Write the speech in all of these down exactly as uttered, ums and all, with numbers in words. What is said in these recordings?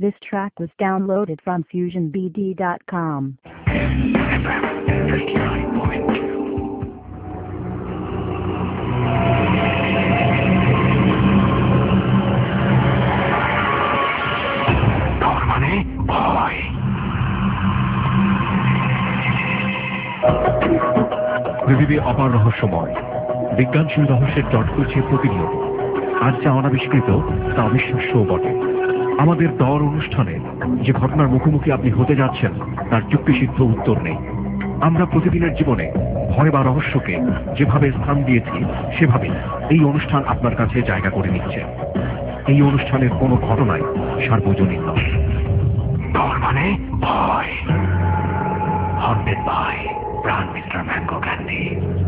This track was downloaded from fusion b d dot com. পৃথিবী অপার রহস্যময়, বিজ্ঞান সেই রহস্যের জট খুলছে প্রতিনিয়ত। আজ যা অনাবিষ্কৃত তা অবিশ্বাস্যও বটে। আমাদের দর অনুষ্ঠানে যে ঘটনার মুখোমুখি আপনি হতে যাচ্ছেন তার যুক্তিসিদ্ধ উত্তর নেই। আমরা প্রতিদিনের জীবনে ভয় বা রহস্যকে যেভাবে স্থান দিয়েছি সেভাবে এই অনুষ্ঠান আপনার কাছে জায়গা করে নিচ্ছে। এই অনুষ্ঠানের কোনো ঘটনাই সার্বজনীন নয়। দর মানে ভয়। Haunted by Pran Mister Mango Candy.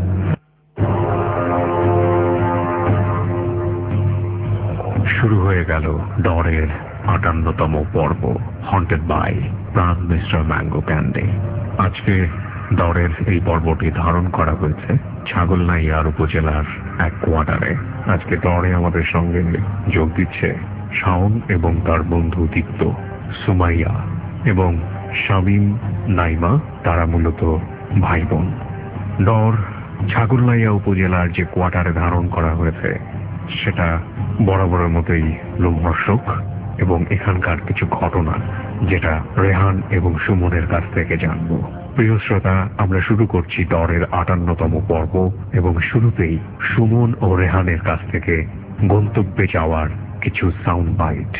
শুরু হয়ে গেল ডরের আটান্নতম পর্ব, haunted by Pran Mister Mango Candy. আজকে ডরের এই পর্বটি ধারণ করা হয়েছে ছাগলনাইয়ার উপজেলার এক কোয়ার্টারে। আজকে ডরে আমাদের সঙ্গে যোগ দিচ্ছে শাওন এবং তার বন্ধু দীপ্ত, সুমাইয়া এবং শামীম, নাইমা। তারা মূলত ভাই বোন। ডর ছাগলনাইয়া উপজেলার যে কোয়ার্টারে ধারণ করা হয়েছে সেটা বরাবরের মতোই লোমহর্ষক এবং এখানকার কিছু ঘটনা যেটা রেহান এবং সুমনের কাছ থেকে জানব। প্রিয় শ্রোতা, আমরা শুরু করছি ডরের আটান্নতম পর্ব এবং শুরুতেই সুমন ও রেহানের কাছ থেকে গন্তব্যে যাওয়ার কিছু সাউন্ড বাইট।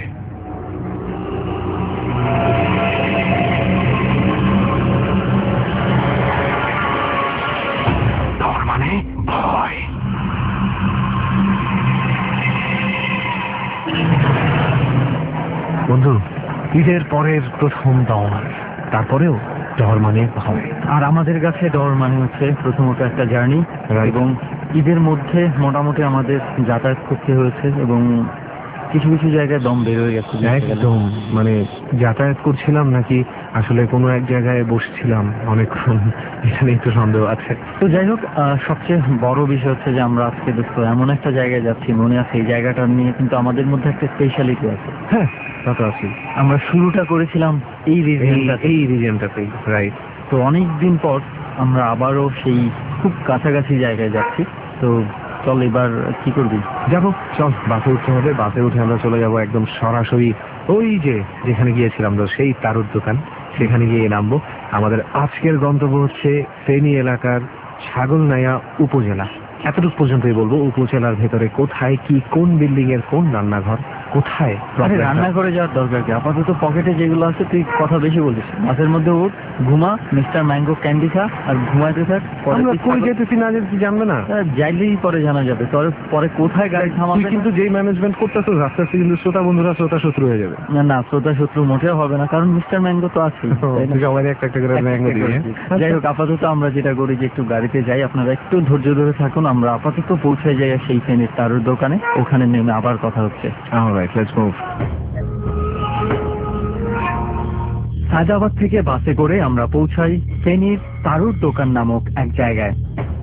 ডর মানে ভয়। বন্ধু, ঈদের পরের প্রথম দর, তারপরেও ডর মানে ভয়। আর আমাদের কাছে ডর মানে হচ্ছে প্রথমত একটা জার্নি, এবং ঈদের মধ্যে মোটামুটি আমাদের যাতায়াত করতে হয়েছে এবং কিছু কিছু জায়গায় দম বের হয়ে গেছে। একদম, মানে যাতায়াত করছিলাম নাকি আসলে কোনো এক জায়গায় বসছিলাম অনেকক্ষণ, এখানে একটু সন্দেহ আছে। তো যাই হোক, সবচেয়ে বড় বিষয় হচ্ছে যে আমরা আজকে দেখো এমন একটা জায়গায় যাচ্ছি, মনে আছে এই জায়গাটা নিয়ে কিন্তু আমাদের মধ্যে একটা স্পেশালিটি আছে। হ্যাঁ, তা তো আছে। আমরা শুরুটা করেছিলাম এই রিজিয়নটা, এই রিজিয়নটাতেই, রাইট। তো অনেক দিন পর আমরা আবারও সেই খুব কাছাকাছি জায়গায় যাচ্ছি। তো চল, এবার কি করবি? যাবো, চল বাসে উঠতে হবে। বাসে উঠে আমরা চলে যাব একদম সরাসরি ওই যে যেখানে গিয়েছিলাম তো সেই তারুর দোকান, সেখানে গিয়ে নামবো। আমাদের আজকের গন্তব্য হচ্ছে ফেনী এলাকার ছাগলনাইয়া উপজেলা। এতটুকু পর্যন্তই বলবো। উপজেলার ভেতরে কোথায় কি, কোন বিল্ডিং এর কোন রান্নাঘর, কোথায় রান্নাঘরে যাওয়ার দরকার কি? আপাতত পকেটে যেগুলো আছে তুই কথা বেশি বলিস। মাছের মধ্যে উঠ, ঘুমা, মিস্টার ম্যাঙ্গো ক্যান্ডি খা আর ঘুমাইতে থাক। কই যেতেছি না যেতেছি জানবে না, যাইলেই পরে জানা যাবে। তোর পরে কোথায় গাড়ি থামাবে। কিন্তু যেই ম্যানেজমেন্ট করতেছো আস্তে আস্তে কিন্তু শ্রোতা বন্ধুরা শ্রোতা শত্রু হয়ে যাবে। না না, শ্রোতা শত্রু মোটেও হবে না, কারণ মিস্টার ম্যাঙ্গো তো আছে। সবাই একটা একটা করে ম্যাঙ্গো দিয়ে। যাই হোক, আপাতত আমরা যেটা করি যে একটু গাড়িতে যাই, আপনারা একটু ধৈর্য ধরে থাকুন। আমরা আপাতত পৌঁছে যাই সেই ফেনীর তারুর দোকানে, ওখানে নেমে আবার কথা হচ্ছে। Alright, let's move. সায়দাবাদ থেকে বাসে করে আমরা পৌঁছাই ফেনীর তারুর দোকান নামক এক জায়গায়।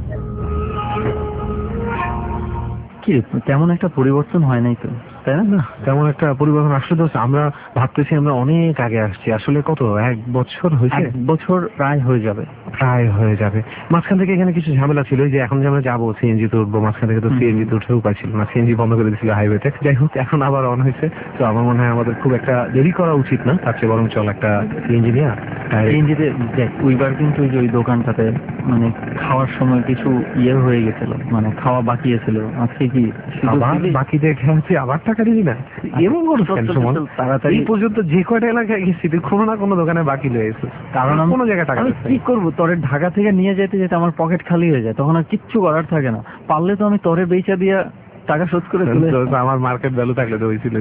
কি তেমন একটা পরিবর্তন হয় নাই তো, তাই না? তেমন একটা পরিবর্তন আসলে তো আমরা ভাবতেছি আমরা অনেক আগে আসছি। আসলে কত, এক বছর হয়েছে? এক বছর প্রায় হয়ে যাবে, প্রায় হয়ে যাবে। মাঝখান থেকে এখানে কিছু ঝামেলা ছিল, যে এখন যে আমরা যাবো সিএনজি তে উঠবো, মাঝখান থেকে তো সিএনজি তে উঠেও পাচ্ছিল না, সিএনজি বন্ধ করে দিয়েছিল হাইওয়েতে। যাই হোক, এখন আবার অন হয়েছে। তো আমার মনে হয় আমাদের খুব একটা দেরি করা উচিত না, তার চেয়ে বরং চল একটা সিএনজি নিয়ে। সিএনজিতে ওইবার কিন্তু ওই দোকানটাতে মানে খাওয়ার সময় কিছু ইয়ে হয়ে গেছিল, মানে খাওয়া বাকি ছিল। আজকে কি আবার বাকি দেখে আছি, আবার টাকা দিবি না? এমন কোনো তাড়াতাড়ি পর্যন্ত যে কয়টা এলাকায় গেছি কোনো না কোনো দোকানে বাকি রয়েছে, কারণ কোনো জায়গায় টাকা। আমি কি করবো, তোরে ঢাকা থেকে নিয়ে যেতে যেতে আমার পকেট খালি হয়ে যায়, তখন আর কিচ্ছু করার থাকে না। পারলে তো আমি তোরে বেচা দিয়া টাকা শোধ করে চলে। আমার মার্কেট ভ্যালু থাকলে তো হয়েছিল।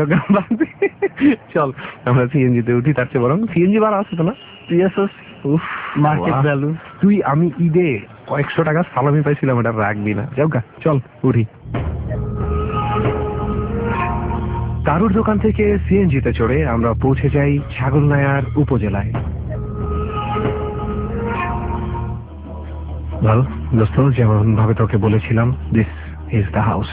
চল আমরা সিএনজি তে উঠি, তার চেয়ে বরং সিএনজি বার আছে তো না? তুই আসস মার্কেট ভ্যালু। তুই আমি ঈদে কয়েকশো টাকা সালামি পাইছিলাম, এটা রাখবি না। যাও গা, চল উঠি। তারুর দোকান থেকে সিএনজিতে চড়ে আমরা পৌঁছে যাই ছাগলনাইয়ার উপজেলায়। ভালো দোস্ত, যেমন ভাবে তোকে বলেছিলাম, দিস ইজ দ্য হাউস।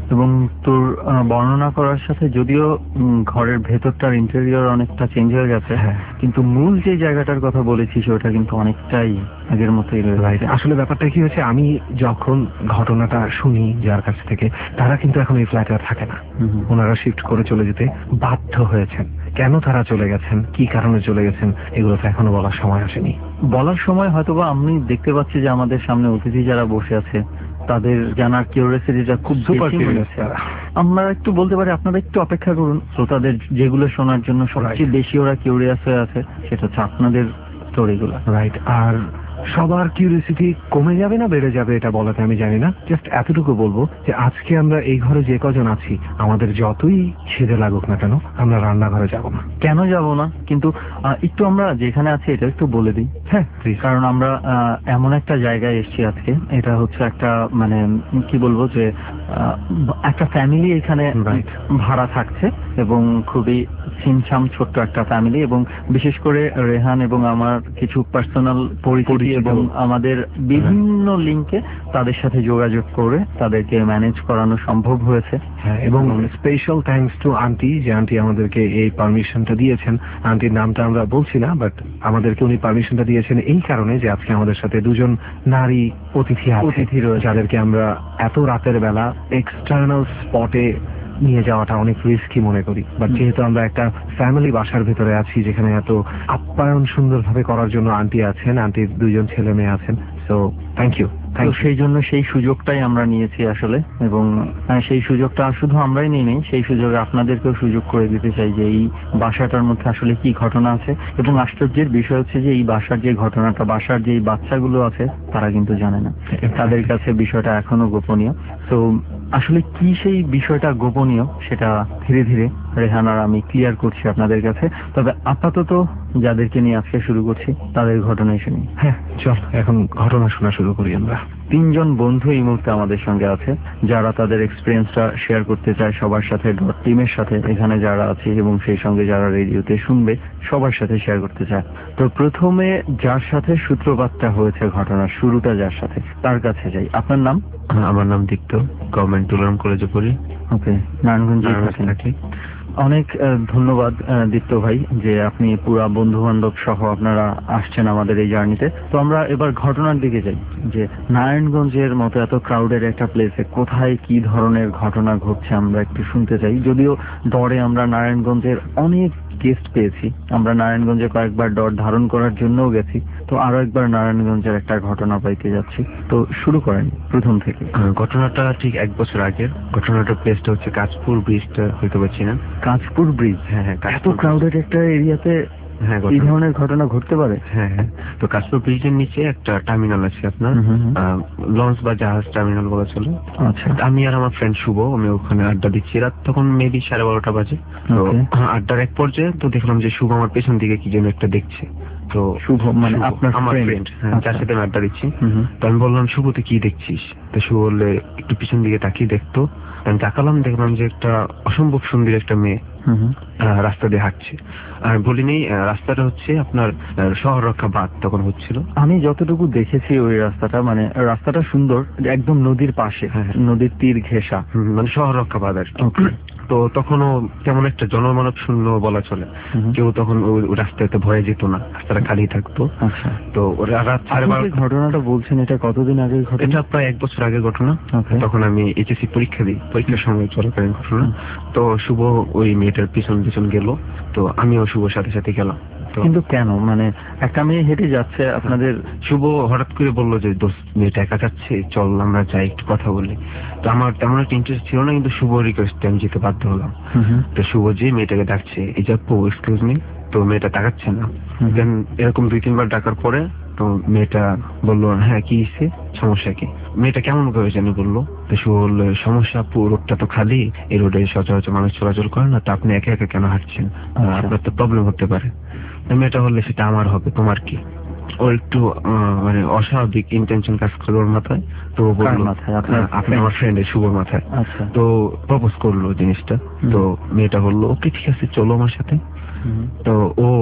এবং তোর আহ, বর্ণনা করার সাথে যদিও উম, ঘরের ভেতরটার ইন্টেরিয়র অনেকটা চেঞ্জ হয়ে গেছে, হ্যাঁ। কিন্তু মূল যে জায়গাটার কথা বলেছিস ওটা কিন্তু অনেকটাই আগের মতোই রয়েছে। রাইট, আসলে ব্যাপারটা কি হয়েছে, আমি যখন ঘটনাটা শুনি যার কাছ থেকে, তারা কিন্তু এখন এই ফ্ল্যাটে থাকে না, হুম। ওনারা শিফট করে চলে যেতে বাধ্য হয়েছেন। কেন তারা চলে গেছেন, কি কারণে চলে গেছেন, এগুলো তো এখনো বলার সময় আসেনি। বলার সময় হয়তোবা আমি দেখতে পাচ্ছি যে আমাদের সামনে অতিথি যারা বসে আছে তাদের জানার কিউরিওসিটিটা খুব সুপার বেশি কিউরিয়াস হয়েছে। তারা। আমরা একটু বলতে পারি আপনারা একটু অপেক্ষা করুন, শ্রোতাদের যেগুলো শোনার জন্য সবচেয়ে বেশি ওরা কিউরিয়াস হয়ে আছে সেটা হচ্ছে আপনাদের স্টোরিগুলো। রাইট, আর সবার কিউরিওসিটি কমে যাবে না বেড়ে যাবে এটা বলাতে আমি জানি না, জাস্ট এতটুকু বলবো যে আজকে আমরা এই ঘরে যে কজন আছি, আমাদের যতই খিদে লাগুক না কেন, আমরা রান্নাঘরে যাব না। কেন যাব না, কিন্তু আহ, একটু আমরা যেখানে আছি এটা একটু বলে দিই। হ্যাঁ প্লিজ। কারণ আমরা আহ, এমন একটা জায়গায় এসেছি আজকে, এটা হচ্ছে একটা মানে উম, কি বলবো যে আহ, একটা ফ্যামিলি এখানে Right. ভাড়া থাকছে এবং খুবই ছিমছাম ছোট্ট একটা ফ্যামিলি, এবং বিশেষ করে রেহান এবং আমার কিছু পার্সোনাল পরিচিতি পরিচিত। এবং আমাদের বিভিন্ন লিঙ্কে তাদের সাথে যোগাযোগ করে তাদেরকে ম্যানেজ করানো সম্ভব হয়েছে। হ্যাঁ, এবং স্পেশাল থ্যাঙ্কস টু আন্টি, যে আন্টি আমাদেরকে এই পারমিশনটা দিয়েছেন। আন্টির নামটা আমরা বলছি না, বাট আমাদেরকে উনি পারমিশনটা দিয়েছেন এই কারণে যে আজকে আমাদের সাথে দুজন নারী অতিথি আছে, অতিথি রয়েছে। যাদেরকে আমরা এত রাতের বেলা এক্সটার্নাল স্পটে নিয়ে যাওয়াটা অনেক রিস্কি মনে করি, বাট যেহেতু আমরা একটা ফ্যামিলি বাসার ভিতরে আছি যেখানে এত আপ্যায়ন সুন্দরভাবে করার জন্য আন্টি আছেন, আন্টির দুজন ছেলে মেয়ে আছেন, সো থ্যাংক ইউ। তো সেই জন্য সেই সুযোগটাই আমরা নিয়েছি আসলে, এবং আহ, সেই সুযোগটা শুধু আমরাই নিই নেই, সেই সুযোগে আপনাদেরকেও সুযোগ করে দিতে চাই যে এই বাসাটার মধ্যে আসলে কি ঘটনা আছে। এবং আশ্চর্যের বিষয় হচ্ছে যে এই বাসার যে ঘটনাটা, বাসার যে বাচ্চাগুলো আছে তারা কিন্তু জানে না, তাদের কাছে বিষয়টা এখনো গোপনীয়। তো আসলে কি সেই বিষয়টা গোপনীয় সেটা ধীরে ধীরে রেহান আর আমি ক্লিয়ার করছি আপনাদের কাছে। তবে আপাতত যাদেরকে নিয়ে আজকে শুরু করছি তাদের ঘটনাই শুনি। হ্যাঁ চল, এখন ঘটনা শোনা শুরু করি আমরা। তিনজন বন্ধু এই মুহূর্তে আমাদের সঙ্গে আছে যারা তাদের এক্সপিরিয়েন্সটা শেয়ার করতে চায় সবার সাথে, ডট টিমের সাথে এখানে যারা আছে এবং সেই সঙ্গে যারা রেডিওতে শুনবে সবার সাথে শেয়ার করতে চায়। তো প্রথমে যার সাথে সূত্রপাতটা হয়েছে, ঘটনার শুরুটা যার সাথে, তার কাছে যাই। আপনার নাম? আমার নাম দীপ্ত, গভর্নমেন্ট টুলারাম কলেজে পড়ি। ওকে, নারায়ণগঞ্জে থাকেন। অনেক আহ, ধন্যবাদ আহ, দীপ্ত ভাই যে আপনি পুরা বন্ধু বান্ধব সহ আপনারা আসছেন আমাদের এই জার্নিতে। তো আমরা এবার ঘটনার দিকে যাই, যে নারায়ণগঞ্জের মতো এত ক্রাউডের একটা প্লেসে কোথায় কি ধরনের ঘটনা ঘটছে আমরা একটু শুনতে চাই। যদিও ডরে আমরা নারায়ণগঞ্জের অনেক গেস্ট পেয়েছি, আমরা নারায়ণগঞ্জে কয়েকবার ডর ধারণ করার জন্যও গেছি, তো আরো একবার নারায়ণগঞ্জের একটা ঘটনা পাইতে যাচ্ছি। তো শুরু করেন প্রথম থেকে। আহ, ঘটনাটা ঠিক এক বছর আগের। ঘটনাটার প্লেসটা হচ্ছে কাঁচপুর ব্রিজটা, হয়তো পাচ্ছি না। কাঁচপুর ব্রিজ? হ্যাঁ হ্যাঁ, এত কাঁচপুর ক্রাউডেড একটা এরিয়াতে হ্যাঁ এই ধরনের ঘটনা ঘটতে পারে? হ্যাঁ হ্যাঁ। তো কাঁচপুর ব্রিজের নিচে একটা টার্মিনাল আছে আপনার, হুম হুম। লঞ্চ বা জাহাজ টার্মিনাল বলা চলে। আচ্ছা, আমি আর আমার ফ্রেন্ড শুভ, আমি ওখানে আড্ডা দিচ্ছি। রাত তখন মেবি সাড়ে বারোটা বাজে। তো Okay. আহ, আড্ডার এক পর্যায়ে তো দেখলাম যে শুভ আমার পেছন দিকে কি যেন একটা দেখছে। তো শুভ মানে শুভ, আপনার আমার friend? ফ্রেন্ড, হ্যাঁ, যার আচ্ছা। সাথে আমি আড্ডা দিচ্ছি। হুম হুম। তো আমি বললাম, শুভ তুই কি দেখছিস? তো শুভ বললে একটু পিছন দিকে তাকিয়ে দেখতো। আমি তাকালাম, দেখলাম যে একটা অসম্ভব সুন্দর একটা মেয়ে হুম হুম। আহ, রাস্তা দিয়ে হাঁটছে। আর বলিনি, আহ, রাস্তাটা হচ্ছে আপনার আহ, শহর রক্ষা বাঁধ তখন হচ্ছিল। আমি যতটুকু দেখেছি ওই রাস্তাটা, মানে রাস্তাটা সুন্দর, একদম নদীর পাশে, হ্যাঁ। নদীর তীর ঘেঁষা। হুম, মানে শহর রক্ষা বাঁধ আর কি। Okay. তো তখনও কেমন একটা জনমানব শূন্য বলা চলে। হুম হুম। কেউ তখন ওই ওই রাস্তাতে ভয়ে যেত না, রাস্তাটা খালি থাকতো। আচ্ছা, তো ওরা রাত সাড়ে আপনি যে বারোটা, ঘটনাটা বলছেন এটা কতদিন আগের ঘটনা? এটা প্রায় এক বছর আগের ঘটনা। Okay. তখন আমি এইচএসসি পরীক্ষা দিই, পরীক্ষার সময় চলাকালীন ঘটনা। তো শুভ ওই মেয়েটার পিছন পিছন গেল, তো আমিও শুভর সাথে সাথে গেলাম। তো কিন্তু কেন, মানে একটা মেয়ে হেঁটে যাচ্ছে আপনাদের? শুভ হঠাৎ করে বললো যে দোস্ত, মেয়েটা একা যাচ্ছে, চল আমরা যাই একটু কথা বলি। তো আমার তেমন একটা ইন্টারেস্ট ছিল না, কিন্তু শুভ রিকোয়েস্টে আমি যেতে বাধ্য হলাম। হুম হুম। তো শুভ যে মেয়েটাকে ডাকছে, এই যে আপু এক্সকিউজ মি, তো মেয়েটা তাকাচ্ছে না। হুম। দেন এরকম দুই তিনবার ডাকার পরে তো মেয়েটা বললো, হ্যাঁ কি হয়েছে, সমস্যা কি? মেয়েটা কেমন করে জানি বললো। তো শুভ বললো, সমস্যা আপু, রোডটা তো খালি, এই রোডে সচরাচর মানুষ চলাচল করে না, তো আপনি একা একা কেন হাঁটছেন? আচ্ছা। আপনার তো প্রবলেম হতে পারে। তো মেয়েটা বললে, সেটা আমার হবে, তোমার কি? ওর একটু আহ, মানে অস্বাভাবিক ইন্টেনশন কাজ করলো ওর মাথায়। তো ও কার বললো, মাথায়? আপনার আহ, আপনি আমার ফ্রেন্ডের শুভর মাথায়। আচ্ছা। তো প্রপোজ করলো জিনিসটা। হুম। তো মেয়েটা বললো, ওকে ঠিক আছে চলো আমার সাথে। হুম। তো ও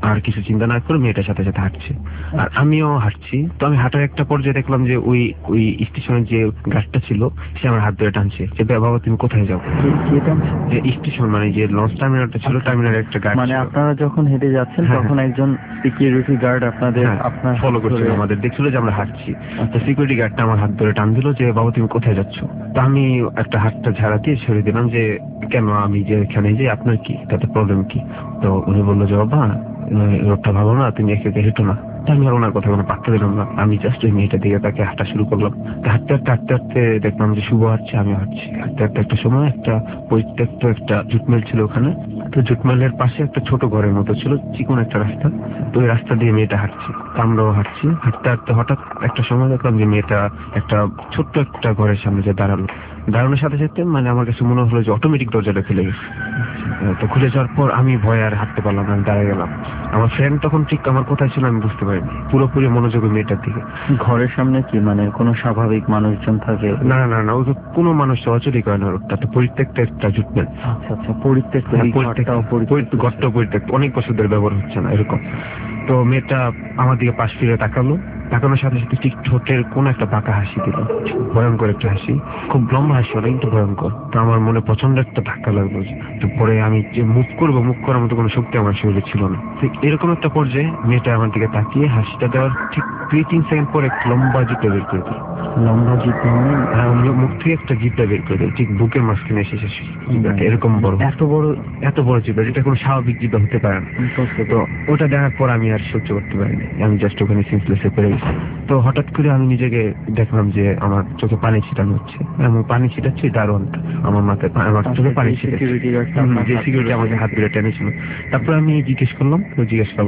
আর কিছু চিন্তা না করে মেয়েটার সাথে সাথে হাঁটছে, আর আমিও হাঁটছি। তো আমি হাঁটার একটা পর্যায়ে দেখলাম যে ওই ওই স্টেশনের যে গার্ডটা ছিল সে আমার হাত ধরে টানছে যে বাবা তুমি কোথায় যাও। যে স্টেশন মানে যে লঞ্চ টার্মিনালটা ছিল, টার্মিনালের একটা গার্ড, মানে আপনারা যখন হেঁটে যাচ্ছেন তখন একজন সিকিউরিটি গার্ড আপনাদের আপনার ফলো করছিল, আমাদের দেখছিল যে আমরা হাঁটছি। তো সিকিউরিটি গার্ডটা আমার হাত ধরে টান দিল যে বাবা তুমি কোথায় যাচ্ছ। তো আমি একটা হাতটা ঝাড়া দিয়ে ছেড়ে দিলাম যে কেন, আমি যে এখানে যে আপনার কি, তাতে প্রবলেম কি। তো উনি বললো যে বাবা রোডটা ভালো না, তুমি একে একে হেঁটো না। আমি আর ওনার কথা কোনো পাত্তা দিলাম না, আমি জাস্ট ওই মেয়েটা দিকে তাকে হাঁটা শুরু করলাম। হাঁটতে হাঁটতে হাঁটতে হাঁটতে দেখলাম যে শুভ হাঁটছে, আমি হাঁটছি। হাঁটতে হাঁটতে একটা সময় একটা পরিত্যক্ত একটা জুটমেল ছিল ওখানে। তো জুটমেলের পাশে একটা ছোট ঘরের মতো ছিল, চিকন একটা রাস্তা। তো ওই রাস্তা দিয়ে মেয়েটা হাঁটছে, আমরাও হাঁটছি। হাঁটতে হাঁটতে হঠাৎ একটা সময় দেখলাম যে মেয়েটা একটা ছোট্ট একটা ঘরের সামনে যে দাঁড়ালো। দাঁড়ানোর সাথে সাথে মানে আমার কাছে মনে হলো যে অটোমেটিক দরজাটা খুলে গেছে। তো খুলে যাওয়ার পর আমি ভয়ে আর হাঁটতে পারলাম না, আমি দাঁড়িয়ে গেলাম। আমার ফ্রেন্ড তখন ঠিক আমার কোথায় ছিল আমি বুঝতে পারিনি, পুরোপুরি মনোযোগী মেয়েটার দিকে। ঘরের সামনে কি মানে কোনো স্বাভাবিক মানুষজন থাকে? না না না, ওই কোনো মানুষ চলাচলই করে না, ওটা তো পরিত্যক্ত একটা জুটমেল। আচ্ছা আচ্ছা, পরিত্যক্ত ঘরটা পরিত্যক্ত, অনেক বছর ধরে ব্যবহার হচ্ছে না এরকম। তো মেয়েটা আমার দিকে পাশ ফিরে তাকালো, তাকানোর সাথে সাথে ঠিক ঠোঁটের কোন একটা বাঁকা হাসি দিল, ভয়ঙ্কর একটা হাসি, খুব লম্বা হাসি হলো কিন্তু ভয়ঙ্কর। তো আমার মনে প্রচন্ড একটা ধাক্কা লাগলো। তো পরে আমি যে মুভ করবো, মুভ করার মতো কোনো শক্তি আমার শরীরে ছিল না। ঠিক এরকম একটা পর্যায়ে মেয়েটা আমার দিকে তাকিয়ে হাসিটা দেওয়ার ঠিক দুই তিন সেকেন্ড পরে একটা লম্বা জিপটা বের করে দিল। লম্বা জিপটা মানে মুখ থেকে একটা জিপটা বের করে দিল, ঠিক বুকের মাঝখানে এসে শেষ। এরকম বড়, এত বড় এত বড় জিপটা, যেটা কোনো স্বাভাবিক জিপটা হতে পারে না। তো ওটা দেখার পর আমি আর সহ্য করতে পারিনি, আমি জাস্ট ওখানে সেন্সলেসে পড়ে গেছি। তো হঠাৎ করে আমি নিজেকে দেখলাম যে আমার চোখে পানি ছিটানো হচ্ছে, আমি পানি ছিটাচ্ছি, দারুণ আমার মাথায় আমার চোখে পানি ছিটাচ্ছি, যে সিকিউরিটি আমাকে হাত ধরে টেনেছিল। তারপর আমি জিজ্ঞেস করলাম, তো জিজ্ঞেস করবো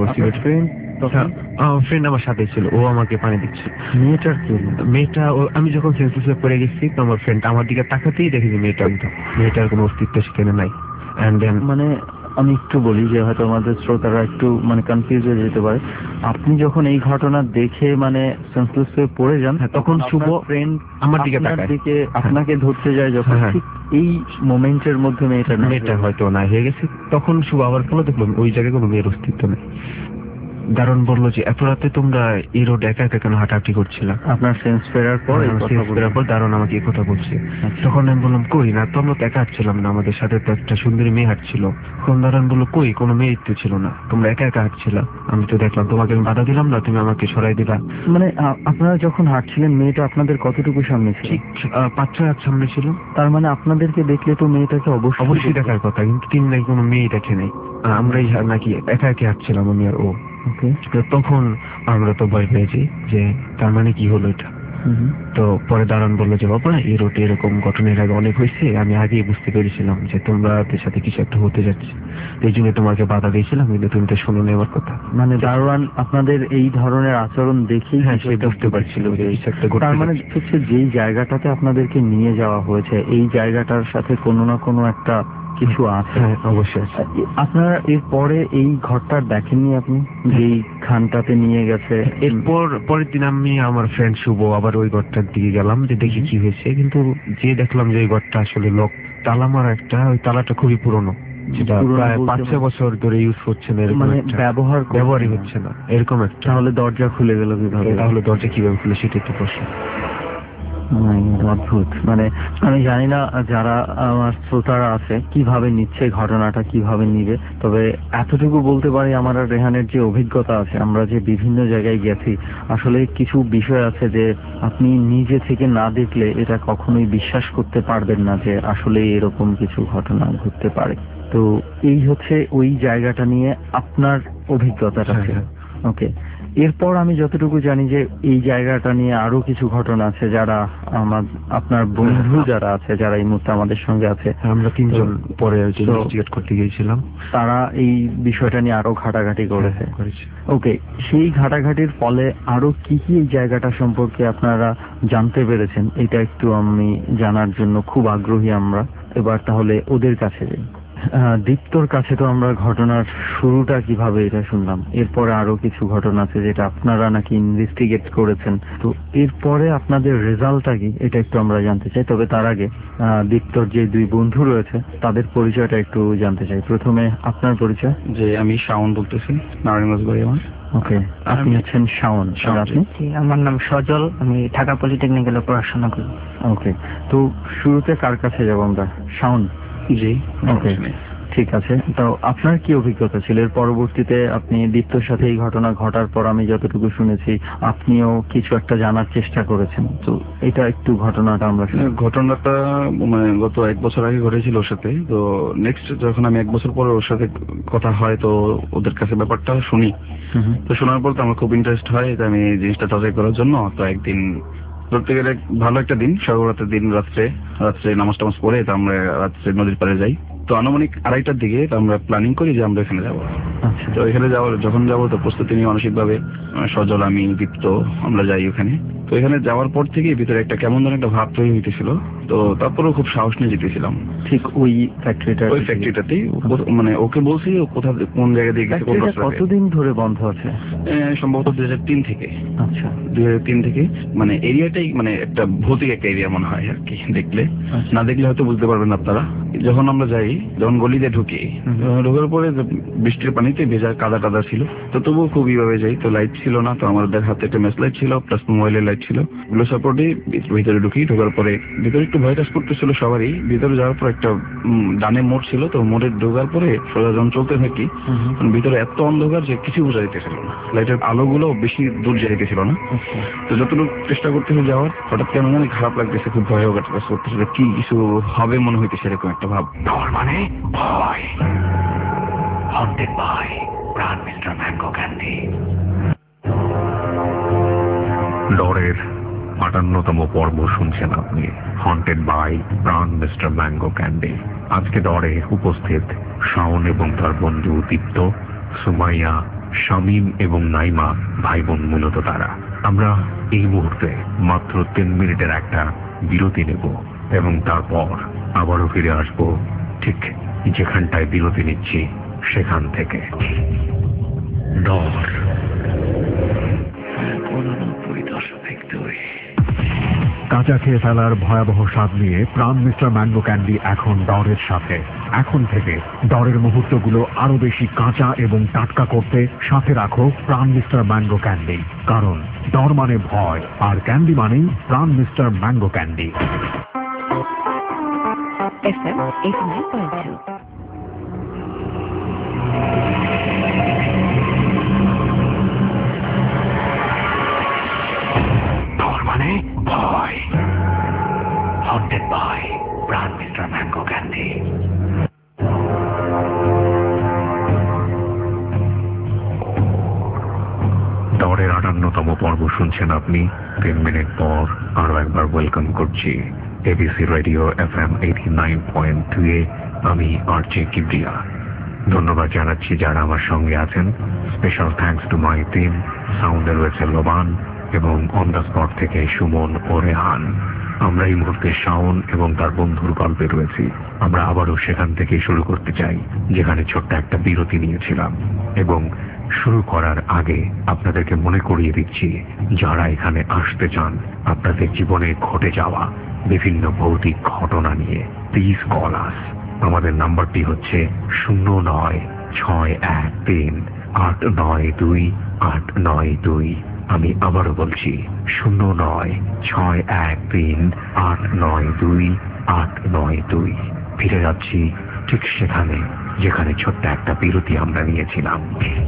ফ্রেন্ড আমার সাথে ছিল, ও আমাকে পানি দিচ্ছে। মেয়েটার কি? মেয়েটা আমি যখন সেন্সলেসে পড়ে গেছি তো আমার ফ্রেন্ড আমার দিকে তাকাতেই দেখি যে মেয়েটা মেয়েটার কোনো অস্তিত্ব সেখানে নাই। এন্ড দেন মানে আমি একটু বলি যে হয়তো আমাদের শ্রোতারা একটু মানে কনফিউজ হয়ে যেতে পারে। আপনি যখন এই ঘটনা দেখে মানে সেন্সলেস হয়ে পড়ে যান, তখন শুভ ফ্রেন্ড আমার দিকে তাকায়, দিকে আপনাকে ধরতে যায় যখন, ঠিক এই মোমেন্টের মধ্যে মেয়েটা মেয়েটা হয়তো না হয়ে গেছে। তখন শুভ আবার কোনো দেখলাম ওই জায়গায় কোনো মেয়ের অস্তিত্ব নেই। দারুণ বললো যে এত রাতে তোমরা এই রোড একা একা কেন হাঁটাহাঁটি করছিল? আপনার সেন্স ফেরার পর ফেরার পর দারুণ আমাকে এই কথা বলছে। তখন আমি বললাম কই না, তো আমরা তো একা হাঁটছিলাম না, আমাদের সাথে তো একটা সুন্দরী মেয়ে হাঁটছিল। তখন দারুণ বললো কই, কোনো মেয়ে তো ছিল না, তোমরা একা একা হাঁটছিল। আমি তো দেখলাম, তোমাকে আমি বাধা দিলাম না, তুমি আমাকে সরাই দিলা। মানে আপনারা যখন হাঁটছিলেন মেয়েটা আপনাদের কতটুকু সামনে ছিল? ঠিক পাঁচ ছয় হাত সামনে ছিল। তার মানে আপনাদেরকে দেখলে তো মেয়েটাকে অবশ্যই অবশ্যই দেখার কথা, কিন্তু তিনি নাকি কোনো মেয়ে দেখে নেই, আমরাই নাকি একা একা হাঁটছিলাম আমি আর ও। তখন আমরা তো ভয় পেয়েছি যে তার মানে কি হলো এটা। তো পরে দারুণ বললো যে বাবা এই রোডে এরকম ঘটনা এর আগে অনেক হয়েছে, আমি আগেই বুঝতে পেরেছিলাম যে তোমরা সাথে কিছু একটা হতে যাচ্ছে, এই জন্য তোমাকে বাধা দিয়েছিলাম, কিন্তু তুমি তো শোনো নেওয়ার কথা। মানে দারোয়ান আপনাদের এই ধরনের আচরণ দেখেই বুঝতে পারছিল যে কিছু একটা ঘটছে। তার মানে হচ্ছে যেই জায়গাটাতে আপনাদেরকে নিয়ে যাওয়া হয়েছে এই জায়গাটার সাথে কোনো না কোনো একটা কিছু আছে। অবশ্যই। আপনারা এরপরে এই ঘরটা দেখেননি আপনি যেই খানটাতে নিয়ে গেছে? এরপর পরের দিন আমি আমার ফ্রেন্ড শুভ আবার ওই ঘরটার দিকে গেলাম যে দেখি কি হয়েছে, কিন্তু যে দেখলাম যে এই ঘরটা আসলে লক, তালা মারা একটা, ওই তালাটা খুবই পুরনো, যেটা প্রায় পাঁচ ছয় বছর ধরে ইউজ হচ্ছে না, এরকম একটা ব্যবহার ব্যবহারই হচ্ছে না এরকম একটা। তাহলে দরজা খুলে গেল কিভাবে? তাহলে দরজা কিভাবে খুলে সেটা একটু প্রশ্ন। অদ্ভুত। মানে আমি জানি না যারা আমার শ্রোতারা আছে কিভাবে নিচ্ছে ঘটনাটা, কিভাবে নিবে, তবে এতটুকু বলতে পারি আমার আর রেহানের যে অভিজ্ঞতা আছে, আমরা যে বিভিন্ন জায়গায় গেছি, আসলে কিছু বিষয় আছে যে আপনি নিজে থেকে না দেখলে এটা কখনোই বিশ্বাস করতে পারবেন না যে আসলে এরকম কিছু ঘটনা ঘটতে পারে। তো এই হচ্ছে ওই জায়গাটা নিয়ে আপনার অভিজ্ঞতাটা ছিল। ওকে, এরপর আমি যতটুকু জানি যে এই জায়গাটা নিয়ে আরো কিছু ঘটনা আছে, যারা আমার আপনার বন্ধু যারা আছে, যারা এই মুহূর্তে আমাদের সঙ্গে আছে, আমরা তিনজন পরে ইনভেস্টিগেট করতে গিয়েছিলাম, তারা এই বিষয়টা নিয়ে আরো ঘাটাঘাটি করেছে। ওকে, সেই ঘাটাঘাটির ফলে আরো কি কি এই জায়গাটা সম্পর্কে আপনারা জানতে পেরেছেন, এটা একটু আমি জানার জন্য খুব আগ্রহী আমরা। এবার তাহলে ওদের কাছে যাই। দীপ্তর কাছে তো আমরা ঘটনার শুরুটা কিভাবে এটা শুনলাম, এরপরে আরো কিছু ঘটনা আছে যেটা আপনারা নাকি ইনভেস্টিগেট করেছেন, তো এরপরে আপনাদের রেজাল্টটা কি এটা একটু আমরা জানতে চাই। তবে তার আগে দীপ্তর যে দুই বন্ধু রয়েছে তাদের পরিচয়টা একটু জানতে চাই। প্রথমে আপনার পরিচয়। যে আমি শাওন বলতেছি, নারায়ণগঞ্জ বাড়ি আমার। ওকে, আপনি হচ্ছেন শাওন। আপনি? আমার নাম সজল, আমি ঢাকা পলিটেকনিক্যালে পড়াশোনা করি। ওকে, তো শুরুতে কার কাছে যাবো আমরা? শাওন। জি, ওকে, ঠিক আছে। তো আপনার কি অভিজ্ঞতা ছিল এর পরবর্তীতে? আপনি দীপ্তর সাথে এই ঘটনা ঘটার পর আমি যতটুকু শুনেছি আপনিও কিছু একটা জানার চেষ্টা করেছেন, তো এটা একটু ঘটনাটা আমরা শুনি। ঘটনাটা মানে গত এক বছর আগে ঘটেছিল ওর সাথে। তো নেক্সট যখন আমি এক বছর পরে ওর সাথে কথা হয়, তো ওদের কাছে ব্যাপারটা শুনি। তো শোনার পর তো আমার খুব ইন্টারেস্ট হয় যে আমি এই জিনিসটা যাচাই করার জন্য। তো একদিন ধরতে গেলে ভালো একটা দিন, সর্বরাতের দিন, রাত্রে রাত্রে নামাজ টামাজ পড়ে তো আমরা রাত্রে নদীর পাড়ে যাই। তো আনুমানিক আড়াইটার দিকে আমরা প্ল্যানিং করি যে আমরা এখানে যাবো। তো এখানে যাওয়ার যখন যাবো তো প্রস্তুতি নিয়ে মানসিক ভাবে সজল, আমি, দীপ্ত আমরা যাই ওখানে। তো এখানে যাওয়ার পর থেকে ভিতরে একটা কেমন ধরনের একটা ভাব তৈরি হইতেছিল। তো তারপরেও খুব সাহস নিয়ে যেতেছিলাম ঠিক ওই ফ্যাক্টরিটা ওই ফ্যাক্টরিটাতেই। মানে ওকে বলছি কোথা কোন জায়গা দিয়ে গেছে। কতদিন ধরে বন্ধ আছে? সম্ভবত দুই হাজার তিন থেকে। আচ্ছা, দুই হাজার তিন থেকে। মানে এরিয়াটাই মানে একটা ভৌতিক একটা এরিয়া মনে হয় আর কি, দেখলে। না দেখলে হয়তো বুঝতে পারবেন আপনারা। যখন আমরা যাই, যখন গলিতে ঢুকি, ঢোকার পরে বৃষ্টির পানিতে ভেজা কাদা কাদা ছিল। তো তবুও খুব ইভাবে যাই। তো লাইট ছিল না, তো আমাদের হাতে একটা ম্যাচ লাইট ছিল প্লাস মোবাইলের লাইট ছিল। এগুলো সাপোর্টে ভিতরে ঢুকি। ঢোকার পরে ভিতরে একটু ভয় কাজ করতেছিল সবারই। ভিতরে যাওয়ার পর একটা ডানে মোড় ছিল, তো মোড়ে ঢোকার পরে সোজা যখন চলতে থাকি, ভিতরে এত অন্ধকার যে কিছু বোঝা যেতেছিল না। লাইটের আলোগুলো বেশি দূর যাইতেছিল না। তো যতটুকু চেষ্টা করতেছে যাওয়ার, হঠাৎ কেন জানি খারাপ লাগতেছে, খুব ভয় কাজ করতেছিল, কি কিছু হবে মনে হইতেছে এরকম একটা ভাব। মানে ভয়, haunted by Pran Mister Mango Candy. ডরের আটান্নতম পর্ব শুনছেন আপনি, haunted by Pran Mister Mango Candy. আজকে ডরে উপস্থিত শাওন এবং তার বন্ধু দীপ্ত, সুমাইয়া, শামীম এবং নাইমা, ভাই বোন মূলত তারা। আমরা এই মুহূর্তে মাত্র তিন মিনিটের একটা বিরতি নেব এবং তারপর আবারও ফিরে আসব ঠিক যেখানটায় বিরতি নিচ্ছি সেখান থেকে। ডর কাঁচা খেয়ে ফেলার ভয়াবহ স্বাদ নিয়ে প্রাণ মিস্টার ম্যাঙ্গো ক্যান্ডি এখন ডরের সাথে। এখন থেকে ডরের মুহূর্তগুলো আরো বেশি কাঁচা এবং টাটকা করতে সাথে রাখো প্রাণ মিস্টার ম্যাঙ্গো ক্যান্ডি, কারণ ডর মানে ভয় আর ক্যান্ডি মানেই Pran Mister Mango Candy. F M eighty nine point two. Dor মানে ভয়, haunted by Pran Mister Mango Candy. ডরের আটান্নতম পর্ব শুনছেন আপনি। তিন মিনিট পর আরো একবার ওয়েলকাম করছি ABC radio F M eighty nine point two এ। আমি আর জে কিবরিয়া। ধন্যবাদ জানাচ্ছি যারা আমার সঙ্গে আছেন। Special thanks to my team. সাউন্ডে রয়েছে লোবান এবং অন দ্য স্পট থেকে সুমন ও রেহান। আমরা এই মুহূর্তে শাওন এবং তার বন্ধুর গল্পে রয়েছি। আমরা আবারও সেখান থেকে শুরু করতে চাই যেখানে ছোট্ট একটা বিরতি নিয়েছিলাম। এবং শুরু করার আগে আপনাদেরকে মনে করিয়ে দিচ্ছি, যারা এখানে আসতে চান আপনাদের জীবনে ঘটে যাওয়া বিভিন্ন ভৌতিক ঘটনা নিয়ে, প্লিজ কল আস। আমাদের নাম্বারটি হচ্ছে শূন্য নয় ছয় এক তিন আট নয় দুই আট নয় দুই। আমি আবারও বলছি শূন্য নয় ছয় এক তিন আট নয় দুই আট নয় দুই। ফিরে যাচ্ছি ঠিক সেখানে যেখানে ছোট্ট একটা বিরতি আমরা নিয়েছিলাম।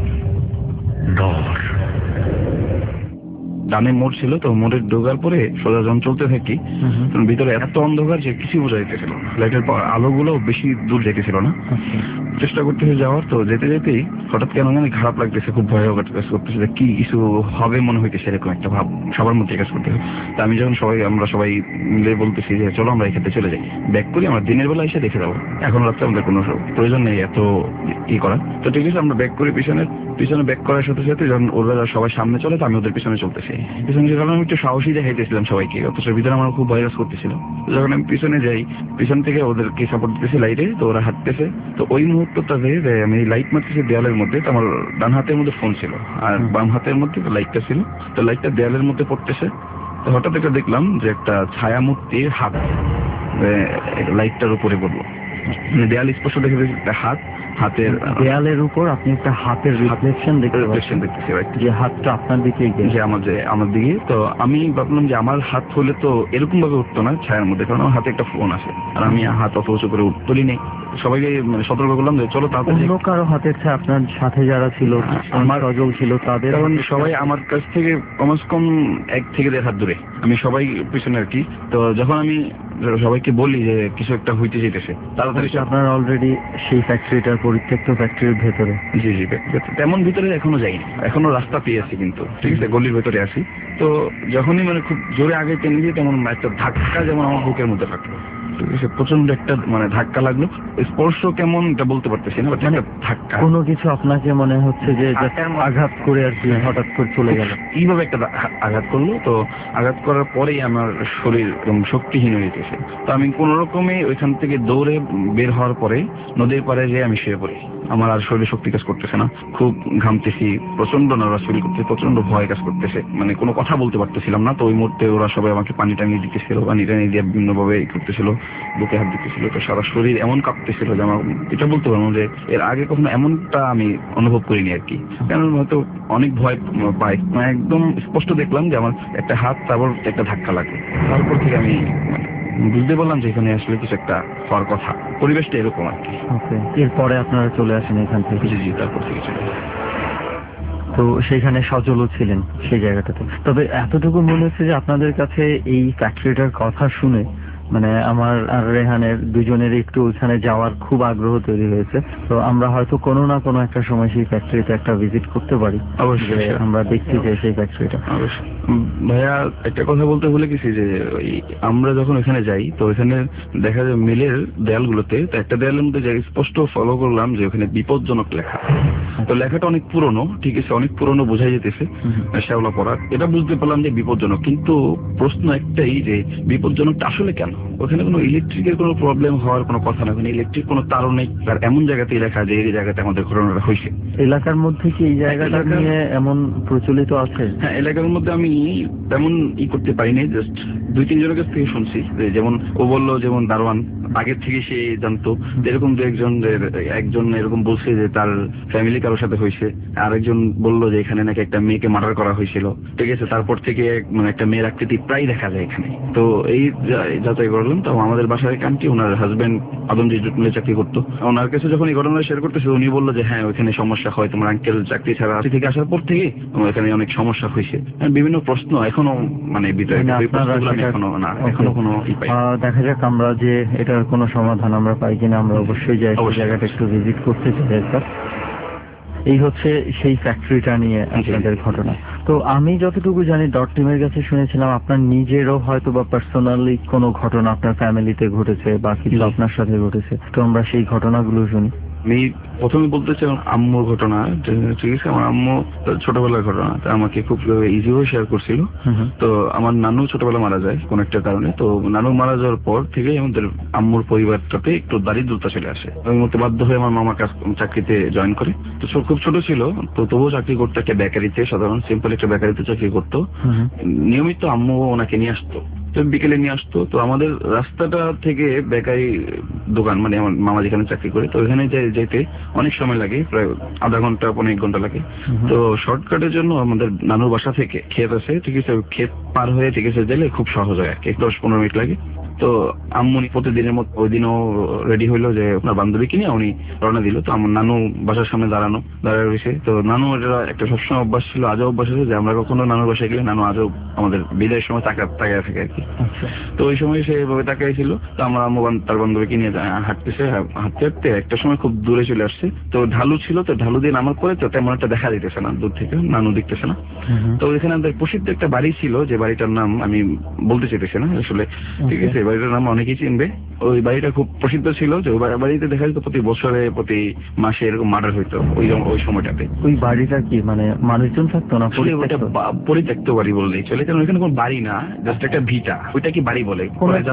ডর। ডানে মোড় ছিল, তো মোড়ে ঢোকার পরে সোজা যখন চলতে থাকি, ভিতরে এত অন্ধকার যে কিছু বোঝা যেতেছিল না। লাইটের আলোগুলো বেশি দূর যেতেছিল না। চেষ্টা করতেছে যাওয়ার, তো যেতে যেতেই হঠাৎ কেন জানি খারাপ লাগতেছে, খুব ভয় কাজ করতেছে, কি কিছু হবে মনে হইতেছে এরকম একটা ভাব সবার মধ্যে কাজ করতেছে। তা আমি যখন সবাই আমরা সবাই মিলে বলতেছি যে চলো আমরা এখানে চলে যাই, ব্যাক করি, আমরা দিনের বেলা এসে দেখে যাবো, এখন রাত্রে আমাদের কোনো প্রয়োজন নেই এত ই করা। তো ঠিক আছে, আমরা ব্যাক করি, পিছনে পিছনে ব্যাক করার সাথে সাথে যখন ওরা সবাই সামনে চলে তো আমি ওদের পিছনে চলতেছি। পিছনে যে কারণে আমি একটু সাহসী দেখাইতেছিলাম সবাইকে, অথচ ভিতরে আমার খুব ভয় কাজ করতেছিল। যখন আমি পিছনে যাই, পিছন থেকে ওদেরকে সাপোর্ট দিতেছি লাইটে, তো ওরা হাঁটতেছে, তো ওই মুহূর্তটাতে আমি লাইট মারতেছি দেয়ালের মধ্যে, তো আমার ডান হাতের মধ্যে ফোন ছিল আর বাম হাতের মধ্যে লাইটটা ছিল, তো লাইটটা দেয়ালের মধ্যে পড়তেছে। তো হঠাৎ একটা দেখলাম যে একটা ছায়া মূর্তির হাত লাইটটার উপরে পড়লো, মানে দেয়াল স্পষ্ট দেখে একটা হাত, হাতের দেয়ালের উপর আপনি একটা হাতের রিফ্লেকশন দেখতে রিফ্লেকশন দেখতেছি, যে হাতটা আপনার দিকে যে আমার যে আমার দিকে। তো আমি ভাবলাম যে আমার হাত হলে তো এরকম ভাবে উঠতো না ছায়ার মধ্যে, কারণ আমার হাতে একটা ফোন আছে আর আমি হাত অত উঁচু করে তুলি নেই। সবাইকে মানে সতর্ক করলাম যে চলো তাড়াতাড়ি। অন্য কারো হাতের ছায়া আপনার সাথে যারা ছিল, আমার সজল ছিল, তাদের কারণ সবাই আমার কাছ থেকে কমস কম এক থেকে দেড় হাত দূরে, আমি সবাই পিছনে আর কি। তো যখন আমি সবাইকে বলি যে কিছু একটা হইতে যেতেছে, তাড়াতাড়ি আপনারা অলরেডি সেই ফ্যাক্টরিটার পরিত্যক্ত ফ্যাক্টরির ভেতরে? জি জি, তেমন ভিতরে এখনো যাইনি, এখনো রাস্তা পেয়ে আছি, কিন্তু ঠিক আছে গলির ভেতরে আছি। তো যখনই মানে খুব জোরে আগে টেনে দিয়ে তেমন একটা ধাক্কা যেমন আমার বুকের মধ্যে লাগলো, ঠিক আছে প্রচন্ড একটা মানে ধাক্কা লাগলো। স্পর্শ কেমন এটা বলতে পারতেছি না, একটা ধাক্কা, কোনো কিছু আপনাকে মনে হচ্ছে যে আঘাত করে আর কি হঠাৎ করে চলে গেল, এইভাবে একটা আঘাত করলো। তো আঘাত করার পরেই আমার শরীর শক্তিহীন হয়ে যেতেছে। তো আমি কোন রকমে ওইখান থেকে দৌড়ে বের হওয়ার পরে নদীর পাড়ে যেয়ে আমি শুয়ে পড়ি। আমার আর শরীরে শক্তি কাজ করতেছে না, খুব ঘামতেছি, প্রচন্ড নার্ভাস ফিল করতেছে, প্রচন্ড ভয় কাজ করতেছে, মানে কোনো কথা বলতে পারতেছিলাম না। তো ওই মুহূর্তে ওরা সবাই আমাকে পানি টানিয়ে দিতেছিল, পানি টানিয়ে দিয়ে বিভিন্ন ভাবে করতেছিল, বুকে হাত দিতেছিল। তো সারা শরীর এমন কাঁপতেছিল যে আমার এটা বলতে পারবো যে এর আগে কখনো এমনটা আমি অনুভব করিনি আর কি। কারণ হয়তো অনেক ভয় পাই, একদম স্পষ্ট দেখলাম যে আমার একটা হাত তারপর একটা ধাক্কা লাগলো। তারপর থেকে আমি বুঝতে পারলাম যে এখানে আসলে কিছু একটা হওয়ার কথা, পরিবেশটা এরকম আর কি। এরপরে আপনারা চলে আসেন এখান থেকে? জি জি, তারপর থেকে চলে আসেন। তো সেখানে সজলও ছিলেন সেই জায়গাটাতে। তবে এতটুকু মনে হচ্ছে যে আপনাদের কাছে এই ফ্যাক্টরিটার কথা শুনে মানে আমার আর রেহানের দুজনের একটু ওইখানে যাওয়ার খুব আগ্রহ তৈরি হয়েছে। তো আমরা হয়তো কোনো না কোনো একটা সময় সেই ফ্যাক্টরিতে একটা ভিজিট করতে পারি। অবশ্যই আমরা দেখতে চাই সেই ফ্যাক্টরিটা। অবশ্যই ভাইয়া, একটা কথা বলতে ভুলে গেছি যে আমরা যখন এখানে যাই তো এখানে দেখা যায় মিলের দেয়ালগুলোতে, তো একটা দেয়ালের মধ্যে যাই স্পষ্ট ফলো করলাম যে ওখানে বিপজ্জনক লেখা। তো লেখাটা অনেক পুরনো, ঠিক আছে, অনেক পুরনো বোঝাই যেতেছে, শ্যাওলা পড়া, এটা বুঝতে পারলাম যে বিপজ্জনক। কিন্তু প্রশ্ন একটাই যে বিপজ্জনকটা আসলে কেন? ওখানে কোনো ইলেকট্রিকের কোনো প্রবলেম হওয়ার কোনো কথা না, ওখানে ইলেকট্রিক কোনো তারও নেই। আর এমন জায়গাতেই লেখা যে এই জায়গাতে আমাদের ঘটনাটা হয়েছে। এলাকার মধ্যে কি এই জায়গাটা নিয়ে এমন প্রচলিত আছে? হ্যাঁ, এলাকার মধ্যে আমি তেমন ই করতে পারিনি, জাস্ট দুই তিনজনের কাছ থেকে শুনছি। যেমন ও বললো, যেমন দারোয়ান আগের থেকে সে জানতো, এরকম দু একজন একজন এরকম বলছে যে তার ফ্যামিলি কারোর সাথে হয়েছে, আরেকজন বললো যে এখানে নাকি একটা মেয়েকে মার্ডার করা হয়েছিল, ঠিক আছে। তারপর থেকে মানে একটা মেয়ের আকৃতি প্রায় দেখা যায় এখানে। তো এই যাচাই করলাম। তো আমাদের বাসায় এক আন্টি, ওনার হাজবেন্ড আদমজি জুট মিলে চাকরি করতো, ওনার কাছে যখন এই ঘটনা শেয়ার করতেছে উনি বললো যে হ্যাঁ ওইখানে সমস্যা হয়, তোমার আঙ্কেল চাকরি ছাড়া থেকে আসার পর থেকে এখানে অনেক সমস্যা হয়েছে। বিভিন্ন প্রশ্ন এখনো মানে ভিতরে এখনো না, এখনো কোনো দেখা যাক আমরা যে এটার কোনো সমাধান আমরা পাই কিনা। আমরা অবশ্যই যাই জায়গাটা একটু ভিজিট করতে চাই। এই হচ্ছে সেই ফ্যাক্টরিটা নিয়ে আপনাদের ঘটনা। তো আমি যতটুকু জানি ডট টিমের কাছে শুনেছিলাম আপনার নিজেরও হয়তো বা পার্সোনালি কোনো ঘটনা আপনার ফ্যামিলিতে ঘটেছে বা কিছু আপনার সাথে ঘটেছে। তো আমরা সেই ঘটনাগুলো শুনি। আমি প্রথমে বলতে চাই আম্মুর ঘটনা, ঠিক আছে। আমার আম্মু ছোটবেলার ঘটনা আমাকে খুব ইজিভাবে শেয়ার করছিল। তো আমার নানু ছোটবেলা মারা যায় কোন একটা কারণে। তো নানু মারা যাওয়ার পর থেকে আমাদের আম্মুর পরিবারটাতে একটু দারিদ্রতা চলে আসে। ওই মধ্যে বাধ্য হয়ে আমার মামার কাজ চাকরিতে জয়েন করে। তো খুব ছোট ছিল, তো তবুও চাকরি করতো একটা বেকারিতে, সাধারণ সিম্পল একটা বেকারিতে চাকরি করতো। নিয়মিত আম্মু ওনাকে নিয়ে আসতো, বিকেলে নিয়ে আসতো। তো আমাদের রাস্তাটা থেকে বেকারি দোকান, মানে আমার মামা যেখানে চাকরি করে, তো ওখানে যেতে অনেক সময় লাগে, প্রায় আধা ঘন্টা পনেরো এক ঘন্টা লাগে। তো শর্টকাটের জন্য আমাদের নানুর বাসা থেকে ক্ষেত আছে, ঠিক আছে, ক্ষেত পার হয়ে ঠিক আছে গেলে খুব সহজ হয় আর কি, দশ পনেরো মিনিট লাগে। তো আম্মু প্রতিদিনের মতো ওই দিনও রেডি হইলো যে আপনার বান্ধবীকে নিয়ে উনি রওনা দিল। তো আমার নানু বাসার সামনে দাঁড়ানো দাঁড়ায় রয়েছে। তো নানু এটা একটা সবসময় অভ্যাস ছিল, আজও অভ্যাস আছে যে আমরা কখনো নানুর বাসায় গেলে নানু আজও আমাদের বিদায়ের সময় তাকা তাকায় থাকে আর কি। তো ওই সময় সে এভাবে তাকাই ছিল। তো আমার আম্মু তার বান্ধবীকে নিয়ে হাঁটতেছে, হাঁটতে হাঁটতে একটা সময় খুব দূরে চলে আসছে। তো ঢালু ছিল, তো ঢালু দিয়ে নামার পরে তো তেমন একটা দেখা দিতেছে না, দূর থেকে নানু দেখতেছে না। তো এখানে আমাদের প্রসিদ্ধ একটা বাড়ি ছিল, যে বাড়িটার নাম আমি বলতে চাইতেছি না আসলে, ঠিক আছে। বাড়িটার নাম অনেকেই চিনবে। ওই বাড়িটা খুব প্রসিদ্ধ ছিল যে ওই বাড়িতে দেখা যেত প্রতি বছরে প্রতি মাসে এরকম মার্ডার হইতো ওই ওই সময়টাতে। ওই বাড়িটা কি মানে মানুষজন থাকতো না? পরিত্যক্ত বাড়ি বললেই চলে, কারণ ওইখানে কোনো বাড়ি না, জাস্ট একটা ভিটা। ওইটা কি বাড়ি বলে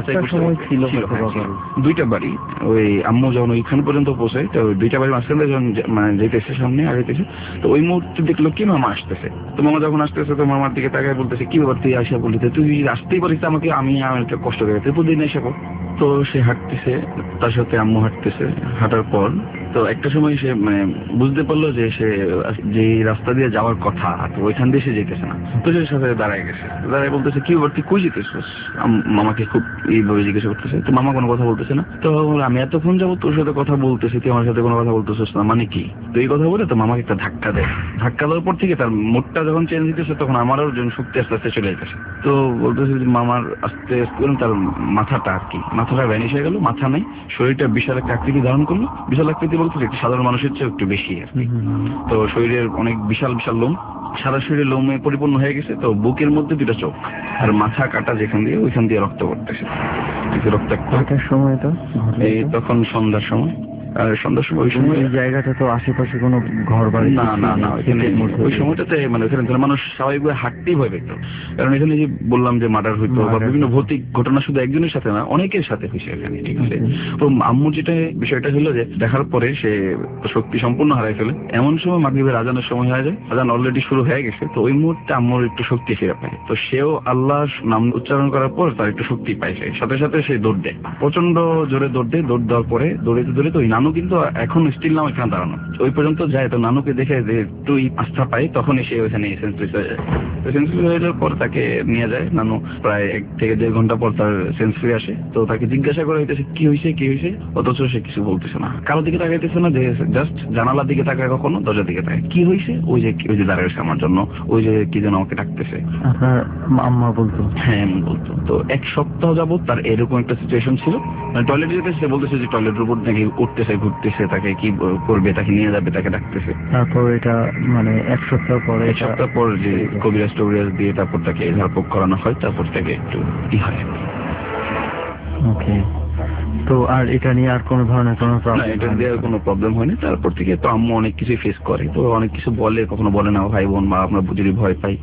দুইটা বাড়ি। ওই আম্মু যখন ওইখানে পর্যন্ত পৌঁছায় তো দুইটা বাড়ির মাঝখানে যখন মানে যেতেছে সামনে আগাইতেছে, তো ওই মুহূর্তে দেখলো কি মামা আসতেছে। তো মামা যখন আসতেছে তো মামার দিকে তাকায় বলতেছে কি ব্যাপার তুই আসা বললি, তুই আসতেই পারিস আমাকে, আমি একটা কষ্ট করে তুই প্রতিদিন এসে। তো সে হাঁটতেছে, তার সাথে আম্মু হাঁটতেছে। হাঁটার পর তো একটা সময় সে মানে বুঝতে পারলো যে সে যে রাস্তা দিয়ে যাওয়ার কথা তো ওইখান দিয়ে সে যেতেছে না। তো সে সাথে দাঁড়ায় গেছে, দাঁড়ায় বলতেছে কি ব্যাপার তুই কই যেতেছিস, মামাকে খুব এইভাবে জিজ্ঞাসা করতেছে। তো মামা কোনো কথা বলতেছে না। তো আমি এতক্ষণ যাবো তোর সাথে কথা বলতেছি, তুই আমার সাথে কোনো কথা বলতেছিস না, মানে কি? তো এই কথা বলে তো মামাকে একটা ধাক্কা দেয়। ধাক্কা দেওয়ার পর থেকে তার মুডটা যখন চেঞ্জ হইতেছে তখন আমারও যেন শক্তি আস্তে আস্তে চলে যেতেছে। তো বলতেছে যে মামার আস্তে আস্তে তার মাথাটা আর কি মাথাটা ভ্যানিশ হয়ে গেল, মাথা নেই, শরীরটা বিশাল একটা আকৃতি ধারণ করলো। বিশাল আকৃতি বলতে একটু সাধারণ মানুষের চেয়ে একটু বেশি আর কি। তো শরীরের অনেক বিশাল বিশাল লোম, সারা শরীরে লোমে পরিপূর্ণ হয়ে গেছে। তো বুকের মধ্যে দুটা চোখ আর মাথা কাটা যেখান দিয়ে ওইখান দিয়ে রক্ত পড়তেছে, রক্তাক্ত। সময় তো এই তখন সন্ধ্যার সময়। আর সন্ধ্যার সময় ওই সময় এই জায়গাটা তো আশেপাশে কোনো ঘর বাড়ি না না না ওই সময়টাতে মানে ওখানে মানুষ স্বাভাবিকভাবে হাঁটতেই ভয় পেত, কারণ এখানে যে বললাম যে মার্ডার হইতো বা বিভিন্ন ভৌতিক ঘটনা শুধু একজনের সাথে না অনেকের সাথে হয়েছে এখানে, ঠিক আছে। তো আম্মুর যেটা বিষয়টা হলো যে দেখার পরে সে শক্তি সম্পূর্ণ হারাই ফেলে। এমন সময় মাগরিবের আজানের সময় হয়ে যায়, আজান অলরেডি শুরু হয়ে গেছে। তো ওই মুহূর্তে আম্মুর একটু শক্তি ফিরে পায়। তো সেও আল্লাহর নাম উচ্চারণ করার পর তার একটু শক্তি পায়, সাথে সাথে সে দৌড় দেয়, প্রচন্ড জোরে দৌড় দেয়। দৌড় দেওয়ার পরে দৌড়িতে দৌড়িতে ওই নানু কিন্তু এখন স্টিল নাম এখানে দাঁড়ানো, ওই পর্যন্ত যায়। তো নানুকে দেখে যে একটু আস্থা পায়, তখনই সে ওইখানে সেন্সলেস হয়ে যায়। তো সেন্সলেস হয়ে যাওয়ার পর তাকে নিয়ে যায়। নানু প্রায় এক থেকে দেড় ঘন্টা পর তার সেন্স ফিরে আসে। তো তাকে জিজ্ঞাসা করা হইতেছে কি হয়েছে কি হয়েছে, অথচ সে কিছু বলতেছে না, কারোর দিকে তাকাইতেছে না, যে জাস্ট জানালার দিকে তাকায়, কখনো দরজার দিকে তাকায়। কি হয়েছে, ওই যে ওই যে দাঁড়িয়েছে আমার জন্য, ওই যে কি যেন আমাকে ডাকতেছে। আপনার আম্মা বলতো? হ্যাঁ এমন বলতো। তো এক সপ্তাহ যাবত তার এরকম একটা সিচুয়েশন ছিল। মানে টয়লেট যেতে সে বলতেছে যে টয়লেটের উপর নাকি উঠতেছে ঘুরতেছে, তাকে কি করবে, তাকে নিয়ে যাবে, তাকে ডাকতেছে। তারপর এটা মানে এক সপ্তাহ পরে এক সপ্তাহ পর যে কবিরাজ টবিরাজ দিয়ে তারপর তাকে ঝাড়ফুঁক করানো হয়, তারপর তাকে একটু ই হয়। ওকে। তো আর এটা নিয়ে আর কোনো ধরনের কোনো প্রবলেম? এটা দিয়ে কোনো প্রবলেম হয়নি। তারপর থেকে তো আম্মু অনেক কিছু ফেস করে, তো অনেক কিছু বলে, কখনো বলে না, ভাই বোন বা আমরা যদি ভয় পাই।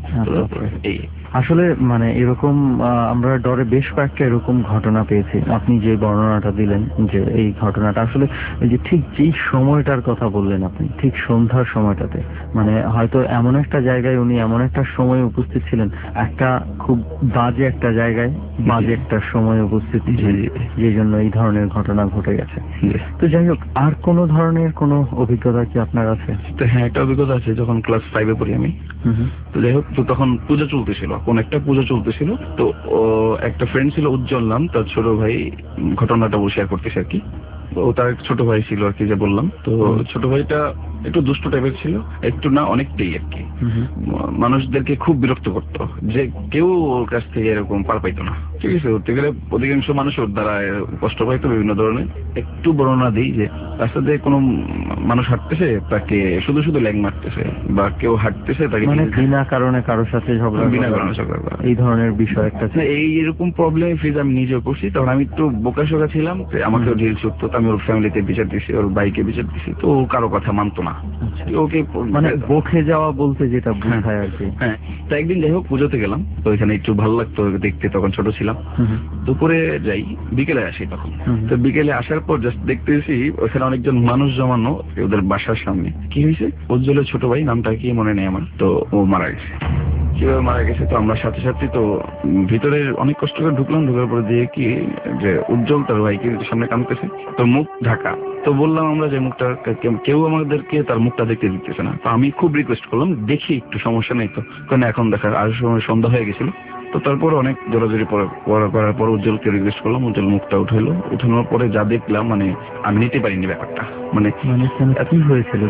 এই আসলে মানে এরকম আমরা ডরে বেশ কয়েকটা এরকম ঘটনা পেয়েছি। আপনি যে বর্ণনাটা দিলেন যে এই ঘটনাটা আসলে এই যে ঠিক যেই সময়টার কথা বললেন আপনি, ঠিক সন্ধ্যার সময়টাতে, মানে হয়তো এমন একটা জায়গায় উনি এমন একটা সময় উপস্থিত ছিলেন, একটা খুব বাজে একটা জায়গায় বাজে একটা সময় উপস্থিত ছিলেন, যে জন্য এই ধরনের ঘটনা ঘটে গেছে। তো যাই হোক, আর কোন ধরনের কোনো অভিজ্ঞতা কি আপনার আছে? তো হ্যাঁ, একটা অভিজ্ঞতা আছে। যখন ক্লাস ফাইভে পড়ি আমি, তো যাই হোক, তো তখন পূজা চলতেছিল, কোন একটা পূজা চলতেছিল। তো একটা ফ্রেন্ড ছিল উজ্জ্বল নাম, তার ছোট ভাই ঘটনাটা শেয়ার করতেছে আর কি। ও তার ছোট ভাই ছিল আর কি, যে বললাম। তো ছোট ভাইটা একটু দুষ্ট টাইপের ছিল, একটু না অনেকটাই আর কি। মানুষদেরকে খুব বিরক্ত করতো, যে কেউ ওর কাছ থেকে এরকম পার পাইতো না, ঠিক আছে। উঠতে গেলে অধিকাংশ মানুষ ওর দ্বারা কষ্ট পাইতো বিভিন্ন ধরনের। একটু বর্ণনা দিই যে রাস্তা দিয়ে কোনো মানুষ হাঁটতেছে, তাকে শুধু শুধু ল্যাং মারতেছে, বা কেউ হাঁটতেছে তাকে বিনা কারণে কারোর সাথে ঝগড়া, বিনা কারণে ঝগড়া, এই ধরনের বিষয় একটা। এই এরকম প্রবলেম ফেজ আমি নিজেও করছি। তখন আমি একটু বোকাশোকা ছিলাম, আমাকেও ঢিল ছুটতো। আমি ওর ফ্যামিলিতে বিচার দিছি, ওর বাইকে বিচার দিছি, তো ও কারো কথা মানতো না। ওকে মানে বকে যাওয়া বলতে যেটা বোঝায় আর কি। হ্যাঁ, তো একদিন যাই হোক পুজোতে গেলাম, তো ওইখানে একটু ভালো লাগতো দেখতে, তখন ছোট ছিলাম। দুপুরে যাই, বিকেলে আসি তখন। তো বিকেলে আসার পর জাস্ট দেখতেছি ওখানে অনেকজন মানুষ জমানো ওদের বাসার সামনে। কি হয়েছে, উজ্জ্বলের ছোট ভাই, নামটা কি মনে নেই আমার, তো ও মারা গেছে। কিভাবে মারা গেছে, তো আমরা সাথে সাথে তো ভিতরে অনেক কষ্ট করে ঢুকলাম। ঢুকার পরে দিয়ে কি যে উজ্জ্বল তার ভাইকে সামনে কাঁদতেছে, তো মুখ ঢাকা। তো বললাম আমরা যে মুখটা, কেউ আমাদেরকে তার মুখটা দেখতে দিতেছে না। তো আমি খুব রিকোয়েস্ট করলাম, দেখি একটু, সমস্যা নেই তো, কারণ এখন দেখার আর সময় সন্ধ্যা হয়ে গেছিল। তো তারপর অনেক জোরাজোরি করার পর উজ্জ্বলকে রিকোয়েস্ট করলাম, উজ্জ্বল মুখটা উঠাইলো। উঠানোর পরে যা দেখলাম, মানে আমি নিতে পারিনি ব্যাপারটা। মানে কি হয়েছিল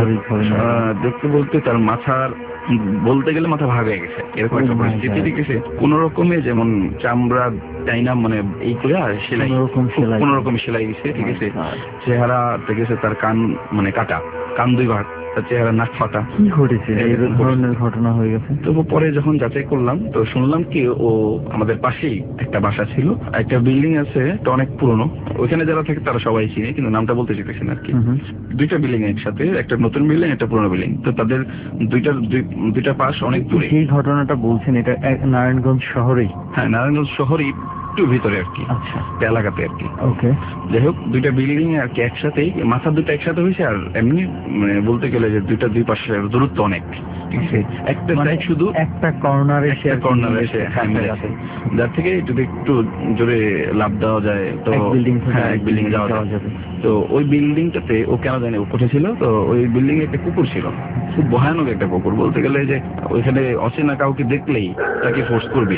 দেখতে বলতে তার মাথার, বলতে গেলে মাথা ভাগ হয়ে গেছে, এরকম একটা পরিস্থিতি। ঠিক আছে, কোন রকমে যেমন চামড়া চাইনা, মানে এই করে সেলাই, কোন রকম সেলাই দিছে, ঠিক আছে। চেহারা ঠিক আছে, তার কান মানে কাটা, কান দুই ভাগ, তার চেহারা নাক ফাটা। কি ঘটেছে এই ধরনের ঘটনা হয়ে গেছে? তো পরে যখন যাচাই করলাম তো শুনলাম কি ও আমাদের পাশেই একটা বাসা ছিল, একটা বিল্ডিং আছে, তো অনেক পুরনো, ওইখানে যারা থাকে তারা সবাই চিনে, কিন্তু নামটা বলতে চাইতেছি না আর কি। দুইটা বিল্ডিং একসাথে, একটা নতুন বিল্ডিং একটা পুরনো বিল্ডিং, তো তাদের দুইটার দুইটা পাশ অনেক দূরে। এই ঘটনাটা বলছেন এটা নারায়ণগঞ্জ শহরেই? হ্যাঁ, নারায়ণগঞ্জ শহরেই একটু ভিতরে আর কি, আচ্ছা এলাকাতে আর কি। ওকে, যাই হোক, দুইটা বিল্ডিং আর কি একসাথেই, মাথা দুটো একসাথে হয়েছে, আর এমনি মানে বলতে গেলে যে দুইটা দুই পাশে দূরত্ব অনেক, ঠিক আছে। একটা সাইড শুধু একটা কর্নারে একটা কর্নারে এসে হ্যাঁ মিলেছে, যার থেকে যদি একটু জোরে লাভ দেওয়া যায় তো বিল্ডিং হ্যাঁ এক বিল্ডিং যাওয়া যাবে। তো ওই বিল্ডিংটাতে ও কেন জানে ও উঠেছিল, তো ওই বিল্ডিং এ একটা কুকুর ছিল, খুব ভয়ানক একটা কুকুর, বলতে গেলে যে ওইখানে অচেনা কাউকে দেখলেই তাকে ফোর্স করবে,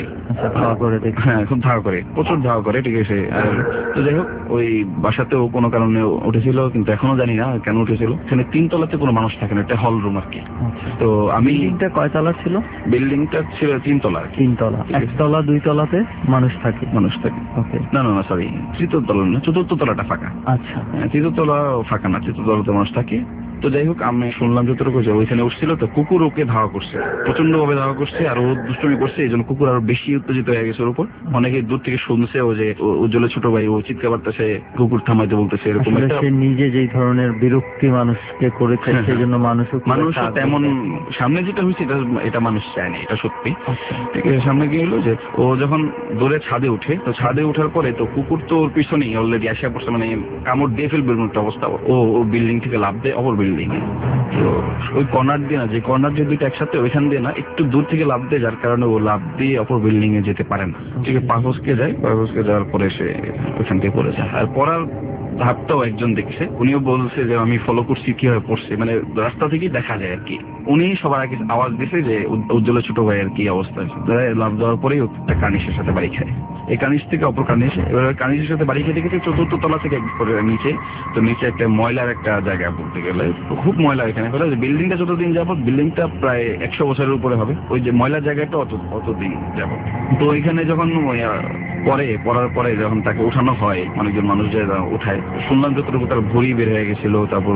হ্যাঁ খুব ধাওয়া করে, প্রচুর ধাওয়া করে, ঠিক আছে। আর তো যাই হোক, ওই বাসাতেও কোনো কারণে উঠেছিল, কিন্তু এখনো জানি না কেন উঠেছিল। এখানে তিনতলাতে কোনো মানুষ থাকে না, একটা হল রুম আর কি। তো আমি কয়তলা ছিল? বিল্ডিংটা ছিল তিনতলা। তিনতলা, একতলা দুই তলাতে মানুষ থাকে? মানুষ থাকে। ওকে, না না না সরি, তৃতীয় তলা না, চতুর্থ তলাটা ফাঁকা। আচ্ছা, তৃতীয় তলা ফাঁকা না, তৃতীয় তলাতে মানুষ থাকে। তো যাই হোক, আমি শুনলাম যতটুকু যে ওইখানে উঠছিল, তো কুকুর ওকে ধাওয়া করছে, প্রচন্ড ভাবে ধাওয়া করছে, আর ও দুষ্টুমি করছে, এই জন্য কুকুর আরো বেশি উত্তেজিত হয়ে গেছে ওর উপর। অনেকে দূর থেকে শুনছে ও যে উজ্জ্বলের ছোট ভাই ও চিৎকার করতেছে, কুকুর থামাইতে বলতেছে, এরকম একটা। সে নিজে যেই ধরনের বিরক্তি মানুষকে করেছে, সেই জন্য মানুষ মানুষ তেমন সামনে যেটা হয়েছে এটা এটা মানুষ চায়নি, এটা সত্যি, ঠিক আছে। সামনে কি হলো যে ও যখন দৌড়ে ছাদে উঠে, তো ছাদে ওঠার পরে তো কুকুর তো ওর পিছনেই অলরেডি আসা পড়ছে, মানে কামড় দিয়ে ফেলবে একটা অবস্থা। ও ও বিল্ডিং থেকে লাফ দেয় অপর বিল্ডিং এ, তো ওই কর্নার দিয়ে না, যে কর্নার যে দুইটা একসাথে ওইখান দিয়ে না, একটু দূর থেকে লাফ দেয়, যার কারণে ও লাফ দিয়ে অপর বিল্ডিং এ যেতে পারে না, ঠিক আছে। পাঁচকে যায়, পাঁচকে যাওয়ার পরে সে ওইখান থেকে পড়ে যায়। আর পড়ার ধাপটাও একজন দেখছে, উনিও বলছে যে আমি ফলো করছি কিভাবে পড়ছে, মানে রাস্তা থেকেই দেখা যায় আর কি। উনি সবার আগে আওয়াজ দিছে যে উজ্জ্বলের ছোট ভাই আর কি অবস্থা হয়েছে। লাভ দেওয়ার পরেই একটা কানিশের সাথে বাড়ি খায়, এই কানিশ থেকে অপর কানিশ, এবার কানিশের সাথে বাড়ি খেতে খেতে চতুর্থ তলা থেকে নিচে, তো নিচে একটা ময়লার একটা জায়গা, বলতে গেলে খুব ময়লা এখানে। বিল্ডিংটা যতদিন যাবত, বিল্ডিংটা প্রায় একশো বছরের উপরে হবে, ওই যে ময়লার জায়গাটা অত অতদিন যাবত। তো ওইখানে যখন পরে পড়ার পরে যখন তাকে উঠানো হয়, অনেকজন মানুষ যে উঠায়, শুনলাম যতটুকু তার ভুঁড়ি বের হয়ে গেছিল, তারপর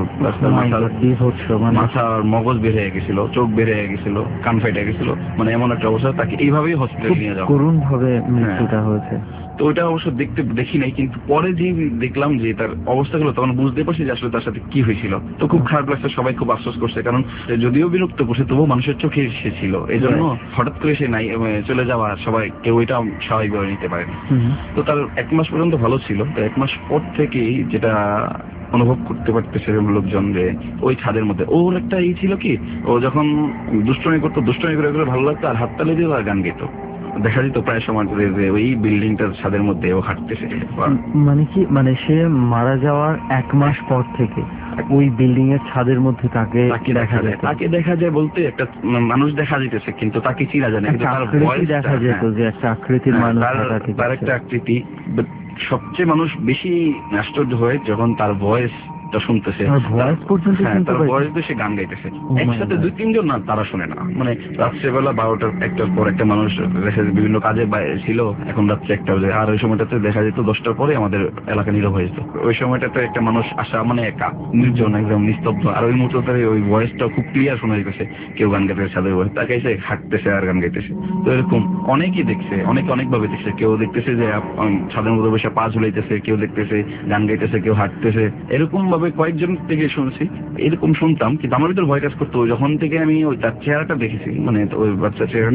মাথার মগজ বের হয়ে গেছিল, চোখ বের হয়ে গেছিল, কান ফেটে গেছিল, মানে এমন একটা অবস্থা। তাকে এইভাবেই হসপিটালে নিয়ে যাওয়া, করুণ ভাবে মৃত্যুটা হয়েছে। তো ওইটা অবশ্য দেখতে দেখি নাই, কিন্তু পরে যে দেখলাম যে তার অবস্থাগুলো, তখন বুঝতে পারছি যে আসলে তার সাথে কি হয়েছিল। তো খুব খারাপ লাগছে, সবাই খুব আফসোস করছে, কারণ যদিও বিরক্ত করছে তবুও মানুষের চোখে এসেছিল, এই জন্য হঠাৎ করে সে নাই চলে যাওয়া, সবাই কেউ এটা স্বাভাবিকভাবে নিতে পারেনি। তো তার এক মাস পর্যন্ত ভালো ছিল, তো এক মাস পর থেকেই যেটা অনুভব করতে পারতেছে লোকজন যে ওই ছাদের মধ্যে ওর একটা ই ছিল কি, ও যখন দুষ্টমি করতো, দুষ্টমি করে করে ভালো লাগতো, আর হাততালি দিয়ে আর গান গেতো, দেখা যেত প্রায় সময় যে ওই বিল্ডিংটার ছাদের মধ্যে ও হাঁটতেছে। মানে কি, মানে সে মারা যাওয়ার এক মাস পর থেকে ওই বিল্ডিং এর ছাদের মধ্যে তাকে দেখা যায়, তাকে দেখা যায় বলতে একটা মানুষ দেখা যেতেছে, কিন্তু তাকে চিনা যায় না, কিন্তু তার ভয়েস দেখা যেত যে একটা আকৃতির মানুষ, তার একটা আকৃতি। সবচেয়ে মানুষ বেশি আশ্চর্য হয় যখন তার ভয়েস শুনতেছে, তার বয়স সে গান গাইতেছে একসাথে দুই তিনজন, না তারা শুনে না, মানে রাত্রেবেলা বারোটার একটার পর একটা মানুষ বিভিন্ন কাজে ছিল, এখন রাত্রে একটা বাজে, আর ওই সময়টাতে দেখা যেত দশটার পরে আমাদের এলাকা নীরব হয়ে যেত। ওই সময়টাতে একটা মানুষ আসা মানে একা, নির্জন, একদম নিস্তব্ধ, আর ওই মুহূর্তে ওই ভয়েসটা খুব ক্লিয়ার শোনা যেতেছে, কেউ গান গাইতেছে ছাদের ভয়েস, তাকে এসে হাঁটতেছে আর গান গাইতেছে। তো এরকম অনেকেই দেখছে, অনেকে অনেকভাবে দেখছে, কেউ দেখতেছে যে ছাদের মধ্যে বসে পা ঝুলাইতেছে, কেউ দেখতেছে গান গাইতেছে, কেউ হাঁটতেছে, এরকম ভাবে কয়েকজন থেকে শুনছি। এরকম শুনতাম, কিন্তু আমার ভিতর ভয় কাজ করতো যখন থেকে আমি ওই তার চেহারাটা দেখেছি, মানে ওই বাচ্চার চেহারাটা,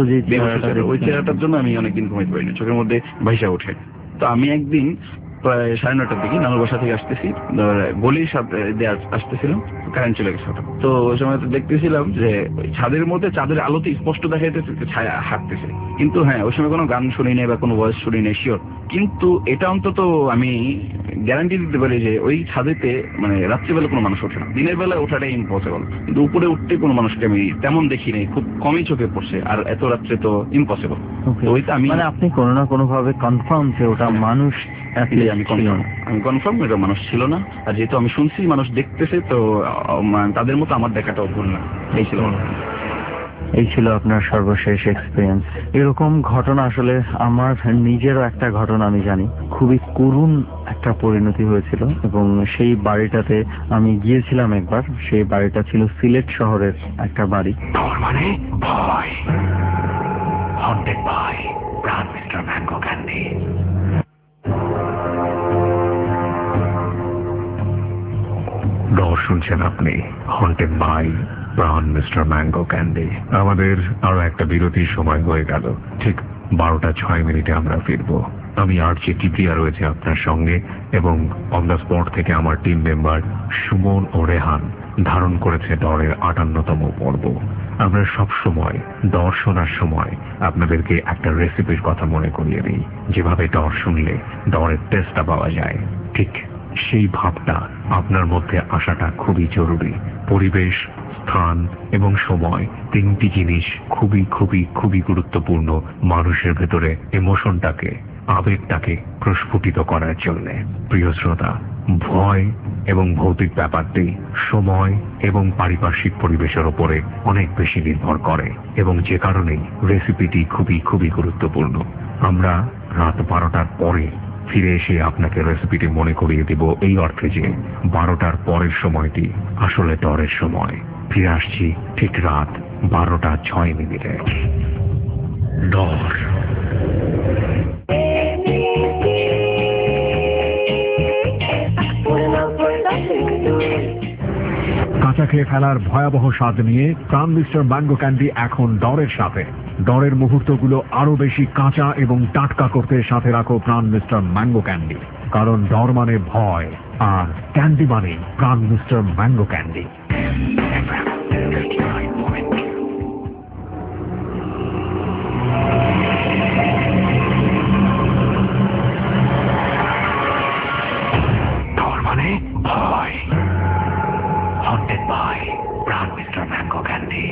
ওই চেহারাটার জন্য আমি অনেকদিন ঘুমাইতে পারিনি, চোখের মধ্যে ভাইসা ওঠে। তো আমি একদিন প্রায় সাড়ে নটার দিকে নানুর বাসা থেকে আসতেছি, গলির সাথে আসতেছিলাম, কারেন্ট চলে গেছে। তো ওই সময় তো দেখতেছিলাম যে ছাদের মধ্যে চাঁদের আলোতে স্পষ্ট দেখা যেতেছে ছায়া হাঁটতেছে, কিন্তু হ্যাঁ ওই সময় কোনো গান শুনি নাই বা কোনো ভয়েস শুনি নাই শিওর, কিন্তু এটা অন্তত আমি গ্যারান্টি দিতে পারি যে ওই ছাদেতে মানে রাত্রিবেলা কোনো মানুষ ওঠে না, দিনের বেলা ওঠাটাই ইম্পসিবল, কিন্তু উপরে উঠতে কোনো মানুষকে আমি তেমন দেখি নাই, খুব কমই চোখে পড়ছে, আর এত রাত্রে তো ইম্পসিবল। ওইটা আমি মানে আপনি কোনো না কোনো ভাবে কনফার্ম যে ওটা মানুষ, আমি কনফার্ম আমি কনফার্ম এটা মানুষ ছিল না, আর যেহেতু আমি শুনছি মানুষ দেখতেছে, তো তাদের মতো আমার দেখাটাও ভুল না। এই ছিল এই ছিল আপনার সর্বশেষ এক্সপিরিয়েন্স। এরকম ঘটনা আসলে আমার নিজেরও একটা ঘটনা আমি জানি, খুবই করুণ একটা পরিণতি হয়েছিল এবং সেই বাড়িটাতে আমি গিয়েছিলাম একবার। সেই বাড়িটা ছিল সিলেট শহরের একটা বাড়ি। ডর মানে ভয়, haunted by Pran Mister Mango Candy. Dor শুনছেন আপনি, haunted by Pran Mister Mango Candy. আমাদের আরো একটা বিরতির সময় হয়ে গেল। ঠিক বারোটা ছয় মিনিটে আমরা ফিরবো। আমি আর যে টিপ্রিয়া রয়েছে আপনার সঙ্গে এবং অন দ্য স্পট থেকে আমার টিম মেম্বার সুমন ও রেহান ধারণ করেছে ডরের আটান্নতম পর্ব। আমরা সব সময় ডর শোনার সময় আপনাদেরকে একটা রেসিপির কথা মনে করিয়ে দিই। যেভাবে ডর শুনলে ডরের টেস্টটা পাওয়া যায়, ঠিক সেই ভাবটা আপনার মধ্যে আসাটা খুবই জরুরি। পরিবেশ, স্থান এবং সময় তিনটি জিনিস খুবই খুবই খুবই গুরুত্বপূর্ণ মানুষের ভেতরে ইমোশনটাকে, আবেগটাকে প্রস্ফুটিত করার জন্য। প্রিয় শ্রোতা, ভয় এবং ভৌতিক ব্যাপারটি সময় এবং পারিপার্শ্বিক পরিবেশের ওপরে অনেক বেশি নির্ভর করে এবং যে কারণেই রেসিপিটি খুবই খুবই গুরুত্বপূর্ণ। আমরা রাত বারোটার পরে ফিরে এসে আপনাকে রেসিপিটি মনে করিয়ে দেব, এই অর্থে যে বারোটার পরের সময়টি আসলে ডরের সময়। ফিরে আসছি ঠিক রাত বারোটা ছয় মিনিটে। ডর। কাঁচা খেয়ে ফেলার ভয়াবহ স্বাদ নিয়ে প্রাণ মিস্টার ম্যাঙ্গো ক্যান্ডি এখন ডরের সাথে। ডরের মুহূর্তগুলো আরো বেশি কাঁচা এবং টাটকা করতে সাথে রাখো প্রাণ মিস্টার ম্যাঙ্গো ক্যান্ডি, কারণ ডর মানে ভয় আর ক্যান্ডি মানে প্রাণ মিস্টার ম্যাঙ্গো ক্যান্ডি। ডর মানে ভয়, haunted by Pran Mister Mango Candy.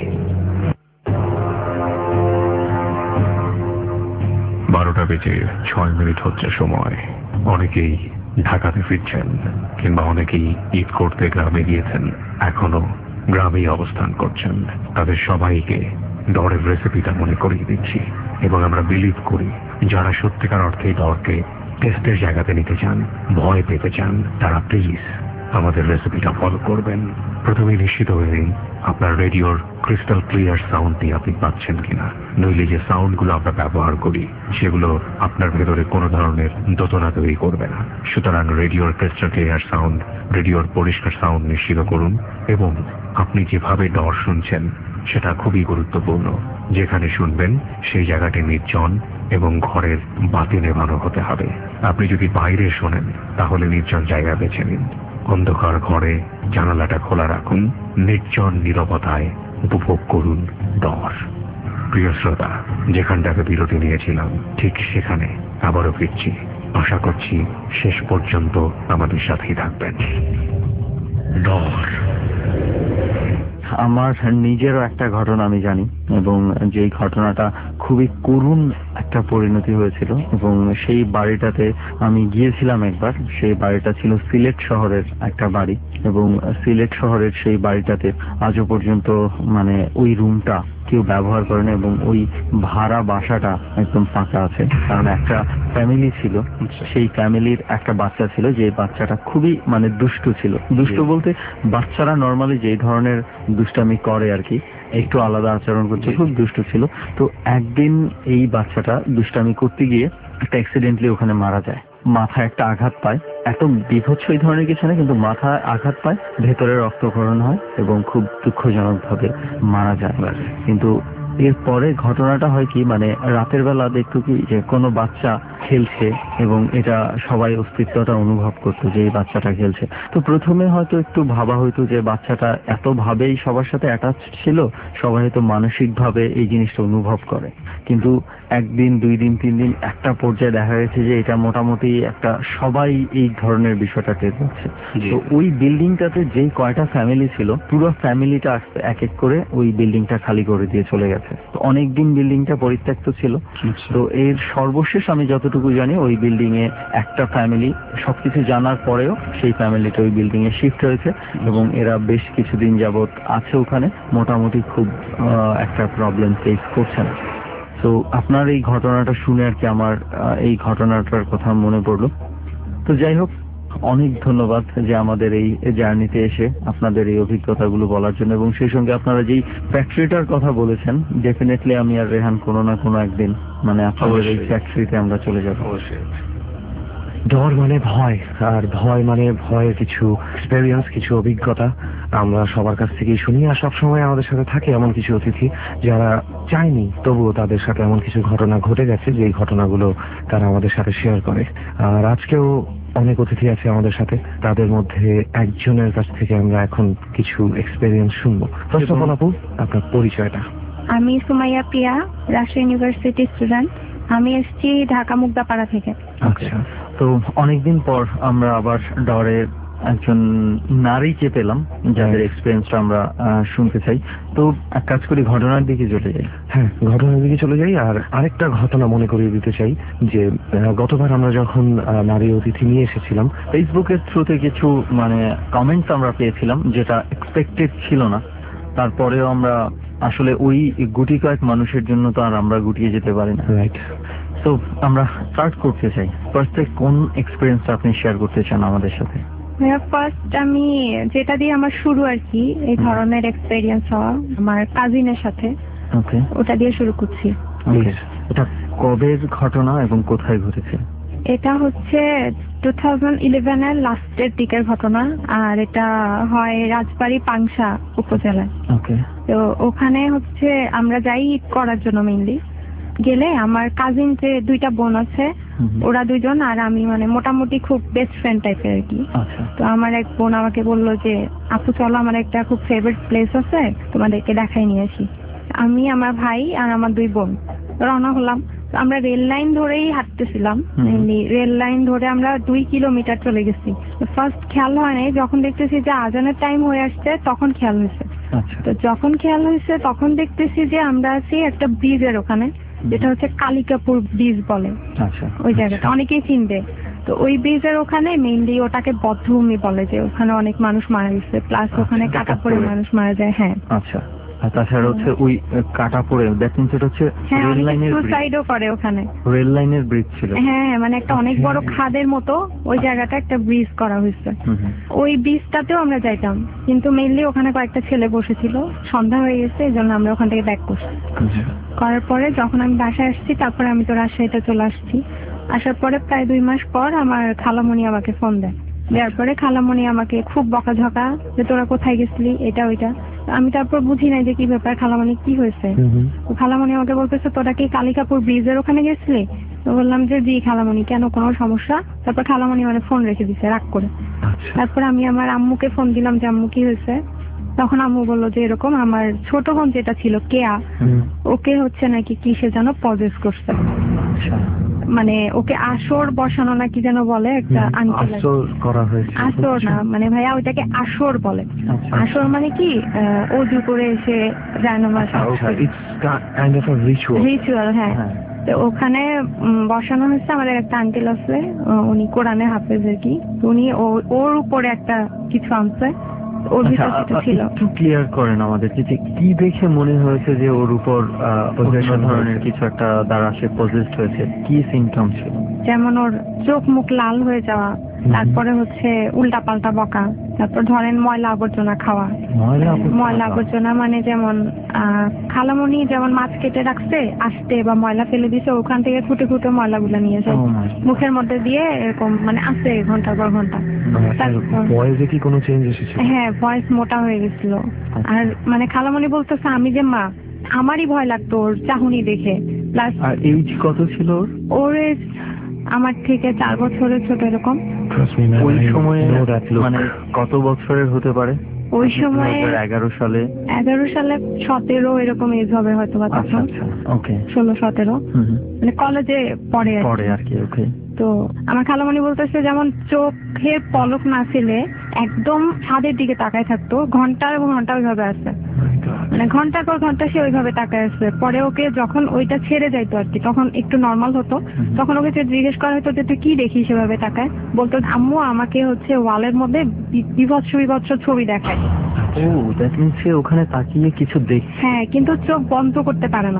বারোটা বেজে ছয় মিনিট হচ্ছে সময়। অনেকেই ঢাকাতে ফিরছেন কিংবা অনেকেই ঈদ করতে গ্রামে গিয়েছেন, এখনো গ্রামেই অবস্থান করছেন। তাদের সবাইকে ডরের রেসিপিটা মনে করিয়ে দিচ্ছি এবং আমরা বিলিভ করি যারা সত্যিকার অর্থে ডরকে টেস্টের জায়গাতে নিতে চান, ভয় পেতে চান, তারা প্লিজ আমাদের রেসিপিটা ফলো করবেন। প্রথমে নিশ্চিত হয়ে নিন আপনার রেডিওর ক্রিস্টাল ক্লিয়ার সাউন্ডটি আপনি পাচ্ছেন কিনা, নইলে যে সাউন্ডগুলো আমরা ব্যবহার করি সেগুলো আপনার ভেতরে কোনো ধরনের দোতনা তৈরি করবে না। সুতরাং রেডিওর ক্রিস্টাল ক্লিয়ার সাউন্ড, রেডিওর পরিষ্কার সাউন্ড নিশ্চিত করুন এবং আপনি যেভাবে ডর শুনছেন সেটা খুবই গুরুত্বপূর্ণ। যেখানে শুনবেন সেই জায়গাটি নির্জন এবং ঘরের বাতি নেভানো হতে হবে। আপনি যদি বাইরে শোনেন তাহলে নির্জন জায়গা বেছে নিন। অন্ধকার ঘরে জানালাটা খোলা রাখুন, নির্জন নীরবতায় উপভোগ করুন ডর। প্রিয় শ্রোতা, যেখানটাকে বিরতি নিয়েছিলাম ঠিক সেখানে আবারও ফিরছি। আশা করছি শেষ পর্যন্ত আমাদের সাথেই থাকবেন। ডর। আমার নিজেরও একটা ঘটনা আমি জানি এবং যেই ঘটনাটা খুবই করুণ একটা পরিণতি হয়েছিল এবং সেই বাড়িটাতে আমি গিয়েছিলাম একবার। সেই বাড়িটা ছিল সিলেট শহরের একটা বাড়ি এবং সিলেট শহরের সেই বাড়িটাতে আজও পর্যন্ত মানে ওই রুমটা কেউ ব্যবহার করে না এবং ওই ভাড়া বাসাটা একদম ফাঁকা আছে। কারণ একটা ফ্যামিলি ছিল, সেই ফ্যামিলির একটা বাচ্চা ছিল, যে বাচ্চাটা খুবই মানে দুষ্টু ছিল। দুষ্টু বলতে বাচ্চারা নর্মালি যেই ধরনের দুষ্টামি করে আর কি, একটু আলাদা আচরণ করছে, খুব দুষ্টু ছিল। তো একদিন এই বাচ্চাটা দুষ্টামি করতে গিয়ে একটা অ্যাক্সিডেন্টলি ওখানে মারা যায়। মাথায় একটা আঘাত পায়, এত বিভৎস এই ধরনের কিছু না, কিন্তু মাথায় আঘাত পায়, ভেতরে রক্তক্ষরণ হয় এবং খুব দুঃখজনক ভাবে মারা যায়। কিন্তু এরপরে ঘটনাটা হয় কি, মানে রাতের বেলা দেখতো কি যে কোনো বাচ্চা খেলছে এবং এটা সবাই অস্তিত্বটা অনুভব করতো যে এই বাচ্চাটা খেলছে। তো প্রথমে হয়তো একটু ভাবা হয়তো যে বাচ্চাটা এত ভাবেই সবার সাথে অ্যাটাচ ছিল, সবাই হয়তো মানসিক ভাবে এই জিনিসটা অনুভব করে। কিন্তু একদিন, দুই দিন, তিন দিন, একটা পর্যায়ে দেখা গেছে যে এটা মোটামুটি একটা সবাই এই ধরনের বিষয়টা টের পাচ্ছে। তো ওই বিল্ডিংটাতে যেই কয়টা ফ্যামিলি ছিল, পুরো ফ্যামিলিটা এক এক করে ওই বিল্ডিংটা খালি করে দিয়ে চলে গেছে। তো অনেকদিন বিল্ডিংটা পরিত্যক্ত ছিল। তো এর সর্বশেষ আমি যতটুকু জানি, ওই বিল্ডিং এ একটা ফ্যামিলি সবকিছু জানার পরেও সেই ফ্যামিলিটা ওই বিল্ডিং এ শিফট হয়েছে এবং এরা বেশ কিছুদিন যাবত আছে ওখানে, মোটামুটি খুব একটা প্রবলেম ফেস করছে না। তো আপনার এই ঘটনাটা শুনে আর কি আমার এই ঘটনাটার কথা মনে পড়লো। তো তো যাই হোক, অনেক ধন্যবাদ যে আমাদের এই জার্নিতে এসে আপনাদের এই অভিজ্ঞতাগুলো বলার জন্য, এবং সেই সঙ্গে আপনারা যেই ফ্যাক্টরিটার কথা বলেছেন, ডেফিনেটলি আমি আর রেহান কোনো না কোনো একদিন মানে আপনাদের এই ফ্যাক্টরিতে আমরা চলে যাব। অবশ্যই। ডর মানে ভয়, আর ভয় মানে ভয়ের কিছু এক্সপেরিয়েন্স, কিছু অভিজ্ঞতা আমরা সবার কাছ থেকেই শুনি। আর সবসময় আমাদের সাথে থাকে এমন কিছু অতিথি যারা চায়নি, তবুও তাদের সাথে এমন কিছু ঘটনা ঘটে গেছে যে ঘটনাগুলো তারা আমাদের সাথে শেয়ার করে। আর আজকেও অনেক অতিথি আছে আমাদের সাথে, তাদের মধ্যে একজনের কাছ থেকে আমরা এখন কিছু এক্সপেরিয়েন্স শুনবো। ফার্স্ট অফ অল আপু, আপনার পরিচয়টা। আমি সুমাইয়া প্রিয়া, রাজশাহী ইউনিভার্সিটি স্টুডেন্ট। আমি এসেছি ঢাকা মুগদাপাড়া থেকে। আচ্ছা, তো অনেকদিন পর আমরা আবার ডরের একজন নারীকে পেলাম যাদের এক্সপিরিয়েন্সটা আমরা শুনতে চাই। তো এক কাজ করি, ঘটনার দিকে চলে যাই। হ্যাঁ, ঘটনার দিকে চলে যাই। আর আরেকটা ঘটনা মনে করিয়ে দিতে চাই যে গতবার আমরা যখন নারী অতিথি নিয়ে এসেছিলাম, ফেসবুকের থ্রুতে কিছু মানে কমেন্টস আমরা পেয়েছিলাম যেটা এক্সপেক্টেড ছিল না। তারপরেও আমরা আসলে ওই গুটি কয়েক মানুষের জন্য তো আর আমরা গুটিয়ে যেতে পারি না, রাইট? তো আমরা স্টার্ট করতে চাই। ফার্স্টে কোন এক্সপিরিয়েন্সটা আপনি শেয়ার করতে চান আমাদের সাথে? ফার্স্ট আমি যেটা দিয়ে আমার শুরু আর কি এই ধরনের এক্সপেরিয়েন্স হওয়া, আমার কাজিনের সাথে, ওকে, ওটা দিয়ে শুরু করছি। এটা কবের ঘটনা এবং কোথায় ঘটেছে? এটা হচ্ছে টু থাউজেন্ড ইলেভেন এর লাস্টের দিকের ঘটনা, আর এটা হয় রাজবাড়ী পাংশা উপজেলায়। ওকে, তো ওখানে হচ্ছে আমরা যাই ঈদ করার জন্য মেইনলি। গেলে আমার কাজিন যে দুইটা বোন আছে, ওরা দুইজন আর আমি মানে মোটামুটি খুব বেস্ট ফ্রেন্ড টাইপের আর কি। তো আমার এক বোন আমাকে বললো যে আপু চলো, আমার একটা খুব ফেভারিট প্লেস আছে, তোমাদেরকে দেখাই নিয়ে আসি। আমি, আমার ভাই আর আমার দুই বোন রওনা হলাম। আমরা রেল লাইন ধরেই হাঁটতেছিলাম, মেইনলি রেল লাইন ধরে আমরা দুই কিলোমিটার চলে গেছি। ফার্স্ট খেয়াল হয় নাই, যখন দেখতেছি যে আজানের টাইম হয়ে আসছে তখন খেয়াল হয়েছে। তো যখন খেয়াল হয়েছে তখন দেখতেছি যে আমরা আছি একটা ব্রিজের ওখানে, যেটা হচ্ছে কালিকাপুর ব্রিজ বলে। ওই জায়গাটা অনেকেই চিনবে। তো ওই ব্রিজের ওখানে মেইনলি ওটাকে বদ্ধভূমি বলে, যে ওখানে অনেক মানুষ মারা গেছে, প্লাস ওখানে কাটা পড়ে মানুষ মারা যায়। হ্যাঁ, আচ্ছা। আর তাছাড়া হচ্ছে ওই কাটা পড়ে দ্যাট মিন্স এটা হচ্ছে রেল লাইনের সুসাইডও করে ওখানে। রেল লাইনের ব্রিজ ছিল। হ্যাঁ, মানে একটা অনেক বড় খাদের মতো ওই জায়গাটা একটা ব্রিজ করা হয়েছে। ওই ব্রিজটাতেও আমরা যাইতাম, কিন্তু মেইনলি ওখানে কয়েকটা ছেলে বসেছিল, সন্ধ্যা হয়ে গেছে, এই জন্য আমরা ওখান থেকে ব্যাক করছি। করার পরে যখন আমি বাসায় আসছি, তারপরে আমি তো রাজশাহীতে চলে আসছি। আসার পরে প্রায় দুই মাস পর আমার খালামণি আমাকে ফোন দেয়। দেওয়ার পরে খালামণি আমাকে খুব বকাঝকা যে তোরা কোথায় গেছিলি, এটা ওইটা। আমি তারপর বুঝি নাই যে কি ব্যাপার, খালামণি কি হয়েছে। খালামণি আমাকে বলতেছে তোরা কি কালিকাপুর ব্রিজের ওখানে গেছিলি? তো বললাম যে জি খালামণি, কেন, কোনো সমস্যা? তারপর খালামণি মানে ফোন রেখে দিছে রাগ করে। তারপর আমি আমার আম্মুকে ফোন দিলাম যে আম্মু কি হয়েছে। তখন আম্মু বললো যে এরকম আমার ছোট বোন যেটা ছিল কেয়া, ওকে হচ্ছে নাকি কিসে যেন পজেস করছে, মানে ওকে আসর বসানো নাকি যেন বলে একটা আঙ্কেল। আসর না মানে ভাইয়া, ওইটাকে আসর বলে। আসর মানে কি অজু করে এসে জায়নামাজ, রিচুয়াল। হ্যাঁ, তো ওখানে বসানো হয়েছে। আমাদের একটা আঙ্কেল আছে, উনি কোরআনে হাফেজ আর কি, উনি ওর উপরে একটা কিছু আনছে, ওর ভিতরে সেটা ছিল। একটু ক্লিয়ার করেন আমাদের যে কি দেখে মনে হয়েছে যে ওর উপর ধরনের কিছু একটা দ্বারা সে পজেসড হয়েছে, কি সিমটম ছিল? যেমন ওর চোখ মুখ লাল হয়ে যাওয়া, তারপরে হচ্ছে উল্টা পাল্টা বকা, তারপর ধরেন ময়লা আবর্জনা খাওয়া। ময়লা আবর্জনা মানে যেমন খালামণি যেমন মাছ কেটে রাখছে, আসতে বা ময়লা ফেলে দিছে, ওখান থেকে খুঁটে খুঁটে ময়লাগুলো নিয়ে যায় মুখের মধ্যে দিয়ে, এরকম মানে আসে ঘন্টার পর ঘন্টা। ভয়েসে কি কোনো চেঞ্জ এসেছে? হ্যাঁ, ভয়েস মোটা হয়ে গেছিল। আর মানে খালামণি বলতেছে আমি যে মা, আমারই ভয় লাগতো ওর চাহনি দেখে। প্লাস এইজ কত ছিল ওর? ওর এজ আমার থেকে চার বছরের ছোট এরকম। ওই সময় মানে কত বছরের হতে পারে? ওই সময় এগারো সালে এগারো সালে সতেরো এরকম এজ হবে হয়তো বা তখন। ওকে, ষোলো সতেরো মানে কলেজে পড়ে পড়ে আর কি। ওকে, তো আমার খালামণি বলতেছে যেমন চোখের পলক না ফেলে একদম ছাদের দিকে তাকায় থাকতো, ঘন্টার ঘন্টা ওইভাবে আসছে, মানে ঘন্টার পর ঘন্টা সে ওইভাবে তাকায় আসছে। পরে ওকে যখন ওইটা ছেড়ে যাইতো আর কি, তখন একটু নর্মাল হতো, তখন ওকে জিজ্ঞেস করা হতো যে তুই কি দেখি সেভাবে তাকায়, বলতো আম্মু আমাকে হচ্ছে ওয়ালের মধ্যে বিভৎস বিভৎস ছবি দেখায়। ও দ্যাট মিন্স সে ওখানে তাকিয়ে কিছু দেখে। হ্যাঁ, কিন্তু চোখ বন্ধ করতে পারে না।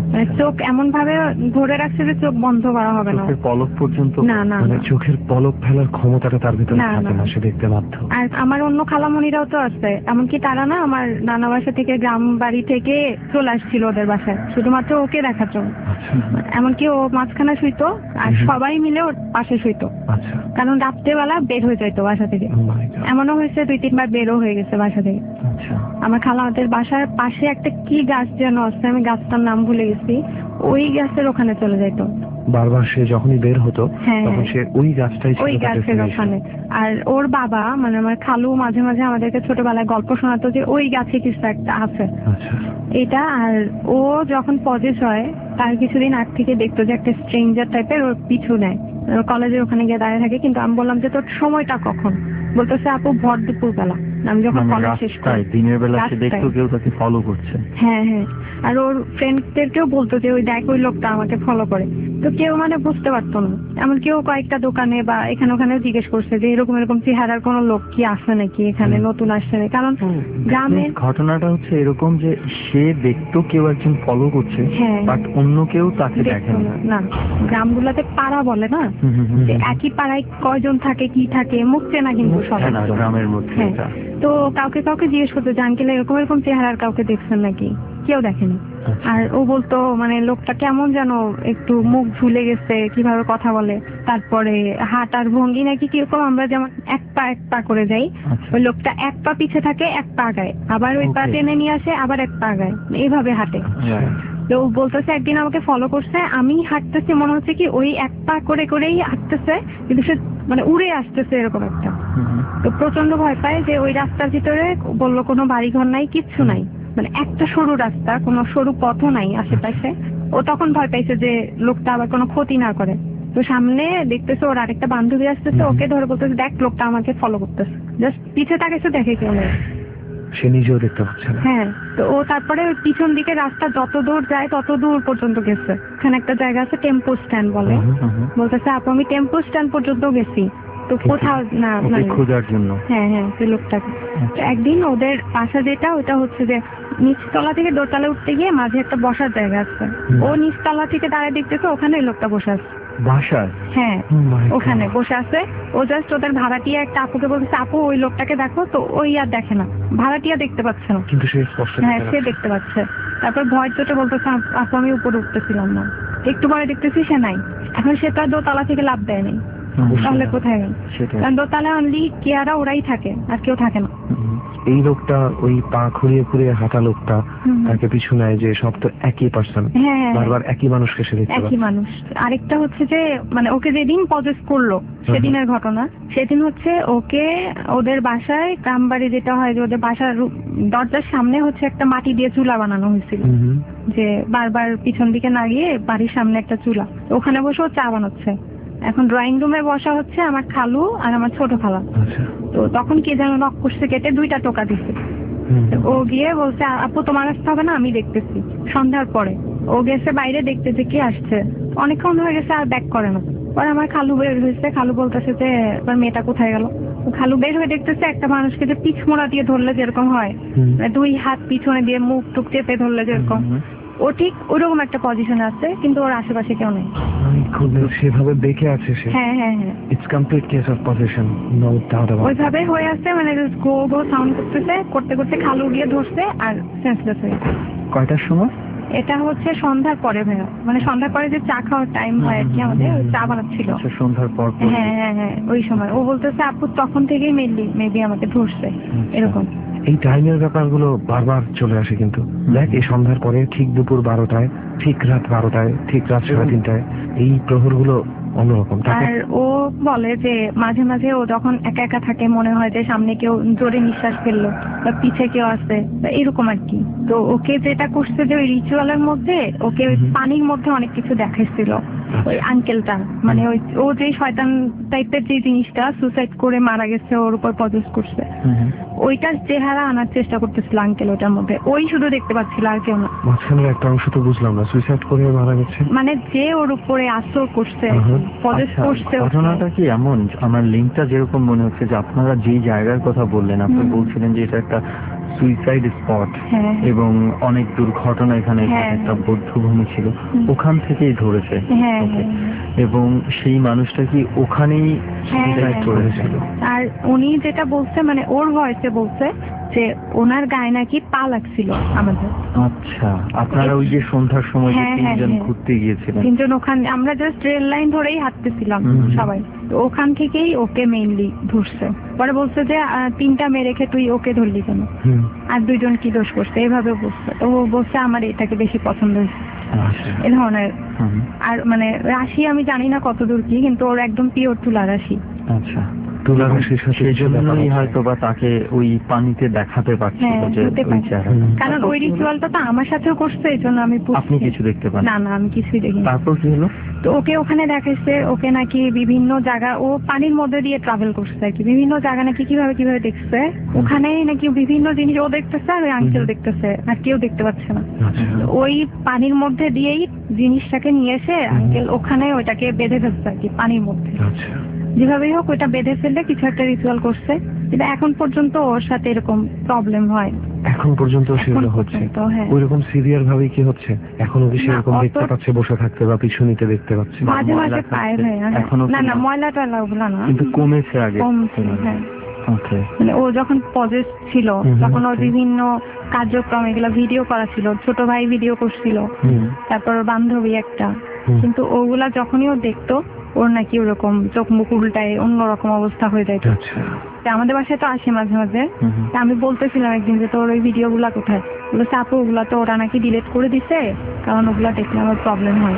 মানে চোখ এমন ভাবে ধরে রাখছে যে চোখ বন্ধ করা হবে না, চোখের পলক পর্যন্ত না না মানে না। চোখের পলক ফেলার ক্ষমতাটা তার ভিতরে না, থাকে না। না, সে দেখতে বাধ্য। আর আমার অন্য খালামণিরাও তো আছে, এমনকি তারা না আমার নানা বাসা থেকে গ্রাম বাড়ি থেকে চলে আসছিল ওদের বাসায় শুধুমাত্র ওকে দেখার জন্য। আচ্ছা এমনকি ও মাঝখানে শুইতো আর হুম। সবাই মিলে ওর পাশে শুইতো, আচ্ছা। কারণ রাত্রেবেলা বের হয়ে যাইতো বাসা থেকে। Oh my God. এমনও হয়েছে দুই তিনবার বেরও হয়ে গেছে বাসা থেকে। আচ্ছা আমার খালাদের বাসার পাশে একটা কি গাছ যেন আছে, আমি গাছটার নাম ভুলে গেছি, ওই গাছের ওখানে চলে যাইতো। বারবার সে যখনই বের হতো হ্যাঁ, তখন সে ওই গাছটাই ছিল ওই তার গাছের destination। ওখানে। আর ওর বাবা মানে আমার খালু মাঝে মাঝে আমাদেরকে ছোটবেলায় গল্প শোনাতো যে ওই গাছে কিছু একটা আছে আচ্ছা এটা। আর ও যখন পজেস হয় তার কিছুদিন আগ থেকে দেখতো যে একটা স্ট্রেঞ্জার টাইপের ওর পিছু নেয়, কলেজের ওখানে গিয়ে দাঁড়িয়ে থাকে। কিন্তু আমি বললাম যে তোর সময়টা কখন, বলতেছে আপু ভর দুপুর বেলা, আমি যখন মানে কলেজ শেষ রাস্তায় করি। দিনের বেলা সে রাস্তায়। দেখতো কেউ তাকে ফলো করছে। হ্যাঁ হ্যাঁ, আর ওর ফ্রেন্ডদেরকেও বলতো যে ওই দেখ ওই লোকটা আমাকে ফলো করে, তো কেউ মানে বুঝতে পারতো না। এমন কেউ কয়েকটা দোকানে বা এখানে ওখানে জিজ্ঞেস করছে যে এরকম এরকম চেহারার কোনো লোক কি আসে নাকি এখানে, নতুন আসছে নাকি, কারণ গ্রামের ঘটনাটা হচ্ছে এরকম যে সে দেখতো কেউ একজন ফলো করছে, হ্যাঁ। বাট অন্য কেউ তাকে দেখে দেখতো না। না। না, গ্রামগুলোতে পাড়া বলে না, হুম, হুম, হুম। যে একই পাড়ায় কয়জন থাকে কি থাকে মুখ চেনা কিন্তু সবাই। হ্যাঁ না, গ্রামের মধ্যে হ্যাঁ। এটা। তো কাউকে কাউকে জিজ্ঞেস করতো যে আঙ্কেল এরকম এরকম চেহারার কাউকে দেখছেন নাকি, কেউ দেখেনি। আচ্ছা। আর ও বলতো মানে লোকটা কেমন যেন একটু মুখ ঝুলে গেছে, কিভাবে কথা বলে, তারপরে হাঁটার ভঙ্গি নাকি কিরকম আমরা যেমন এক পা এক পা করে যাই, আচ্ছা। ওই লোকটা এক পা পিছে থাকে এক পা আগায়, আবার ওই পা Okay. টেনে নিয়ে আসে আবার এক পা আগায়, এইভাবে হাঁটে। Right. তো ও বলতেছে একদিন আমাকে ফলো করছে, আমি হাঁটতেছি মনে হচ্ছে কি ওই এক পা করে করেই হাঁটতেছে, কিন্তু সে মানে উড়ে আসতেছে এরকম একটা। হুম, হুম। তো প্রচন্ড ভয় পায় যে ওই রাস্তার ভিতরে বললো কোনো বাড়িঘর নাই, কিচ্ছু নাই, মানে একটা সরু রাস্তা, কোনো সরু পথও নাই আশেপাশে। ও তখন ভয় পাইছে যে লোকটা আবার কোনো ক্ষতি না করে। তো সামনে দেখতেছে ওর আরেকটা বান্ধবী আসতেছে, ওকে ধরে বলতেছে দেখ লোকটা আমাকে ফলো করতেছে, জাস্ট পিছে তাকাইছে দেখে কেউ নেই। সে নিজেও দেখতে পাচ্ছে না। হ্যাঁ, তো ও তারপরে ওই পিছন দিকে রাস্তা যত দূর যায় তত দূর পর্যন্ত গেছে। এখানে একটা জায়গা আছে টেম্পো স্ট্যান্ড বলে, হুম, হুম, হুম। বলতেছে আপু আমি টেম্পো স্ট্যান্ড পর্যন্ত গেছি, তো কোথাও না ওকে মানে খোঁজার জন্য। হ্যাঁ হ্যাঁ সেই লোকটাকে। তো একদিন ওদের বাসা যেটা ওটা হচ্ছে যে নিচতলা থেকে দোতলা উঠতে গিয়ে মাঝে একটা বসার জায়গা আছে, হুম। ও নিচতলা থেকে দাঁড়ায় দেখতেছে ওখানে ওই লোকটা বসে আছে। বাসায়? হ্যাঁ Oh my God. ওখানে বসে আছে। ও জাস্ট ওদের ভাড়াটিয়া একটা আপুকে বলছে আপু ওই লোকটাকে দেখো, তো ওই আর দেখে না, ভাড়াটিয়া দেখতে পাচ্ছে না। কিন্তু সে স্পষ্ট হ্যাঁ দেখতে সে পাচ্ছে। দেখতে পাচ্ছে। তারপর ভয় চোটে বলতেছে "আপ- আপু আমি উপরে উঠতেছিলাম না, একটু পরে দেখতেছি সে নাই। এখন সে তো আর দোতলা থেকে লাফ দেয় নাই, অবশ্যই তাহলে না। কোথায় গেল? সেটাই। কারণ দোতলা অনলি কেয়ারা ওরাই থাকে আর কেউ থাকে না। হুম, এই লোকটা ওই পা খুঁড়িয়ে খুঁড়িয়ে হাঁটা লোকটা হুম। তাকে পিছু নেয় যে সব তো একই পার্সন, হ্যাঁ হ্যাঁ, বারবার একই মানুষকে সে দেখতে একই পাচ্ছে। মানুষ। আরেকটা হচ্ছে যে মানে ওকে যেদিন পজেস করলো সেদিনের ঘটনা, সেদিন হচ্ছে ওকে ওদের বাসায় গ্রামবাড়ি যেটা হয় যে ওদের বাসার রু- দরজার সামনে হচ্ছে একটা মাটি দিয়ে চুলা বানানো হয়েছিল, হুম, হুম। যে বারবার পিছন দিকে না গিয়ে বাড়ির সামনে একটা চুলা, ওখানে বসে ও চা বানাচ্ছে। এখন ড্রয়িং রুমে বসা হচ্ছে আমার খালু আর আমার ছোট খালা। আচ্ছা। তো তখন কে যেন নক করছে, কেটে দুইটা টোকা দিচ্ছে। হুম, তো ও গিয়ে বলছে আপু তোমার আসতে হবে না, আমি দেখতেছি। সন্ধ্যার পরে ও গেছে বাইরে দেখতে যে কে আসছে, অনেকক্ষণ হয়ে গেছে আর ব্যাক করে না। পরে আমার খালু বের হয়েছে, খালু বলতেছে যে এবার মেয়েটা কোথায় গেল। তো খালু বের হয়ে দেখতেছে একটা মানুষকে যে পিছ মোড়া দিয়ে ধরলে যেরকম হয়, হুম। মানে দুই হাত পিছনে দিয়ে মুখ টুক চেপে ধরলে যেরকম, হুম, ও ঠিক ওরকম একটা পজিশনে আছে, কিন্তু ওর আশেপাশে কেউ নেই। My goodness, সেভাবে দেখে আছে সে। হ্যাঁ হ্যাঁ হ্যাঁ, it's complete case of position, no doubt about. ওইভাবে হয়ে আছে, মানে গো গো সাউন্ড করতেছে, করতে করতে খালু গিয়ে ধরছে আর সেন্সলেস হয়ে গেছে। কয়টার সময়? এটা হচ্ছে সন্ধ্যার পরে ভাইয়া, মানে সন্ধ্যার পরে যে চা খাওয়ার টাইম হয় আর কি আমাদের, ওই চা বানাচ্ছিল। আচ্ছা, সন্ধ্যার পর পর। হ্যাঁ হ্যাঁ হ্যাঁ, ওই সময় ও বলতেছে আপু তখন থেকেই মেনলি মেবি আমাকে ধরছে এরকম। এই টাইমের ব্যাপারগুলো বারবার চলে আসে কিন্তু। দেখ এই সন্ধ্যার পরে ঠিক দুপুর বারোটায়, ঠিক রাত বারোটায়, ঠিক রাত সাড়ে তিনটায়, এই প্রহরগুলো অন্যরকম তাকে। আর ও বলে যে মাঝে মাঝে ও যখন একা একা থাকে মনে হয় যে সামনে কেউ জোরে নিঃশ্বাস ফেললো বা পিছে কেউ আছে বা এরকম আর কি। তো ওকে যেটা করছে যে ওই রিচুয়ালের মধ্যে ওকে ওই পানির মধ্যে অনেক কিছু দেখাইছিল ওই আঙ্কেলটা, মানে ওই ও যে শয়তান টাইপের যে জিনিসটা সুসাইড করে মারা গেছে ওর উপর পজেস করছে, হুম, হুম। ওইটার চেহারা আনার চেষ্টা করতেছিল আঙ্কেল ওটার মধ্যে, ওই শুধু দেখতে পাচ্ছিল আর কেউ না। মাঝখানের একটা অংশ তো বুঝলাম না, সুইসাইড করে মারা গেছে। মানে যে ওর উপরে আসর করছে হুম। পজেস আচ্ছা, করছে ওকে। ঘটনাটা কি এমন, আমার লিঙ্কটা যেরকম মনে হচ্ছে যে আপনারা যেই জায়গার কথা বললেন, আপনি হুম। বলছিলেন যে এটা একটা সুইসাইড স্পট হ্যাঁ। এবং অনেক দুর্ঘটনা এখানে হ্যাঁ, একটা হ্যাঁ। বৌদ্ধভূমি ছিল, হুম। ওখান থেকেই ধরেছে হ্যাঁ, ওকে। হ্যাঁ। এবং সেই মানুষটা কি ওখানেই হ্যাঁ, সুইসাইড হ্যাঁ। করেছিল? আর উনি যেটা বলছে মানে ওর ভয়েসে বলছে যে ওনার গায়ে নাকি পা লাগছিল আমাদের। আচ্ছা, আপনারা ওই যে সন্ধ্যার সময় যে হ্যাঁ, হ্যাঁ, তিনজন হ্যাঁ। ঘুরতে গিয়েছিলেন? তিনজন ওখানে আমরা জাস্ট রেল লাইন ধরেই হাঁটতেছিলাম হুম। সবাই, তো ওখান থেকেই ওকে মেইনলি ধরছে। পরে বলছে যে আহ, তিনটা মেয়ে রেখে তুই ওকে ধরলি কেন, হুম। আর দুইজন কি দোষ করছে, এভাবে বলছে। তো ও বলছে আমার এটাকে বেশি পছন্দ হয়েছে, আচ্ছা। এ ধরনের। হুম। আর মানে রাশি আমি জানি না কত দূর কি, কিন্তু ওর একদম পিওর তুলা রাশি। আচ্ছা, তুলা রাশির সাথে সেই কিছু ব্যাপার জন্যই আছে। হয়তো বা তাকে ওই পানিতে দেখাতে পারছিল হ্যাঁ, যে হতে ওই পারে। চেহারা। কারণ ওই রিচুয়ালটা তো আমার সাথেও করছে, এই জন্য আমি বুঝছি। আপনি কিছু দেখতে পান? না না, আমি কিছুই দেখিনি। তারপর কি হলো? তো ওকে ওখানে দেখাইছে, ওকে নাকি বিভিন্ন জায়গা, ও পানির মধ্যে দিয়ে ট্রাভেল করছে আর কি, বিভিন্ন জায়গা নাকি কিভাবে কিভাবে দেখছে, ওখানে নাকি বিভিন্ন জিনিস ও দেখতেছে আর ওই আঙ্কেল দেখতেছে, আর কেউ দেখতে পাচ্ছে না। আচ্ছা। ওই পানির মধ্যে দিয়েই জিনিসটাকে নিয়ে এসে আঙ্কেল ওখানে ওইটাকে বেঁধে ফেলছে আর কি পানির মধ্যে। আচ্ছা। যেভাবেই হোক ওইটা বেঁধে ফেললে কিছু একটা রিচুয়াল করছে, কিন্তু এখন পর্যন্ত ওর সাথে এরকম প্রবলেম হয়। এখন পর্যন্ত এখন সেগুলো হচ্ছে পর্যন্ত, হ্যাঁ। ওইরকম সিভিয়ার ভাবে কি হচ্ছে এখনো কি না, সেরকম অত- দেখতে পাচ্ছে, বসে থাকতে বা পিছু নিতে দেখতে পাচ্ছে? মাঝে ময়লা মাঝে পায় থাকছে, ভাইয়া। এখনো না না, কোনো- ময়লা টয়লা ওগুলা না, কিন্তু কমেছে আগে? কমছে, হ্যাঁ। ওকে। মানে ও যখন পজেস ছিল হুম, তখন ওর okay. বিভিন্ন কার্যক্রম এগুলো ভিডিও করা ছিল, ছোট ভাই ভিডিও করছিল, হুম। তারপর ওর বান্ধবী একটা। হুম। কিন্তু ওগুলা যখনই ও দেখতো ওর নাকি ওরকম চোখ মুখ উল্টায় অন্যরকম অবস্থা হয়ে যায়। আচ্ছা। আমাদের বাসায় তো আসে মাঝে মাঝে, হুম হুম। তা আমি বলতেছিলাম একদিন যে তোর ওই ভিডিও গুলা কোথায়, বলে আপু ওগুলা তো ওরা নাকি ডিলিট করে দিছে, কারণ ওগুলা দেখলে আমার প্রবলেম হয়।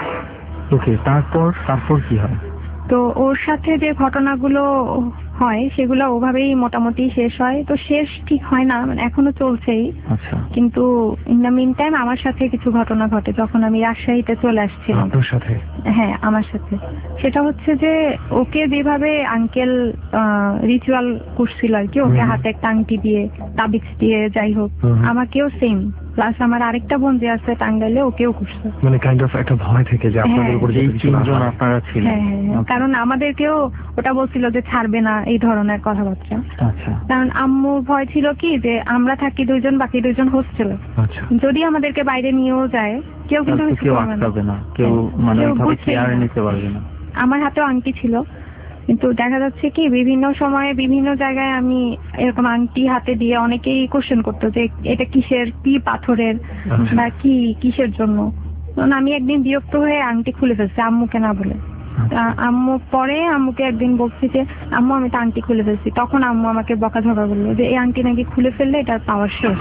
ওকে, তারপর তারপর কি হয়? তো ওর সাথে যে ঘটনাগুলো হয় সেগুলো ওভাবেই মোটামুটি শেষ হয়। তো শেষ ঠিক হয় না, মানে এখনো চলছেই। আচ্ছা। কিন্তু ইন দ্য মিন টাইম আমার সাথে কিছু ঘটনা ঘটে যখন আমি রাজশাহীতে চলে আসছিলাম। আপনার সাথে? হ্যাঁ, আমার সাথে। সেটা হচ্ছে যে ওকে যেভাবে আঙ্কেল রিচুয়াল করছিল আর কি, ওকে হুম। হাতে একটা আংটি দিয়ে তাবিজ দিয়ে যাই হোক, হুম। আমাকেও সেম, প্লাস আমার আরেকটা বোন যে আছে টাঙ্গাইলে, ওকেও করছে। মানে কাইন্ড অফ একটা ভয় থেকে যে আপনাদের হ্যাঁ, উপর এই যদি কিছু না তিনজন হয়। আপনারা ছিলেন? হ্যাঁ হ্যাঁ হ্যাঁ। Okay. কারণ আমাদেরকেও ওটা বলছিল যে ছাড়বে না, এই ধরনের কথাবার্তা। আচ্ছা। কারণ আম্মুর ভয় ছিল কি যে আমরা থাকি দুইজন, বাকি দুইজন হোস্টেলে, আচ্ছা। যদি আমাদেরকে বাইরে নিয়েও যায় কেউ কিন্তু তারপর কিছু কেউ করবে না। আটকাবে না, কেউ হ্যাঁ, মানে কেউ ওইভাবে বুঝছেই কেয়ার না। নিতে পারবে না। আমার হাতেও আংটি ছিল, কিন্তু দেখা যাচ্ছে কি বিভিন্ন সময়ে বিভিন্ন জায়গায় আমি এরকম আংটি হাতে দিয়ে অনেকেই কোশ্চেন করতো যে এটা কিসের, কি পাথরের আচ্ছা। বা কি কিসের জন্য। তখন আমি একদিন বিরক্ত হয়ে আংটি খুলে ফেলছি আম্মুকে না বলে। তা আম্মু পরে আম্মুকে একদিন বলছি যে আম্মু আমি তো আংটি খুলে ফেলছি, তখন আম্মু আমাকে বকাঝকা করলো যে এই আংটি নাকি খুলে ফেললে এটার পাওয়ার শেষ।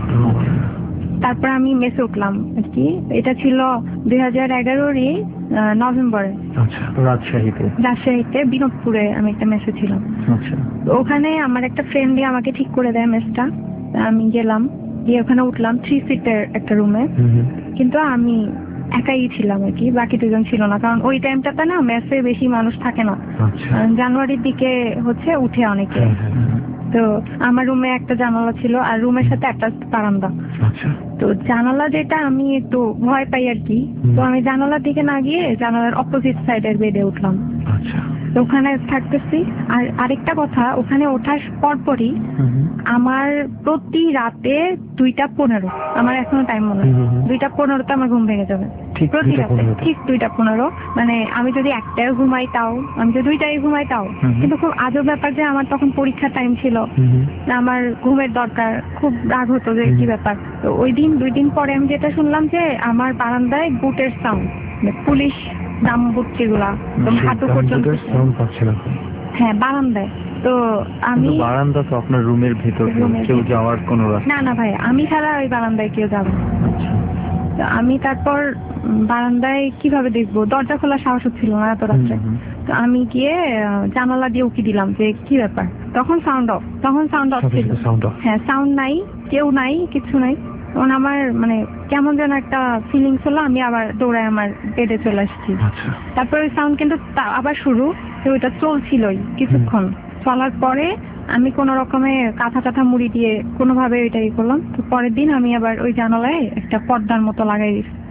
তারপর আমি মেসে উঠলাম আর কি, এটা ছিল দুই হাজার এগারোরই নভেম্বরে আচ্ছা। রাজশাহীতে? রাজশাহীতে বিনোদপুরে আমি একটা মেসে ছিলাম। আচ্ছা। তো ওখানে আমার একটা ফ্রেন্ডই আমাকে ঠিক করে দেয় মেসটা। তা আমি গেলাম, গিয়ে ওখানে উঠলাম থ্রি সিটের একটা রুমে, হুম হুম। কিন্তু আমি একাই ছিলাম আর কি, বাকি দুজন ছিল না, কারণ ওই টাইমটাতে না মেসে বেশি মানুষ থাকে না। আচ্ছা। আহ, জানুয়ারির দিকে হচ্ছে উঠে অনেকে। হ্যাঁ হ্যাঁ। তো আমার রুমে একটা জানালা ছিল আর রুমের সাথে একটা বারান্দা। আচ্ছা। তো জানালা যেটা আমি একটু ভয় পাই আর কি, তো আমি জানালার দিকে না গিয়ে জানালার অপোজিট সাইডের বেডে উঠলাম। আচ্ছা। তো ওখানে থাকতেছি। আর আরেকটা কথা, ওখানে ওঠার পরপরই হুম হুম। আমার প্রতি রাতে দুইটা পনেরো, আমার এখনো টাইম মনে হয়, হুম হুম হুম। দুইটা পনেরোতে আমার ঘুম ভেঙে যাবে। ঠিক প্রতি দুইটা রাতে পনেরোতে? ঠিক দুইটা পনেরো, মানে আমি যদি একটায় ঘুমাই তাও, আমি যদি দুইটায় ঘুমাই তাও। হুম হুম। কিন্তু খুব আজব ব্যাপার যে আমার তখন পরীক্ষার টাইম ছিল, হুম হুম। আমার ঘুমের দরকার, খুব রাগ হতো যে কি ব্যাপার। তো ওই দিন দুই দিন পরে আমি যেটা শুনলাম যে আমার বারান্দায় বুটের সাউন্ড, পুলিশ দাম বুট যেগুলা তো হাঁটু পর্যন্ত। সাউন্ড পাচ্ছেন আপনি? হ্যাঁ, বারান্দায়। তো আমি কিন্তু বারান্দা তো আপনার রুমের ভিতর, রুমের কেউ ভিতর। যাওয়ার কোনো রাস্তা? না না ভাই, আমি ছাড়া ওই বারান্দায় কেউ যাবে না। আচ্ছা। তো আমি তারপর উম, বারান্দায় কিভাবে দেখবো, দরজা খোলার সাহস ছিল না এত রাত্রে। হুম, হুম। তো আমি গিয়ে আহ, জানালা দিয়ে উকি দিলাম যে কি ব্যাপার, তখন সাউন্ড অফ, তখন সাউন্ড অফ সাথে ছিল। সাথে সাউন্ড অফ? হ্যাঁ, সাউন্ড নাই, কেউ নাই, কিছু নাই। তখন আমার মানে কেমন যেন একটা ফিলিংস হলো, আমি আবার দৌড়ায় আমার বেডে চলে আসছি। আচ্ছা। তারপর ওই সাউন্ড কিন্তু তা- আবার শুরু, তো ওইটা চলছিলই কিছুক্ষণ। চলার পরে আমি কোনো রকমে কাঁথা কাঁথা মুড়ি দিয়ে কোনোভাবে ওইটা ই করলাম। তো পরের দিন আমি আবার ওই জানালায় একটা পর্দার মতো লাগাই দিই।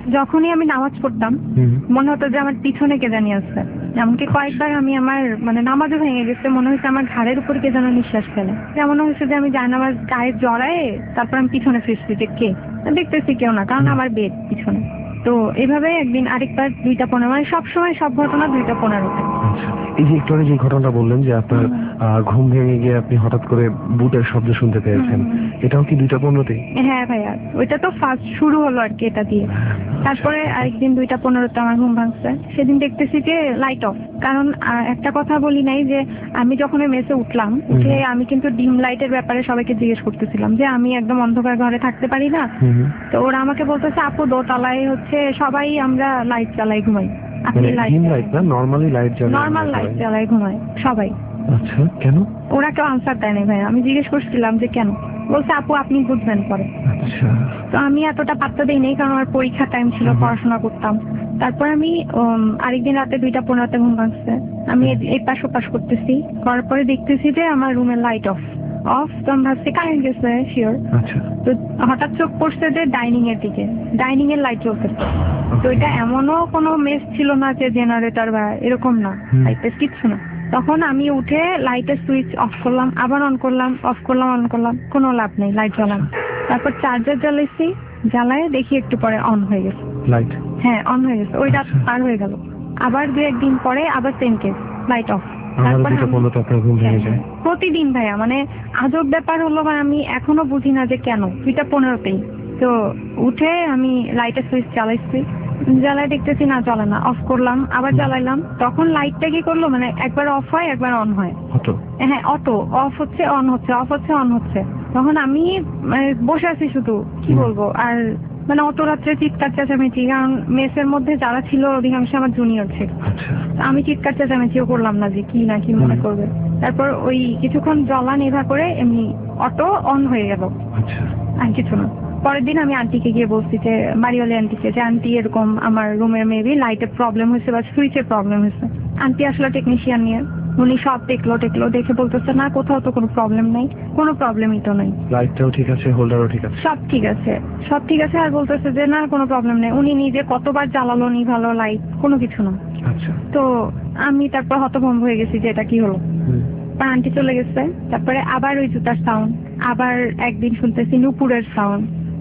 যখনই আমি নামাজ পড়তাম মনে হতো যে আমার পিছনে কে জানি আসছে। এমনকি কয়েকবার আমি আমার মানে নামাজও ভেঙে গেছে, মনে হয়েছে আমার ঘাড়ের উপর কে যেন নিঃশ্বাস ফেলে। এমন হয়েছে যে আমি জানামাজ গায়ে জড়ায় তারপর আমি পিছনে ফিরছি যে কে, দেখতেছি কেউ না, কারণ আমার বেড পিছনে। তো এভাবে একদিন আরেকবার দুইটা পনেরো, মানে সবসময় সব ঘটনা দুইটা পনেরোতে। এই যে একটু আগে যে ঘটনাটা বললেন যে আপনার ঘুম ভেঙে গিয়ে আপনি হঠাৎ করে বুটের শব্দ শুনতে পেয়েছেন, এটাও কি দুইটা পনেরোতে? হ্যাঁ ভাইয়া, ওইটা তো ফার্স্ট শুরু হলো আর কি এটা দিয়ে। তারপরে আরেকদিন দুইটা পনেরোতে আমার ঘুম ভাঙছে, সেদিন দেখতেছি যে লাইট অফ। কারণ একটা কথা বলি নাই যে আমি যখন মেসে উঠলাম, উঠে আমি কিন্তু ডিম লাইটের ব্যাপারে সবাইকে জিজ্ঞেস করতেছিলাম যে আমি একদম অন্ধকার ঘরে থাকতে পারি না। তো ওরা আমাকে বলতেছে আপু দোতলায় হচ্ছে সবাই আমরা লাইট জ্বালাই ঘুমাই, আপনি লাইট না নরমালি লাইট জ্বালাই, নরমাল লাইট জ্বালাই ঘুমাই সবাই। আচ্ছা, কেন? ওরা কেউ আনসার দেয় নাই ভাই। আমি জিজ্ঞেস করছিলাম যে কেন, বলছে আপু আপনি বুঝবেন পরে। আচ্ছা, তো আমি এতটা পাত্তা দিই নাই, কারণ আমার পরীক্ষা টাইম ছিল, পড়াশোনা করতাম। তারপর আমি আরেকদিন রাতে দুইটা পনেরোতে ঘুম ভাঙছে, আমি এই পাশ ও পাশ করতেছি, করার পরে দেখতেছি যে আমার রুমের লাইট অফ অফ তো আমি ভাবছি কারেন্ট গেছে শিওর। তো হঠাৎ চোখ পড়ছে যে ডাইনিং এর দিকে, ডাইনিং এর লাইট জ্বলতেছে। তো এটা এমনও কোনো মেস ছিল না যে জেনারেটর বা এরকম না, লাইটের কিচ্ছু না। তখন আমি উঠে লাইটের সুইচ অফ করলাম, আবার অন করলাম, অফ করলাম, অন করলাম, কোনো লাভ নেই, লাইট জ্বলাম। তারপর চার্জার জ্বালাইছি, জ্বালায় দেখি একটু পরে অন হয়ে গেছে লাইট। হ্যাঁ অন হয়ে গেছে, ওই রাত পার হয়ে গেল। আবার দু একদিন পরে আবার সেম কেস, লাইট অফ। প্রতিদিন ভাইয়া, মানে আজব ব্যাপার হলো ভাই, আমি এখনো বুঝি না যে কেন। দুইটা পনেরোতেই তো উঠে আমি লাইটের সুইচ চালাইছি, জ্বালাই দেখতেছি না চলে না, অফ করলাম, আবার জ্বালাইলাম। তখন লাইটটা কি করলো, মানে একবার অফ হয় একবার অন হয়। হ্যাঁ অটো অফ হচ্ছে অন হচ্ছে, অফ হচ্ছে অন হচ্ছে। তখন আমি মানে বসে আছি শুধু, কি বলবো আর, মানে অত রাত্রে চিৎকার চেঁচামেচি, কারণ মেসের মধ্যে যারা ছিল অধিকাংশ আমার জুনিয়র ছিল। আমি চিৎকার চেঁচামেচিও করলাম না যে কি না কি মনে করবে। তারপর ওই কিছুক্ষণ জ্বলা নিভা করে এমনি অটো অন হয়ে গেল, আর কিছু না। পরের দিন আমি আন্টিকে গিয়ে বলছি যে বাড়িওয়ালি আন্টিকে যে আন্টি এরকম আমার রুমের মেবি লাইটের প্রবলেম হয়েছে বা সুইচের প্রবলেম হয়েছে। আন্টি আসলে টেকনিশিয়ান নিয়ে, উনি সব দেখলো টেকলো দেখে বলতেছে না কোথাও তো কোনো প্রবলেম নাই, কোনো প্রবলেমই তো নাই, লাইটটাও ঠিক আছে, হোল্ডারও ঠিক আছে, সব ঠিক আছে, সব ঠিক আছে। আর বলতেছে যে না কোনো প্রবলেম নেই, উনি নিজে কতবার জ্বালালো নিভালো লাইট, কোনো কিছু না। আচ্ছা, তো আমি তারপর হতভম্ব হয়ে গেছি যে এটা কি হলো। আন্টি চলে গেছে, তারপরে আবার ওই জুতার সাউন্ড, আবার একদিন শুনতেছি নুপুরের সাউন্ড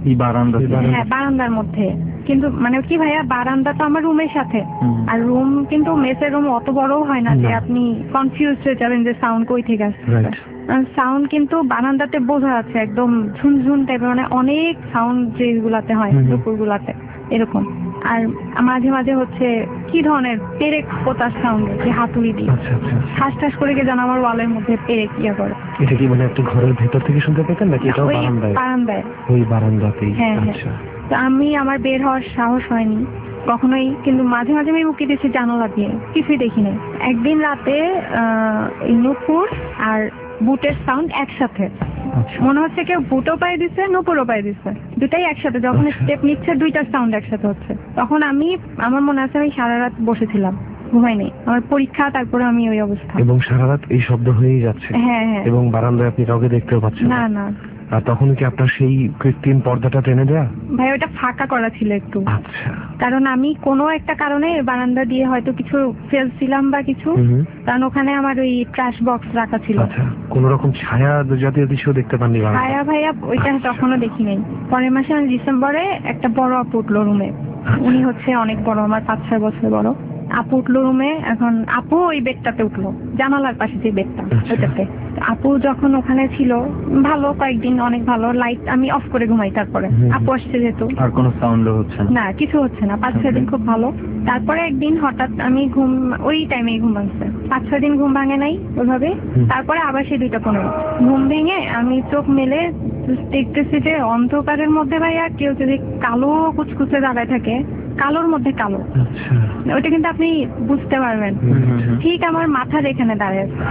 হ্যাঁ বারান্দার মধ্যে। কিন্তু মানে কি ভাইয়া, বারান্দা তো আমার রুমের সাথে, আর রুম কিন্তু মেসের রুম অত বড় হয় না যে আপনি কনফিউজ হয়ে যাবেন যে সাউন্ড কই থেকে আসছে। সাউন্ড কিন্তু বারান্দাতে বোঝা যাচ্ছে একদম ঝুনঝুন টাইপের, মানে অনেক সাউন্ড যেগুলাতে হয় দুপুর গুলাতে এরকম। আর মাঝে মাঝে হচ্ছে কি ধরনের পেরেক পোতার সাউন্ড, যে হাতুড়ি দিয়ে ঠাস ঠাস করে কে যেন আমার ওয়ালের মধ্যে পেরেক ইয়া করে। এটা কি মানে একটা ঘরের ভেতর থেকে শুনতে পেতেন নাকি এটাও বারান্দায়? বারান্দায়, ওই বারান্দাতেই। হ্যাঁ আচ্ছা। তো আমি আমার বের হওয়ার সাহস হয়নি কখনোই, কিন্তু মাঝে মাঝে আমি উকি দিয়েছি জানালা দিয়ে, কিছুই দেখি নাই। একদিন রাতে আহ নুপুর আর বুটের সাউন্ড একসাথে, মনে হচ্ছে কেউ বুটও পায়ে দিচ্ছে নুপুরও পায়ে দিচ্ছে, দুটাই একসাথে। যখন স্টেপ নিচ্ছে দুইটার সাউন্ড একসাথে হচ্ছে। তখন আমি, আমার মনে আছে আমি সারা রাত বসেছিলাম, ঘুমাই নেই, আমার পরীক্ষা, তারপরে আমি ওই অবস্থা। এবং সারা রাত এই শব্দ হয়েই যাচ্ছে? হ্যাঁ হ্যাঁ। এবং বারান্দায় আপনি কাউকে দেখতেও পাচ্ছেন না? না। আর তখন কি আপনার সেই কৃত্রিম পর্দাটা টেনে দেয়া? ভাই ওটা ফাঁকা করা ছিল একটু। আচ্ছা। কারণ আমি কোনো একটা কারণে বারান্দা দিয়ে হয়তো কিছু ফেলছিলাম বা কিছু, কারণ ওখানে আমার ওই ট্রাশ বক্স রাখা ছিল। আচ্ছা, কোন রকম ছায়া জাতীয় দৃশ্য দেখতে পাননি? ছায়া ভাইয়া ওইটা তখনও দেখি নাই। পরের মাসে আমি ডিসেম্বরে একটা বড় আপু উঠলো রুমে, উনি হচ্ছে অনেক বড়, আমার পাঁচ ছয় বছর বড়। আপু উঠলো রুমে, এখন আপু ওই বেডটাতে উঠলো, জানালার পাশে যে বেডটা ওইটাতে। আপু যখন ওখানে ছিল ভালো কয়েকদিন, অনেক ভালো, লাইট আমি অফ করে ঘুমাই। তারপরে আপু আসছে যেহেতু, আর কোনো সাউন্ড হচ্ছে না, কিছু হচ্ছে না, পাঁচ ছয় দিন খুব ভালো। তারপরে একদিন হঠাৎ আমি ঘুম, ওই টাইমে ঘুম ভাঙছে, পাঁচ ছয় দিন ঘুম ভাঙে নাই ওইভাবে। তারপরে আবার সেই দুইটা পনেরো ঘুম ভেঙে আমি চোখ মেলে দেখতেছি যে অন্ধকারের মধ্যে ভাইয়া কেউ যদি কালো কুচকুচে দাঁড়ায় থাকে, কালোর মধ্যে কালো, ওইটা কিন্তু আপনি বুঝতে পারবেন, ঠিক আমার মাথার এখানে দাঁড়িয়ে আছে।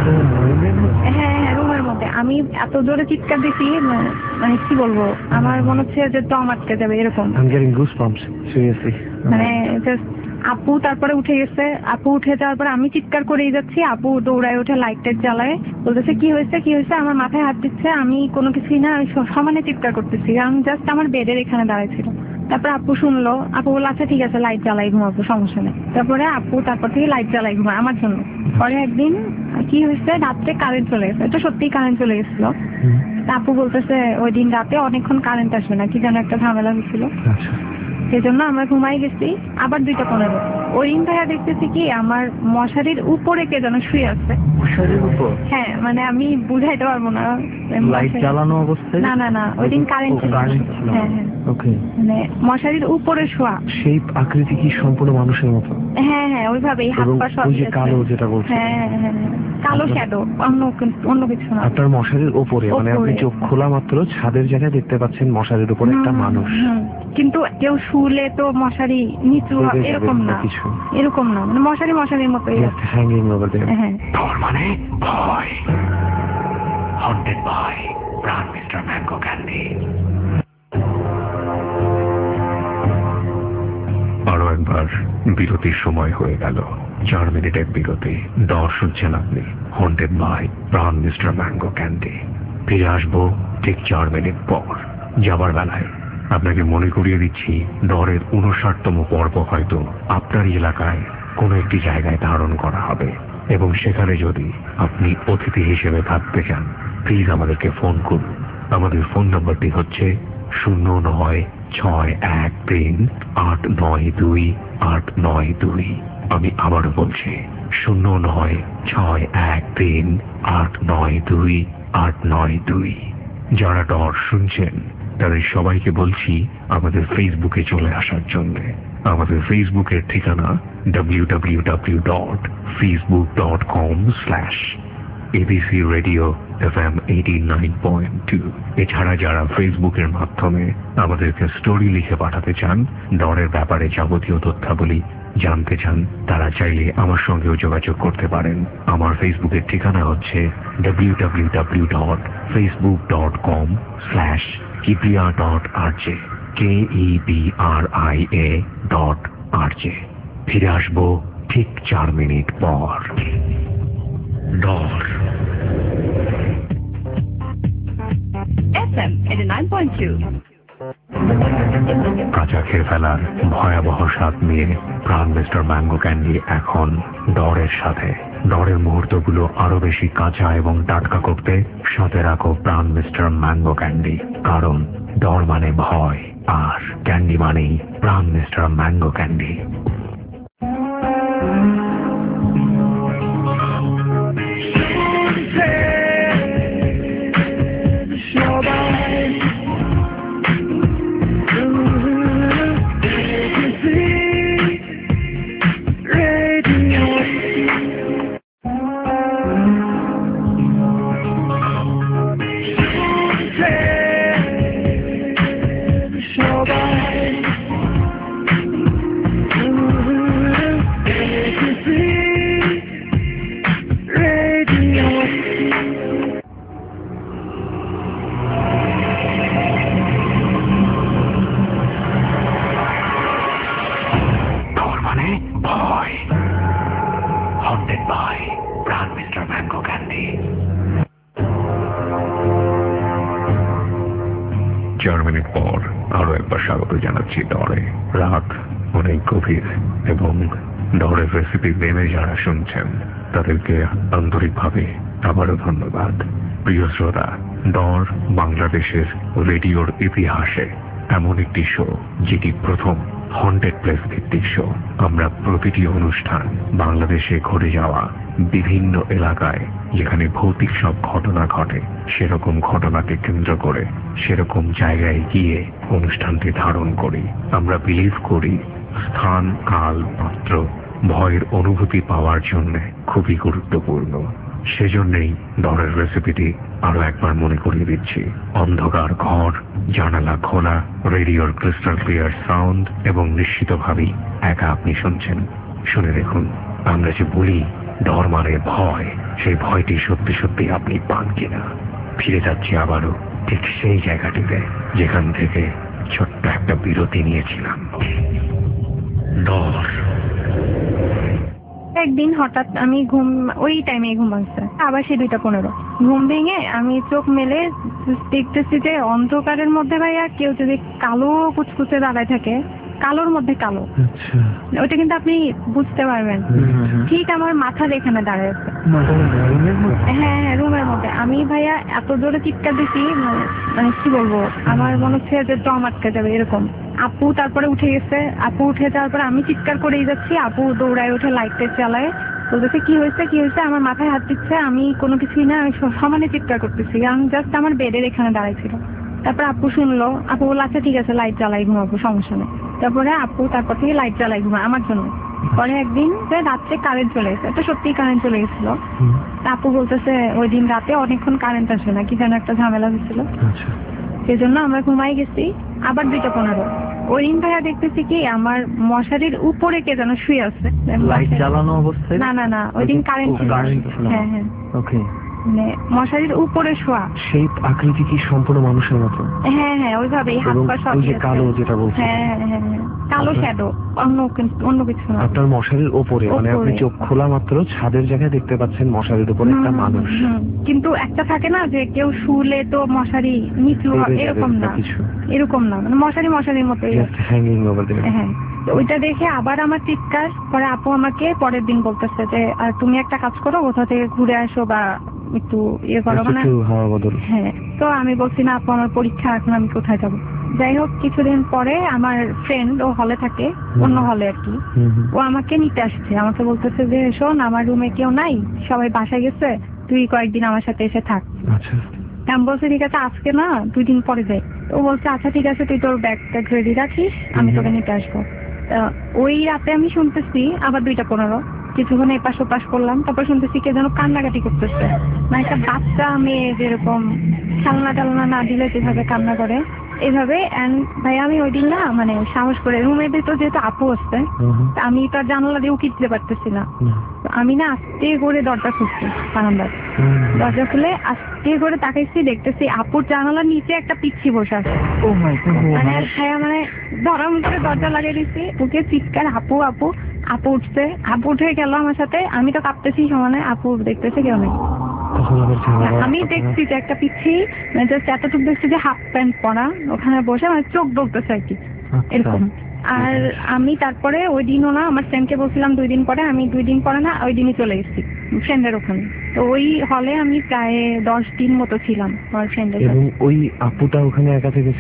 হ্যাঁ হ্যাঁ রুমের মধ্যে। আমি এত জোরে চিৎকার দিচ্ছি, মানে কি বলবো, আমার মনে হচ্ছে যে দম আটকে যাবে এরকম, মানে আপু তারপরে উঠে গেছে। আপু উঠে যাওয়ার পরে আমি চিৎকার করেই যাচ্ছি, আপু দৌড়ায় উঠে লাইট টাইট জ্বালায়, বলতেছে কি হয়েছে কি হয়েছে, আমার মাথায় হাত দিচ্ছে। আমি কোনো কিছুই না, আমি সমানে চিৎকার করতেছি, কারণ জাস্ট আমার বেডের এখানে দাঁড়ায় ছিল। তারপর আপু শুনলো, আপু বললো আচ্ছা ঠিক আছে লাইট জ্বালাই ঘুমাবো, সমস্যা নেই। তারপরে আপু তারপর থেকে লাইট জ্বালাই ঘুমায় আমার জন্য। পরে একদিন কি হয়েছে, রাত্রে কারেন্ট চলে গেছে, এটা সত্যিই কারেন্ট চলে গেছিল। আপু বলতেছে ওই দিন রাতে অনেকক্ষণ কারেন্ট আসবে না, কি যেন একটা ঝামেলা হয়েছিল, সেই জন্য আমরা ঘুমাই গেছি। আবার দুইটা পনেরো ওই দিন থেকে দেখতেছি কি আমার মশারির উপরে কে যেন শুয়ে আছে। মশারির উপর? হ্যাঁ, মানে আমি বুঝাইতে পারবো না। লাইট জ্বালানো অবস্থায়? না না না, ওই দিন কারেন্ট ছিল। হ্যাঁ হ্যাঁ, ওকে। মানে মশারির উপরে শোয়া। সেই আকৃতি কি সম্পূর্ণ মানুষের মতো? হ্যাঁ হ্যাঁ, ওইভাবেই হাত পা সব। ওই যে কালো যেটা বলছেন। হ্যাঁ হ্যাঁ, কালো শ্যাডো, অন্য অন্য কিছু না। আপনার মশারির উপরে, মানে আপনি চোখ খোলা মাত্র ছাদের জায়গায় দেখতে পাচ্ছেন মশারির উপরে একটা মানুষ। কিন্তু কেউ শুলে তো মশারি নিচু এরকম না, এরকম না, মানে মশারি মশারির মতোই হ্যাঙ্গিং ওভার দেয়ার। হ্যাঁ, ডর মানে ভয়, haunted by Pran Mister Mango Candy. আরো একবার বিরতির সময় হয়ে গেল, চার মিনিটের বিরতি। ডর শুনছেন আপনি, haunted by Pran Mister Mango Candy. ফিরে আসবো ঠিক চার মিনিট পর। যাবার বেলায় আপনাকে মনে করিয়ে দিচ্ছি, ডরের উনষাটতম পর্ব হয়তো আপনার এলাকায় কোনো একটি জায়গায় ধারণ করা হবে, এবং সেখানে যদি আপনি অতিথি হিসেবে থাকতে চান প্লিজ আমাদেরকে ফোন করুন। আমাদের ফোন নম্বরটি হচ্ছে শূন্য নয় ছয় এক তিন আট নয় দুই আট নয় দুই। আমি আবারও বলছি শূন্য নয় ছয় এক তিন আট নয় দুই আট নয় দুই। যারা ডর শুনছেন তাদের সবাইকে বলছি আমাদের ফেসবুকে চলে আসার জন্য। আমাদের ফেসবুকের ঠিকানা W W W dot Facebook dot com slash ABC radio F M eighty nine point two. এছাড়া যারা ফেসবুকের মাধ্যমে আমাদেরকে স্টোরি লিখে পাঠাতে চান, ডরের ব্যাপারে যাবতীয় তথ্যাবলী জানতে চান, তারা চাইলে আমার সঙ্গেও যোগাযোগ করতে পারেন। আমার ফেসবুকের ঠিকানা হচ্ছে W W W dot Facebook dot com slash কিপ্রিয়া dot R J, K E B R I A dot R J. ফিরে আসবো ঠিক চার মিনিট পর। Dor F M eighty nine point two. কাঁচা খেয়ে ফেলার ভয়াবহ স্বাদ নিয়ে প্রাণ মিস্টার ম্যাঙ্গো ক্যান্ডি এখন ডরের সাথে। ডরের মুহূর্তগুলো আরো বেশি কাঁচা এবং টাটকা করতে সাথে রাখো প্রাণ মিস্টার ম্যাঙ্গো ক্যান্ডি, কারণ ডর মানে ভয় আর ক্যান্ডি মানেই প্রাণ মিস্টার ম্যাঙ্গো ক্যান্ডি। চার মিনিট পর আরো একবার স্বাগত জানাচ্ছি ডরে। রাত অনেক গভীর এবং ডরের রেসিপি মেনে যারা শুনছেন তাদেরকে আন্তরিকভাবে আবারও ধন্যবাদ। প্রিয় শ্রোতা, ডর বাংলাদেশের রেডিওর ইতিহাসে এমন একটি শো যেটি প্রথম হন্টেড প্লেস ভিত্তিক শো। আমরা প্রতিটি অনুষ্ঠান বাংলাদেশে ঘটে যাওয়া বিভিন্ন এলাকায় যেখানে ভৌতিক সব ঘটনা ঘটে সেরকম ঘটনাকে কেন্দ্র করে সেরকম জায়গায় গিয়ে অনুষ্ঠানটি ধারণ করি। আমরা বিলিভ করি স্থান, কাল, পাত্র ভয়ের অনুভূতি পাওয়ার জন্য খুবই গুরুত্বপূর্ণ। সেজন্যই ডরের রেসিপিটি আরো একবার মনে করিয়ে দিচ্ছি। অন্ধকার ঘর, জানালা খোলা, রেডিওর ক্রিস্টাল ক্লিয়ার সাউন্ড এবং নিশ্চিতভাবেই একা আপনি শুনছেন। শুনে দেখুন, আমরা যে বলি ডর মানে ভয়, সেই ভয়টি সত্যি সত্যি আপনি পান কিনা। ফিরে যাচ্ছি আবারও ঠিক সেই জায়গাটিতে যেখান থেকে ছোট্ট একটা বিরতি নিয়েছিলাম। ডর একদিন হঠাৎ আমি ঘুম ওই টাইমে ঘুম ভাঙছে, আবার সে দুইটা পনেরো ঘুম ভেঙে আমি চোখ মেলে দেখতেছি যে অন্ধকারের মধ্যে ভাইয়া কেউ যদি কালো কুচকুচে দাঁড়ায় থাকে, কালোর মধ্যে কালো, ওইটা কিন্তু আপনি বুঝতে পারবেন। ঠিক আমার মাথার এখানে দাঁড়ায় আছে। হ্যাঁ হ্যাঁ রুমের মধ্যে। আমি ভাইয়া এত জোরে চিৎকার দিছি, মানে কি বলবো, আমার মনে হচ্ছে যে দম আটকে যাবে এরকম। আপু তারপরে উঠে গেছে, আপু উঠে যাওয়ার পরে আমি চিৎকার করেই যাচ্ছি, আপু দৌড়ায় উঠে লাইটটা চালায়, বলতেছে কি হয়েছে কি হয়েছে, আমার মাথায় হাত দিচ্ছে, আমি কোনো কিছুই না, আমি সমানে চিৎকার করতেছি, আমি জাস্ট আমার বেডের এখানে দাঁড়াইছিল। তারপর আপু শুনলো, আপু বললো আচ্ছা ঠিক আছে লাইট জ্বালাই ঘুমাবো, সমস্যা নেই। তারপরে আপু তারপর থেকে লাইট জ্বালাই ঘুমা আমার জন্য। পরে একদিন রাত্রে কারেন্ট চলে গেছে, তো সত্যি কারেন্ট চলে গেছিল। আপু বলতেছে ওই দিন রাতে অনেকক্ষণ কারেন্ট আসে না, কি যেন একটা ঝামেলা হয়েছিল, সেজন্য আমরা ঘুমাই গেছি। আবার দুইটা পনেরো ওই দিন ভাইয়া দেখতেছি কি আমার মশারির উপরে কে যেন শুয়ে আছে, লাইট জ্বালানো অবস্থায়। না না না ওই দিন কারেন্ট ছিল। হ্যাঁ হ্যাঁ ওকে, মানে মশারির উপরে শোয়া। সেই আকৃতি কি সম্পূর্ণ মানুষের মতো? হ্যাঁ হ্যাঁ ওইভাবেই, হাত পা সব। ওই যে কালো যেটা বলছেন। হ্যাঁ হ্যাঁ হ্যাঁ কালো শ্যাডো, অন্য অন্য কিছু না। আপনার মশারির ওপরে, মানে আপনি চোখ খোলা মাত্র ছাদের জায়গায় দেখতে পাচ্ছেন মশারির উপরে একটা মানুষ। কিন্তু একটা থাকে না যে কেউ শুলে তো মশারি নিচু, এরকম না, এরকম না, মানে মশারি মশারির মতোই হ্যাঙ্গিং ওভার দেয়ার। হ্যাঁ ওইটা দেখে আবার আমার চিৎকার। পরে আপু আমাকে পরের দিন বলতেছে যে আর তুমি একটা কাজ করো, কোথা থেকে ঘুরে আসো বা একটু ইয়ে করো, মানে হাওয়া বদল। হ্যাঁ তো আমি বলছি না আপু আমার পরীক্ষা, এখন আমি কোথায় যাবো। যাই হোক কিছুদিন পরে আমার ফ্রেন্ড, ও হলে থাকে, অন্য হলে আর কি, ও আমাকে নিতে আসছে, আমাকে বলতেছে যে শোন আমার রুমে কেউ নাই, সবাই বাসায় গেছে, তুই কয়েকদিন আমার সাথে এসে থাক। আচ্ছা আমি বলছি ঠিক আছে আজকে না দুই দিন পরে যাই। ও বলছে আচ্ছা ঠিক আছে তুই তোর ব্যাগ ট্যাগ রেডি রাখিস, আমি তোকে নিতে আসবো। ওই রাতে আমি শুনতেছি আবার দুইটা পনেরো কিছুক্ষণ এপাশ ওপাশ করলাম, তারপর শুনতেছি কে যেন কান্নাকাটি করতেছে, মানে একটা বাচ্চা মেয়ে যেরকম খেলনা টেলনা না দিলে যেভাবে কান্না করে এইভাবে। এন্ড ভাই আমি ওই দিন না মানে সাহস করে রুমের ভিতর যেহেতু আপু আসছে, আমি তো জানালা দিয়ে উকিতে পারতেছি না, আমি না আস্তে করে দরজা খুলছি, বারান্দার দরজা খুলে আস্তে করে তাকাইছি, দেখতেছি আপুর জানালার নিচে একটা পিচ্ছি বসে আছে। ও মাই গড, মানে ভাইয়া মানে ধরাম করে দরজা লাগিয়ে দিচ্ছি, ওকে চিৎকার আপু আপু। আপু উঠছে, আপু উঠে গেল আমার সাথে, আমি তো কাঁপতেছি সমানে, আপু দেখতেছে কেউ নেই। আমি দেখছি যে একটা পিচ্ছি, মানে জাস্ট এতটুকু দেখছি যে হাফ প্যান্ট পরা ওখানে বসে, মানে চোখ ডুবতেছে আর কি এরকম। আর আমি তারপরে ওই দিনও না আমার ফ্রেন্ডকে বলছিলাম দুই দিন পরে, আমি দুই দিন পরে না ওই দিনই চলে গেছি ফ্রেন্ডের ওখানে। তো ওই হলে আমি প্রায় দশ দিন মতো ছিলাম আমার ফ্রেন্ডের সাথে। এবং ওই আপুটা ওখানে একা থেকেছে?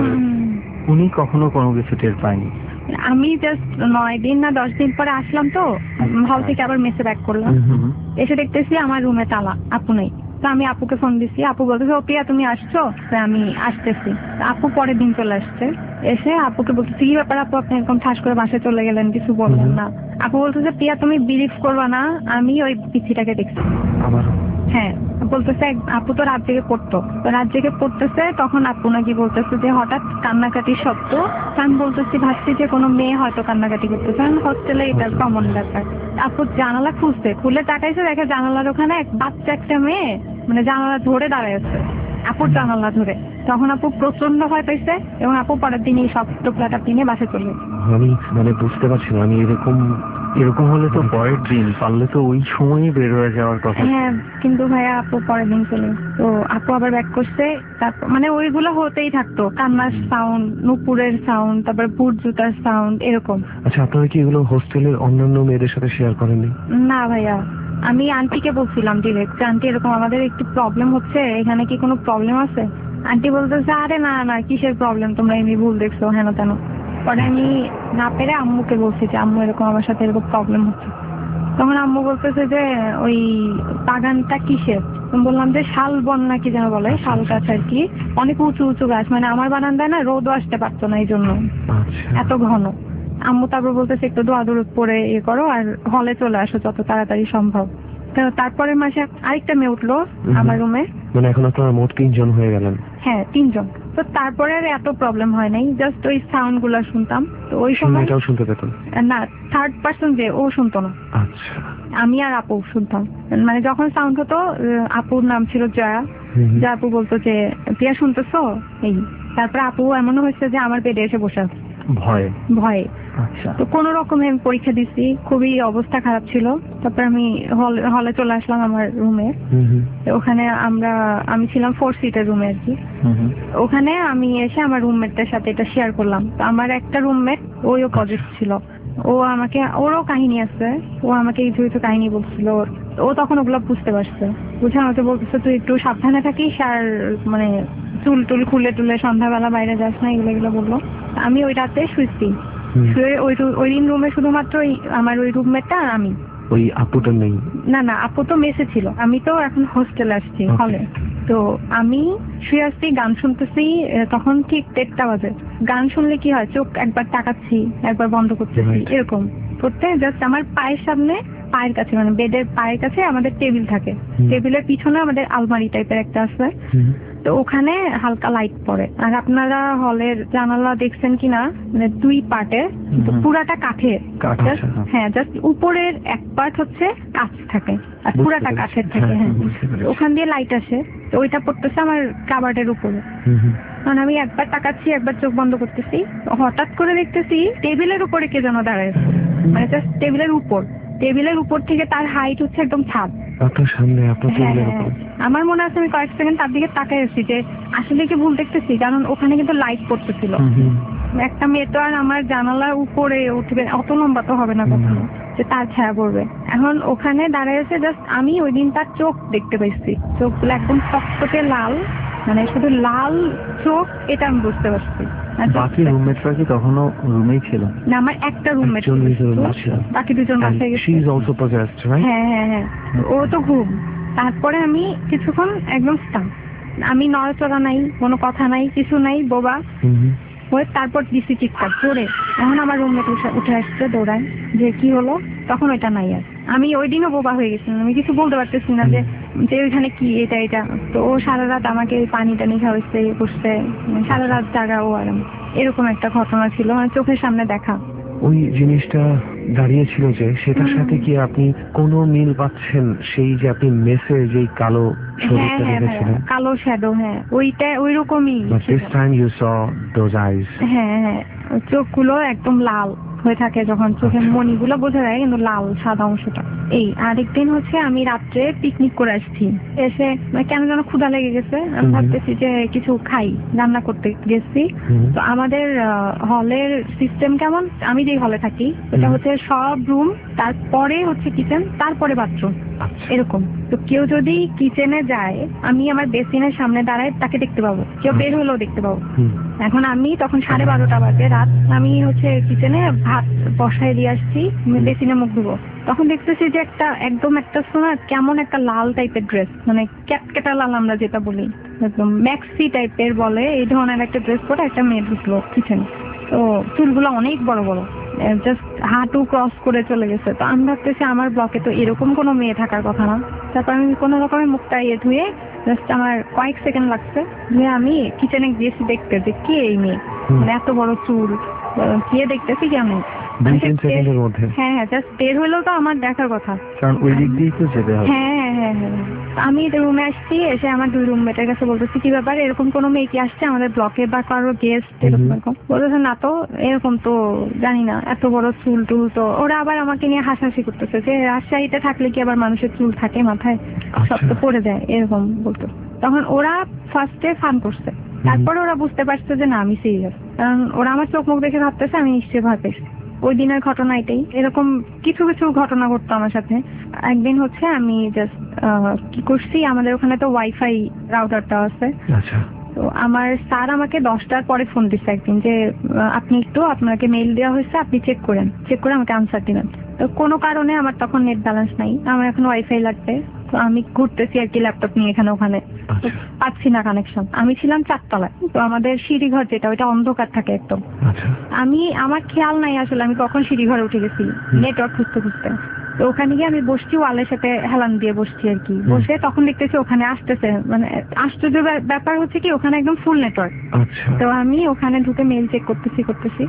উনি কখনো কোনো কিছু টের পায়নি? আমি জাস্ট নয় দিন না দশ দিন পরে আসলাম, তো হল থেকে আবার মেসে ব্যাক করলাম, এসে দেখতেছি আমার রুমে তালা, আপু নেই। তো আমি আপুকে ফোন দিচ্ছি, আপু বলতেছে ও প্রিয়া তুমি আসছো? আমি আসতেছি। আপু পরের দিন চলে আসছে, এসে আপুকে বলতেছি কি ব্যাপার আপু আপনি এরকম ঠাস করে বাসায় চলে গেলেন, কিছু বললেন না। আপু বলতেছে প্রিয়া তুমি বিলিভ করবা না, আমি ওই পিচ্ছিটাকে দেখছি। হ্যাঁ বলতেছে আপু তো রাত জেগে পড়তো, তো রাত জেগে পড়তেছে, তখন আপু নাকি বলতেছে যে হঠাৎ কান্নাকাটি শব্দ। আমি বলতেছি ভাবছি যে কোনো মেয়ে হয়তো কান্নাকাটি করতেছে, কারণ হোস্টেলে এটা কমন ব্যাপার। আপু জানালা খুঁজছে, খুলে তাকাইছে, দেখে জানালার ওখানে এক বাচ্চা একটা মেয়ে মানে জানালা ধরে দাঁড়ায় আছে, আপুর জানালা ধরে। তখন আপু প্রচন্ড ভয় পাইছে এবং আপু পরের দিনই সব টোপলাটা কিনে বাসে চলে। আমি মানে বুঝতে পারছি না, আমি এরকম এরকম হলে তো পরের দিন পারলে তো ওই সময়ই বের হয়ে যাওয়ার কথা। হ্যাঁ কিন্তু ভাইয়া আপু পরের দিন চলে, তো আপু আবার ব্যাক করছে। তারপর মানে ওইগুলো হতেই থাকতো, কান্নার সাউন্ড, নুপুরের সাউন্ড, তারপর বুট জুতার সাউন্ড, এরকম। আচ্ছা আপনারা কি এগুলো হোস্টেলের অন্যান্য মেয়েদের সাথে শেয়ার করেননি? না ভাইয়া, আমি আন্টিকে বলছিলাম ডিরেক্ট, আন্টি এরকম আমাদের একটু প্রবলেম হচ্ছে, এখানে কি কোনো প্রবলেম আছে? আন্টি বলতেছে আরে না না কিসের প্রবলেম, তোমরা এমনি ভুল দেখছো হেন তেন। পরে আমি না পেরে আম্মুকে বলছি যে আম্মু এরকম আমার সাথে এরকম প্রবলেম হচ্ছে। তখন আম্মু বলতেছে যে ওই বাগানটা কিসের? বললাম যে শালবন না কি যেন বলে, শাল গাছ আর কি, অনেক উঁচু উঁচু গাছ, মানে আমার বারান্দায় না রোদও আসতে পারতো না এই জন্য, এত ঘন। আম্মু তারপর বলতেছে একটু দোয়া দরুদ পরে ইয়ে করো আর হলে চলে আসো যত তাড়াতাড়ি সম্ভব। তো তারপরের মাসে আরেকটা মেয়ে উঠলো আমার রুমে। মানে এখন আপনারা মোট তিনজন হয়ে গেলেন? হ্যাঁ তিনজন। তো তারপরে আর এত প্রবলেম হয় নাই, জাস্ট ওই সাউন্ড গুলো শুনতাম। তো ওই সময় এটাও শুনতে পেতেন না, থার্ড পার্সন যে ও শুনতো না। আচ্ছা আমি আর আপু শুনতাম, মানে যখন সাউন্ড হতো আপুর নাম ছিল জয়া, যে আপু বলতো যে প্রিয়া শুনতেছো এই। তারপরে আপু এমনও হয়েছে যে আমার বেডে এসে বসে আছে। ভয়ে ভয়ে। আচ্ছা তো কোনো রকমে আমি পরীক্ষা দিচ্ছি, খুবই অবস্থা খারাপ ছিল। তারপর আমি হল হলে চলে আসলাম আমার রুমে। ওখানে আমরা আমি ছিলাম ফোর সিটের রুমে আর কি। ওখানে আমি এসে আমার রুমমেটদের সাথে এটা শেয়ার করলাম। তো আমার একটা রুমমেট ওইও পজিটিভ ছিল, ও আমাকে ওরও কাহিনী আছে, ও আমাকে কিছু কিছু কাহিনী বলছিল। ও তখন ওগুলো বুঝতে পারছে, বুঝে আমাকে বলতেছে তুই একটু সাবধানে থাকিস আর মানে চুল টুল খুলে টুলে সন্ধ্যাবেলা বাইরে যাস না, এগুলো এগুলো বললো। আমি ওই রাতে শুয়েছি, শুয়ে ওই ওই দিন রুমে শুধুমাত্র আমার ওই রুমমেটটা আর আমি। ওই আপুটা নেই? না না, আপু তো মেসে ছিল, আমি তো এখন হোস্টেলে আসছি হলে। তো আমি শুয়ে আসছি, গান শুনতেছি, তখন ঠিক দেড়টা বাজে। গান শুনলে কি হয়, চোখ একবার তাকাচ্ছি একবার বন্ধ করতেছি, এরকম করতে জাস্ট আমার পায়ের সামনে, পায়ের কাছে মানে বেডের পায়ের কাছে আমাদের টেবিল থাকে, টেবিলের পিছনে আমাদের আলমারি টাইপের একটা আছে। তো ওখানে হালকা লাইট পড়ে। আর আপনারা হলের জানালা দেখছেন কিনা, মানে দুই পার্টে, পুরাটা কাঠের। হ্যাঁ, জাস্ট উপরের এক পার্ট হচ্ছে কাঁচ থাকে আর পুরাটা কাঠের থাকে। হ্যাঁ, ওখান দিয়ে লাইট আসে। তো ওইটা পড়তেছে আমার কাবার্ডের উপরে। কারণ আমি একবার তাকাচ্ছি একবার চোখ বন্ধ করতেছি, হঠাৎ করে দেখতেছি টেবিলের উপরে কে যেন দাঁড়ায়, মানে জাস্ট টেবিলের উপর। টেবিলের উপর থেকে তার হাইট হচ্ছে একদম ছাদ আপনার সামনে, আপনার টেবিলের উপর। আমার মনে আছে আমি কয়েক সেকেন্ড তার দিকে তাকাই আসছি যে আসলে কি ভুল দেখতেছি, কারণ ওখানে কিন্তু লাইট পড়তেছিল। একটা মেয়ে তো আর আমার জানালার উপরে উঠবে, অত লম্বা তো হবে না কখনো যে তার ছায়া পড়বে। এখন ওখানে দাঁড়ায় আছে, জাস্ট আমি ওই দিন তার চোখ দেখতে পাইছি, চোখগুলো একদম টকটকে লাল, মানে শুধু লাল চোখ, এটা আমি বুঝতে পারছি। বাকি রুমমেটরা কি তখনও রুমেই ছিল? না, আমার একটা রুমমেট, বাকি দুজন বাসায় গেছে। হ্যাঁ হ্যাঁ হ্যাঁ, ও তো ঘুম। তারপরে আমি কিছুক্ষণ একদম স্টান, আমি নড়াচড়া নাই, কোনো কথা নাই, কিছু নাই, বোবা হয়ে তারপর দিছি চিৎকার জোরে। এখন আমার রুমমেট উঠে আসছে দৌড়ায় যে কি হলো, তখন ওইটা নাই। আর আমি ওই দিনও বোবা হয়ে গেছিলাম, আমি কিছু বলতে পারতেছি না যে যে ওইখানে কি এটা এটা। তো ও সারা রাত আমাকে পানি টানি খাওয়াইছে, করছে, সারা রাত জাগা ও আর এরকম একটা ঘটনা ছিল, মানে চোখের সামনে দেখা। ওই জিনিসটা দাঁড়িয়েছিল যে সেটার সাথে কি আপনি কোনো মিল পাচ্ছেন? সেই যে আপনি মেসে যেই কালো শরীরটা দেখেছিলেন, কালো শ্যাডো, হ্যাঁ ওইটা ওই রকমই। হ্যাঁ হ্যাঁ, চোখগুলো একদম লাল হয়ে থাকে, যখন চোখের মণিগুলো বোঝা যায়, কিন্তু লাল সাদা অংশটা। এই আরেকদিন হচ্ছে আমি রাত্রে পিকনিক করে আসছি, এসে কেন যেন ক্ষুধা লেগে গেছে, আমি ভাবতেছি যে কিছু খাই, রান্না করতে গেছি। তো আমাদের হলের সিস্টেম কেমন, আমি যেই হলে থাকি ওটা হচ্ছে সব রুম, তারপরে হচ্ছে কিচেন, তারপরে বাথরুম, এরকম। তো কেউ যদি কিচেনে যায়, আমি আমার বেসিনের সামনে দাঁড়ায় তাকে দেখতে পাবো, কেউ বের হলেও দেখতে পাবো। এখন আমি তখন সাড়ে বারোটা বাজে রাত, আমি হচ্ছে কিচেনে ভাত বসাই দিয়ে আসছি, বেসিনে মুখ ধুবো, তখন দেখতেছি যে একটা একদম একটা সময় কেমন একটা লাল টাইপের ড্রেস, মানে ক্যাটকেটা লাল আমরা যেটা বলি, একদম ম্যাক্সি টাইপের বলে, এই ধরনের একটা ড্রেস পরে একটা মেয়ে ঢুকলো কিচেনে। তো চুলগুলো অনেক বড় বড়, জাস্ট হাঁটু ক্রস করে চলে গেছে। তো আমি ভাবতেছি আমার ব্লকে তো এরকম কোনো মেয়ে থাকার কথা না। তারপর আমি কোনো রকমের মুখটা ইয়ে ধুয়ে, জাস্ট আমার কয়েক সেকেন্ড লাগছে যে আমি কিচেনে গিয়েছি দেখতে যে কে এই মেয়ে, মানে এত বড় চুল, গিয়ে দেখতেছি কি আমি হ্যাঁ হ্যাঁ জাস্ট বের হলেও তো আমার দেখার কথা, কারণ ওই দিক দিয়েই তো যেতে হবে। হ্যাঁ হ্যাঁ হ্যাঁ, আমি রুমে আসছি, এসে আমার দুই রুমমেটের কাছে বলতেছি কি ব্যাপার, এরকম কোনো মেয়ে কি আসছে আমাদের ব্লকে বা কারো গেস্ট এরকম এরকম? বলতেছে না তো, এরকম তো জানি না, এত বড় চুল টুল। তো ওরা আবার আমাকে নিয়ে হাসাহাসি করতেছে যে রাজশাহীতে থাকলে কি আবার মানুষের চুল থাকে মাথায়, সব তো পড়ে যায়, এরকম বলতো। তখন ওরা ফার্স্টে ফান করছে, তারপরে ওরা বুঝতে পারছে যে না আমি সিরিয়াস, কারণ ওরা আমার চোখ মুখ দেখে ভাবতেছে আমি নিশ্চয়ই ভয় পেয়েছি। ওই দিনের ঘটনা এটাই, এরকম কিছু কিছু ঘটনা ঘটতো আমার সাথে। একদিন হচ্ছে আমি জাস্ট কি করছি, আমাদের ওখানে তো ওয়াইফাই রাউটারটা আছে, তো আমার স্যার আমাকে দশটার পরে ফোন দিচ্ছে একদিন যে আপনি একটু, আপনাকে মেইল দেওয়া হয়েছে, আপনি চেক করেন, চেক করে আমাকে আনসার দিবেন। তো কোনো কারণে আমার তখন নেট ব্যালেন্স নাই, আমার এখন ওয়াইফাই লাগবে। তো আমি ঘুরতেছি আর কি ল্যাপটপ নিয়ে এখানে ওখানে, পাচ্ছি না কানেকশন। আমি ছিলাম চারতলায়, তো আমাদের সিঁড়ি ঘর যেটা ওইটা অন্ধকার থাকে একদম। আমি আমার খেয়াল নাই আসলে আমি কখন সিঁড়ি ঘরে উঠে গেছি নেটওয়ার্ক খুঁজতে খুঁজতে। তো ওখানে গিয়ে আমি বসছি, ওয়ালের সাথে হেলান দিয়ে বসছি আর কি, বসে তখন দেখতেছি ওখানে আসতেছে, মানে আশ্চর্য ব্যাপার হচ্ছে কি ওখানে একদম ফুল নেটওয়ার্ক। তো আমি ওখানে ঢুকে মেইল চেক করতেছি করতেছি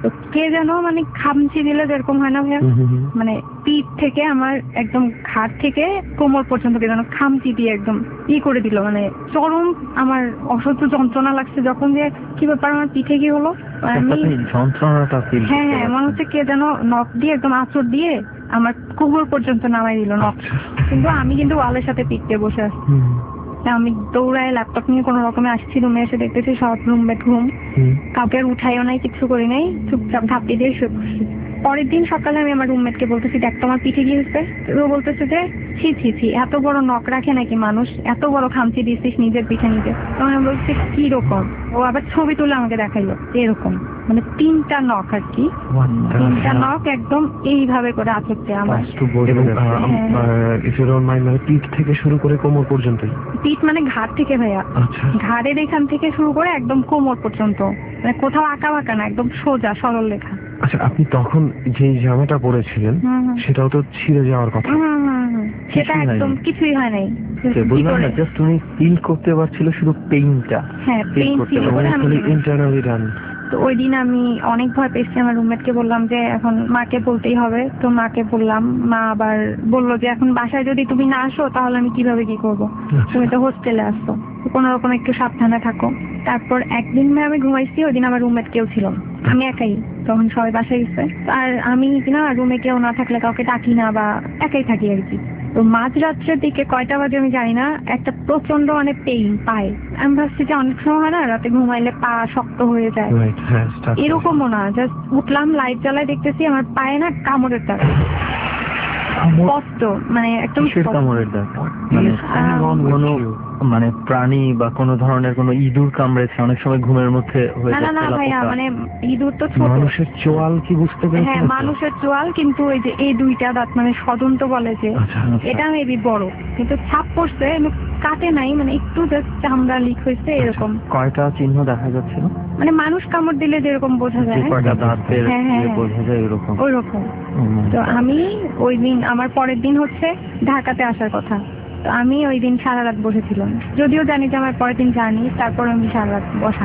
তো কে যেন মানে খামচি দিলে যেরকম হয় না ভাইয়া, মানে পিঠ থেকে আমার একদম ঘাট থেকে কোমর পর্যন্ত কে যেন খামচি দিয়ে একদম ই করে দিল, মানে চরম আমার অসহ্য যন্ত্রণা লাগছে যখন, যে কি ব্যাপার আমার পিঠে কি হলো, আমি যন্ত্রণাটা হ্যাঁ হ্যাঁ মনে হচ্ছে কে যেন নখ দিয়ে একদম আঁচড় দিয়ে আমার কোমর পর্যন্ত নামাই দিল নখ। কিন্তু আমি কিন্তু ওয়ালের সাথে পিঠে বসে আছি। আমি দৌড়ায় ল্যাপটপ নিয়ে কোনো রকমে আসছি, রুমে এসে দেখতেছি সব রুমমেট ঘুম, কাউকে আর উঠাইও নাই, কিছু করি নাই, চুপচাপ ঘাপটি দিয়ে শুয়ে পড়ছি। পরের দিন সকালে আমি আমার রুমমেটকে বলতেছি, দেখ তোমার পিঠে কি হয়েছে? ও বলতেছে যে ছি ছি ছি, এত বড় নখ রাখে নাকি মানুষ, এত বড় খামচি দিচ্ছিস নিজের পিঠে নিজে। তখন আমি বলছি কি রকম? ও আবার ছবি তুলে আমাকে দেখাইলো এরকম, মানে তিনটা নখ আর কি, তিনটা নখ একদম এইভাবে করে আছড়ছে আমার। মানে পিঠ থেকে শুরু করে কোমর পর্যন্ত? পিঠ মানে ঘাট থেকে ভাইয়া, ঘাড়ের এখান থেকে শুরু করে একদম কোমর পর্যন্ত, মানে কোথাও আঁকা বাঁকা না, একদম সোজা সরল রেখা। আচ্ছা, আপনি তখন যে জামাটা পরেছিলেন সেটাও তো ছিঁড়ে যাওয়ার কথা। সেটা একদম কিছুই হয় নাই, বললাম না, জাস্ট তুমি ফিল করতে পারছিল শুধু পেইনটা। হ্যাঁ, পেইন ফিল করে আমি ইন্টারনালি ডান। তো ওই দিন আমি অনেক ভয় পেয়েছি, আমার রুমমেটকে বললাম যে এখন মাকে বলতেই হবে। তো মাকে বললাম, মা আবার বললো যে এখন বাসায় যদি তুমি না আসো তাহলে আমি কিভাবে কি করবো, তুমি তো হোস্টেলে আসছো, কোনো রকম একটু সাবধানে থাকো। তারপর একদিন আমি ঘুমাইছি, ওই দিন আমার রুমমেট কেউ ছিল, আমি একাই, তখন সবাই বাসায় গেছে। আর আমি না রুমে কেউ না থাকলে কাউকে ডাকি না বা একাই থাকি আর কি। তো মাঝরাত্রের দিকে কয়টা বাজে আমি জানি না, একটা প্রচন্ড মানে পেইন পায়। আমি ভাবছি যে অনেক সময় হয় না রাতে ঘুমাইলে পা শক্ত হয়ে যায়, এরকমও না, জাস্ট উঠলাম লাইট জ্বালাই দেখতেছি আমার পায়ে না কামড়ের দাগ, স্পষ্ট, মানে একদম কামড়ের দাগ, মানে মানে প্রাণী বা কোনো ধরনের কোনো ইঁদুর কামড়েছে অনেক সময় ঘুমের মধ্যে হয়ে যায়। না না ভাইয়া, মানে ইঁদুর তো ছোট, মানুষের চোয়াল কি বুঝতে পেরেছেন? হ্যাঁ মানুষের চোয়াল, কিন্তু ওই যে এই দুইটা দাঁত মানে সদন্ত বলে যে, এটা মেবি বড়, কিন্তু ছাপ পড়ছে, কাটে নাই, মানে একটু জাস্ট চামড়া লিক হয়েছে এরকম। কয়টা চিহ্ন দেখা যাচ্ছিল? মানে মানুষ কামড় দিলে যেরকম বোঝা যায়, হ্যাঁ হ্যাঁ বোঝা যায় ওরকম ওইরকম। তো আমি ওই দিন, আমার পরের দিন হচ্ছে ঢাকাতে আসার কথা, তো আমি ওই দিন সারা রাত বসেছিলাম, যদিও জানি যে আমার পরের দিন জানি, তারপর আমি সারা রাত বসা।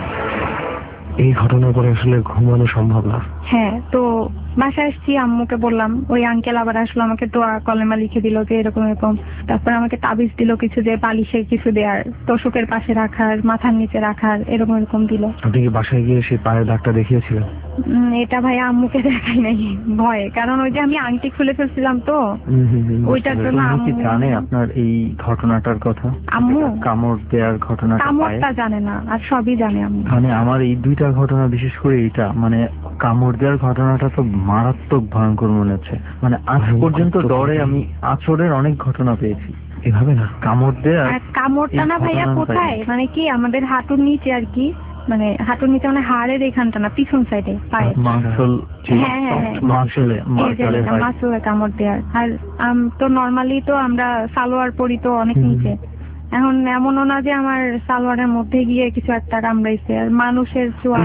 এই ঘটনার পরে আসলে ঘুমানো সম্ভব না। হ্যাঁ, তো বাসায় আসছি, আম্মুকে বললাম, ওই আঙ্কেল আবার আসলো, আমাকে দোয়া কলেমা লিখে দিল যে এরকম এরকম, তারপর আমাকে তাবিজ দিল কিছু, যে বালিশে কিছু দেয়ার, তোষকের পাশে রাখার, মাথার নিচে রাখার, এরকম এরকম দিল। আপনি কি বাসায় গিয়ে সেই পায়ের দাগটা দেখিয়েছিলেন? এটা ভাই আম্মুকে দেখাই নাই ভয়ে, কারণ ওই যে আমি আংটি খুলে ফেলছিলাম, তো ওইটার জন্য। আম্মু কি জানে আপনার এই ঘটনাটার কথা? আম্মু কামড় দেওয়ার ঘটনা? কামড়টা জানে না, আর সবই জানে আম্মু। মানে আমার এই দুইটা ঘটনা, বিশেষ করে এইটা, মানে কামড় দেওয়ার ঘটনাটা তো মারাত্মক ভয়ঙ্কর মনে হচ্ছে। মানে আজ পর্যন্ত ডরে আমি আচরের অনেক ঘটনা পেয়েছি, এভাবে না কামড় দেওয়া। কামড়টা না ভাইয়া কোথায়, মানে কি আমাদের হাঁটুর নিচে আর কি, মানে হাঁটুর নিচে, মানে হাড়ের এখানটা না, পিছন সাইডে পায়ে মাসল। হ্যাঁ হ্যাঁ মাসলে মাসলে কামড় দেওয়ার। আর তো নর্মালি তো আমরা সালোয়ার পরি তো অনেক নিচে, এখন এমনও না যে আমার সালোয়ারের মধ্যে গিয়ে কিছু একটা কামড়াইছে, আর মানুষের চোয়াল।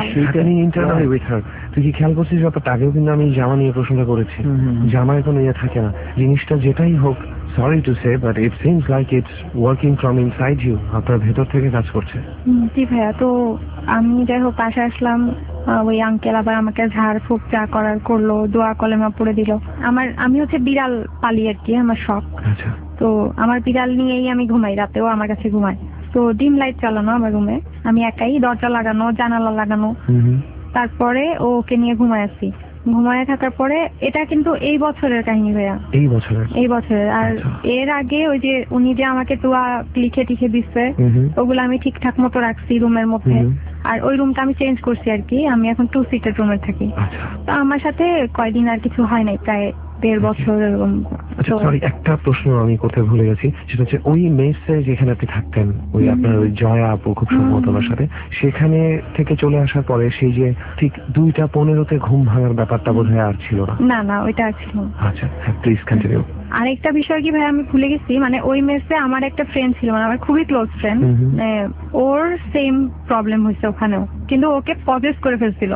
তুই কি খেয়াল করছিস ব্যাপারটা? আগেও কিন্তু আমি জামা নিয়ে প্রশ্ন করেছি, জামা এখন ইয়ে থাকে না, জিনিসটা যেটাই হোক, sorry to say but it seems like it's working from inside you, আপনার ভেতর থেকে কাজ করছে। জি ভাইয়া, তো আমি যাই হোক বাসায় আসলাম, ওই আঙ্কেল আবার আমাকে ঝাড় ফুঁক যা করার করলো, দোয়া কলেমা পড়ে দিল। আমার আমি হচ্ছে বিড়াল পালি আর কি, আমার শখ। আচ্ছা। তো আমার বিড়াল নিয়েই আমি ঘুমাই, রাতেও আমার কাছে ঘুমাই। তো ডিম লাইট চালানো আমার রুমে, আমি একাই, দরজা লাগানো, জানালা লাগানো। তারপরে ওকে নিয়ে ঘুমায় আসি, ঘুমায় থাকার পরে, এটা কিন্তু এই বছরের কাহিনী ভাইয়া, এই বছরের এই বছরের আর এর আগে ওই যে উনি যে আমাকে দোয়া লিখে টিখে দিচ্ছে, ওগুলো আমি ঠিকঠাক মতো রাখছি রুমের মধ্যে। আর ওই রুমটা আমি চেঞ্জ করছি আর কি, আমি এখন টু সিটের রুমে থাকি। তো আমার সাথে কয়দিন আর কিছু হয় নাই, প্রায় দেড় বছর এরকম। আচ্ছা সরি, একটা প্রশ্ন আমি কোথায় ভুলে গেছি, সেটা হচ্ছে ওই মেসে যেখানে আপনি থাকতেন, ওই আপনার ওই জয়া আপু খুব সম্ভবত ওনার সাথে, সেখানে থেকে চলে আসার পরে সেই যে ঠিক দুইটা পনেরোতে ঘুম ভাঙার ব্যাপারটা বোধহয় আর ছিল না? না না, ওইটা আর ছিল। আচ্ছা প্লিজ কন্টিনিউ। আরেকটা বিষয় কি ভাই, আমি ভুলে গেছি, মানে ওই মেসে আমার একটা ফ্রেন্ড ছিল, মানে আমার খুবই ক্লোজ ফ্রেন্ড, ওর সেম প্রবলেম হয়েছে ওখানেও, কিন্তু ওকে পজেস করে ফেলছিল।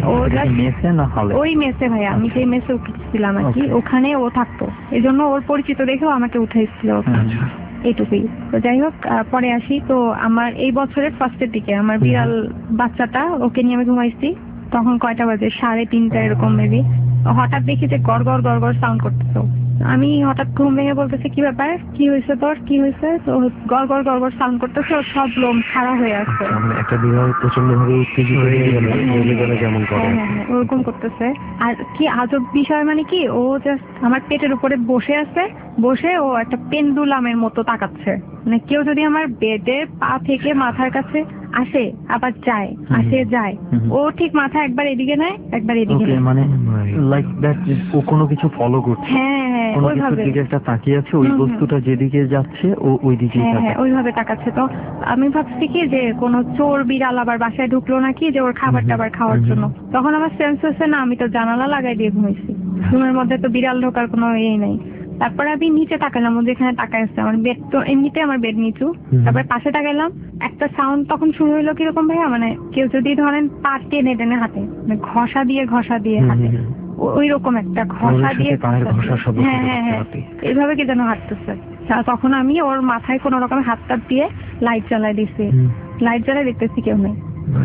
ওই মেসে ভাইয়া, আমি যে মেসে উঠেছিলাম আর কি, ওখানে ও থাকতো, এই জন্য ওর পরিচিত দেখেও আমাকে উঠাইছিল এইটুকুই। তো যাই হোক, পরে আসি, তো আমার এই বছরের ফার্স্টের দিকে আমার বিড়াল বাচ্চাটা, ওকে নিয়ে আমি ঘুমাইছি, তো তখন কয়টা বাজে, সাড়ে তিনটা এরকম মেবি। হঠাৎ দেখি যে গড় গড় গড় গড় সাউন্ড করতেছে। আমি হঠাৎ ঘুম ভেঙে বলতেছি কি ব্যাপার, কি হয়েছে তোর, কি হয়েছে? তো গড় গড় গড় গড় সাউন্ড করতেছে, ওর সব লোম খাড়া হয়ে আসছে। একটা বিড়াল প্রচন্ড ভাবে উত্তেজিত হয়ে গেলে যেমন করে ওরকম করতেছে। আর কি আজব বিষয় মানে কি, ও জাস্ট আমার পেটের উপরে বসে আছে, বসে ও একটা পেন্ডুলামের মতো তাকাচ্ছে। মানে কেউ যদি আমার বেডের পা থেকে মাথার কাছে আসে আবার যায়, আসে যায়, ও ঠিক মাথা একবার এদিকে নেয় একবার এদিকে নেয়। মানে লাইক দ্যাট ও কোনো কিছু ফলো করছে। হ্যাঁ হ্যাঁ কোনো ওইভাবে কিছুর দিকে একটা তাকিয়ে আছে, ওই বস্তুটা যেদিকে যাচ্ছে ও ওই দিকেই হ্যাঁ তাকায়। হ্যাঁ ওইভাবে তাকাচ্ছে। তো আমি ভাবছি কি যে কোনো চোর বিড়াল আবার বাসায় ঢুকলো নাকি, যে ওর খাবার টাবার খাওয়ার জন্য। তখন আমার সেন্স হচ্ছে না, আমি তো জানালা লাগাই দিয়ে ঘুমাইছি, রুমের মধ্যে তো বিড়াল ঢোকার কোনো ইয়ে নেই। তারপরে আমি নিচে তাকালাম, ও যেখানে তাকায় আছে, আমার বেড তো এমনিতে আমার বেড নিচু, তারপরে পাশে তাকালাম, একটা সাউন্ড তখন শুরু হইলো কিরকম ভাইয়া, মানে কেউ যদি ধরেন পা টেনে টেনে হাতে, মানে ঘষা দিয়ে ঘষা দিয়ে হাতে, ওই রকম একটা ঘষা দিয়ে, হ্যাঁ হ্যাঁ হ্যাঁ এইভাবে কি যেন হাঁটতেছে। তখন আমি ওর মাথায় কোন রকম হাত টাত দিয়ে লাইট জ্বালাই দিছি, লাইট জ্বালাই দেখতেছি কেউ নেই।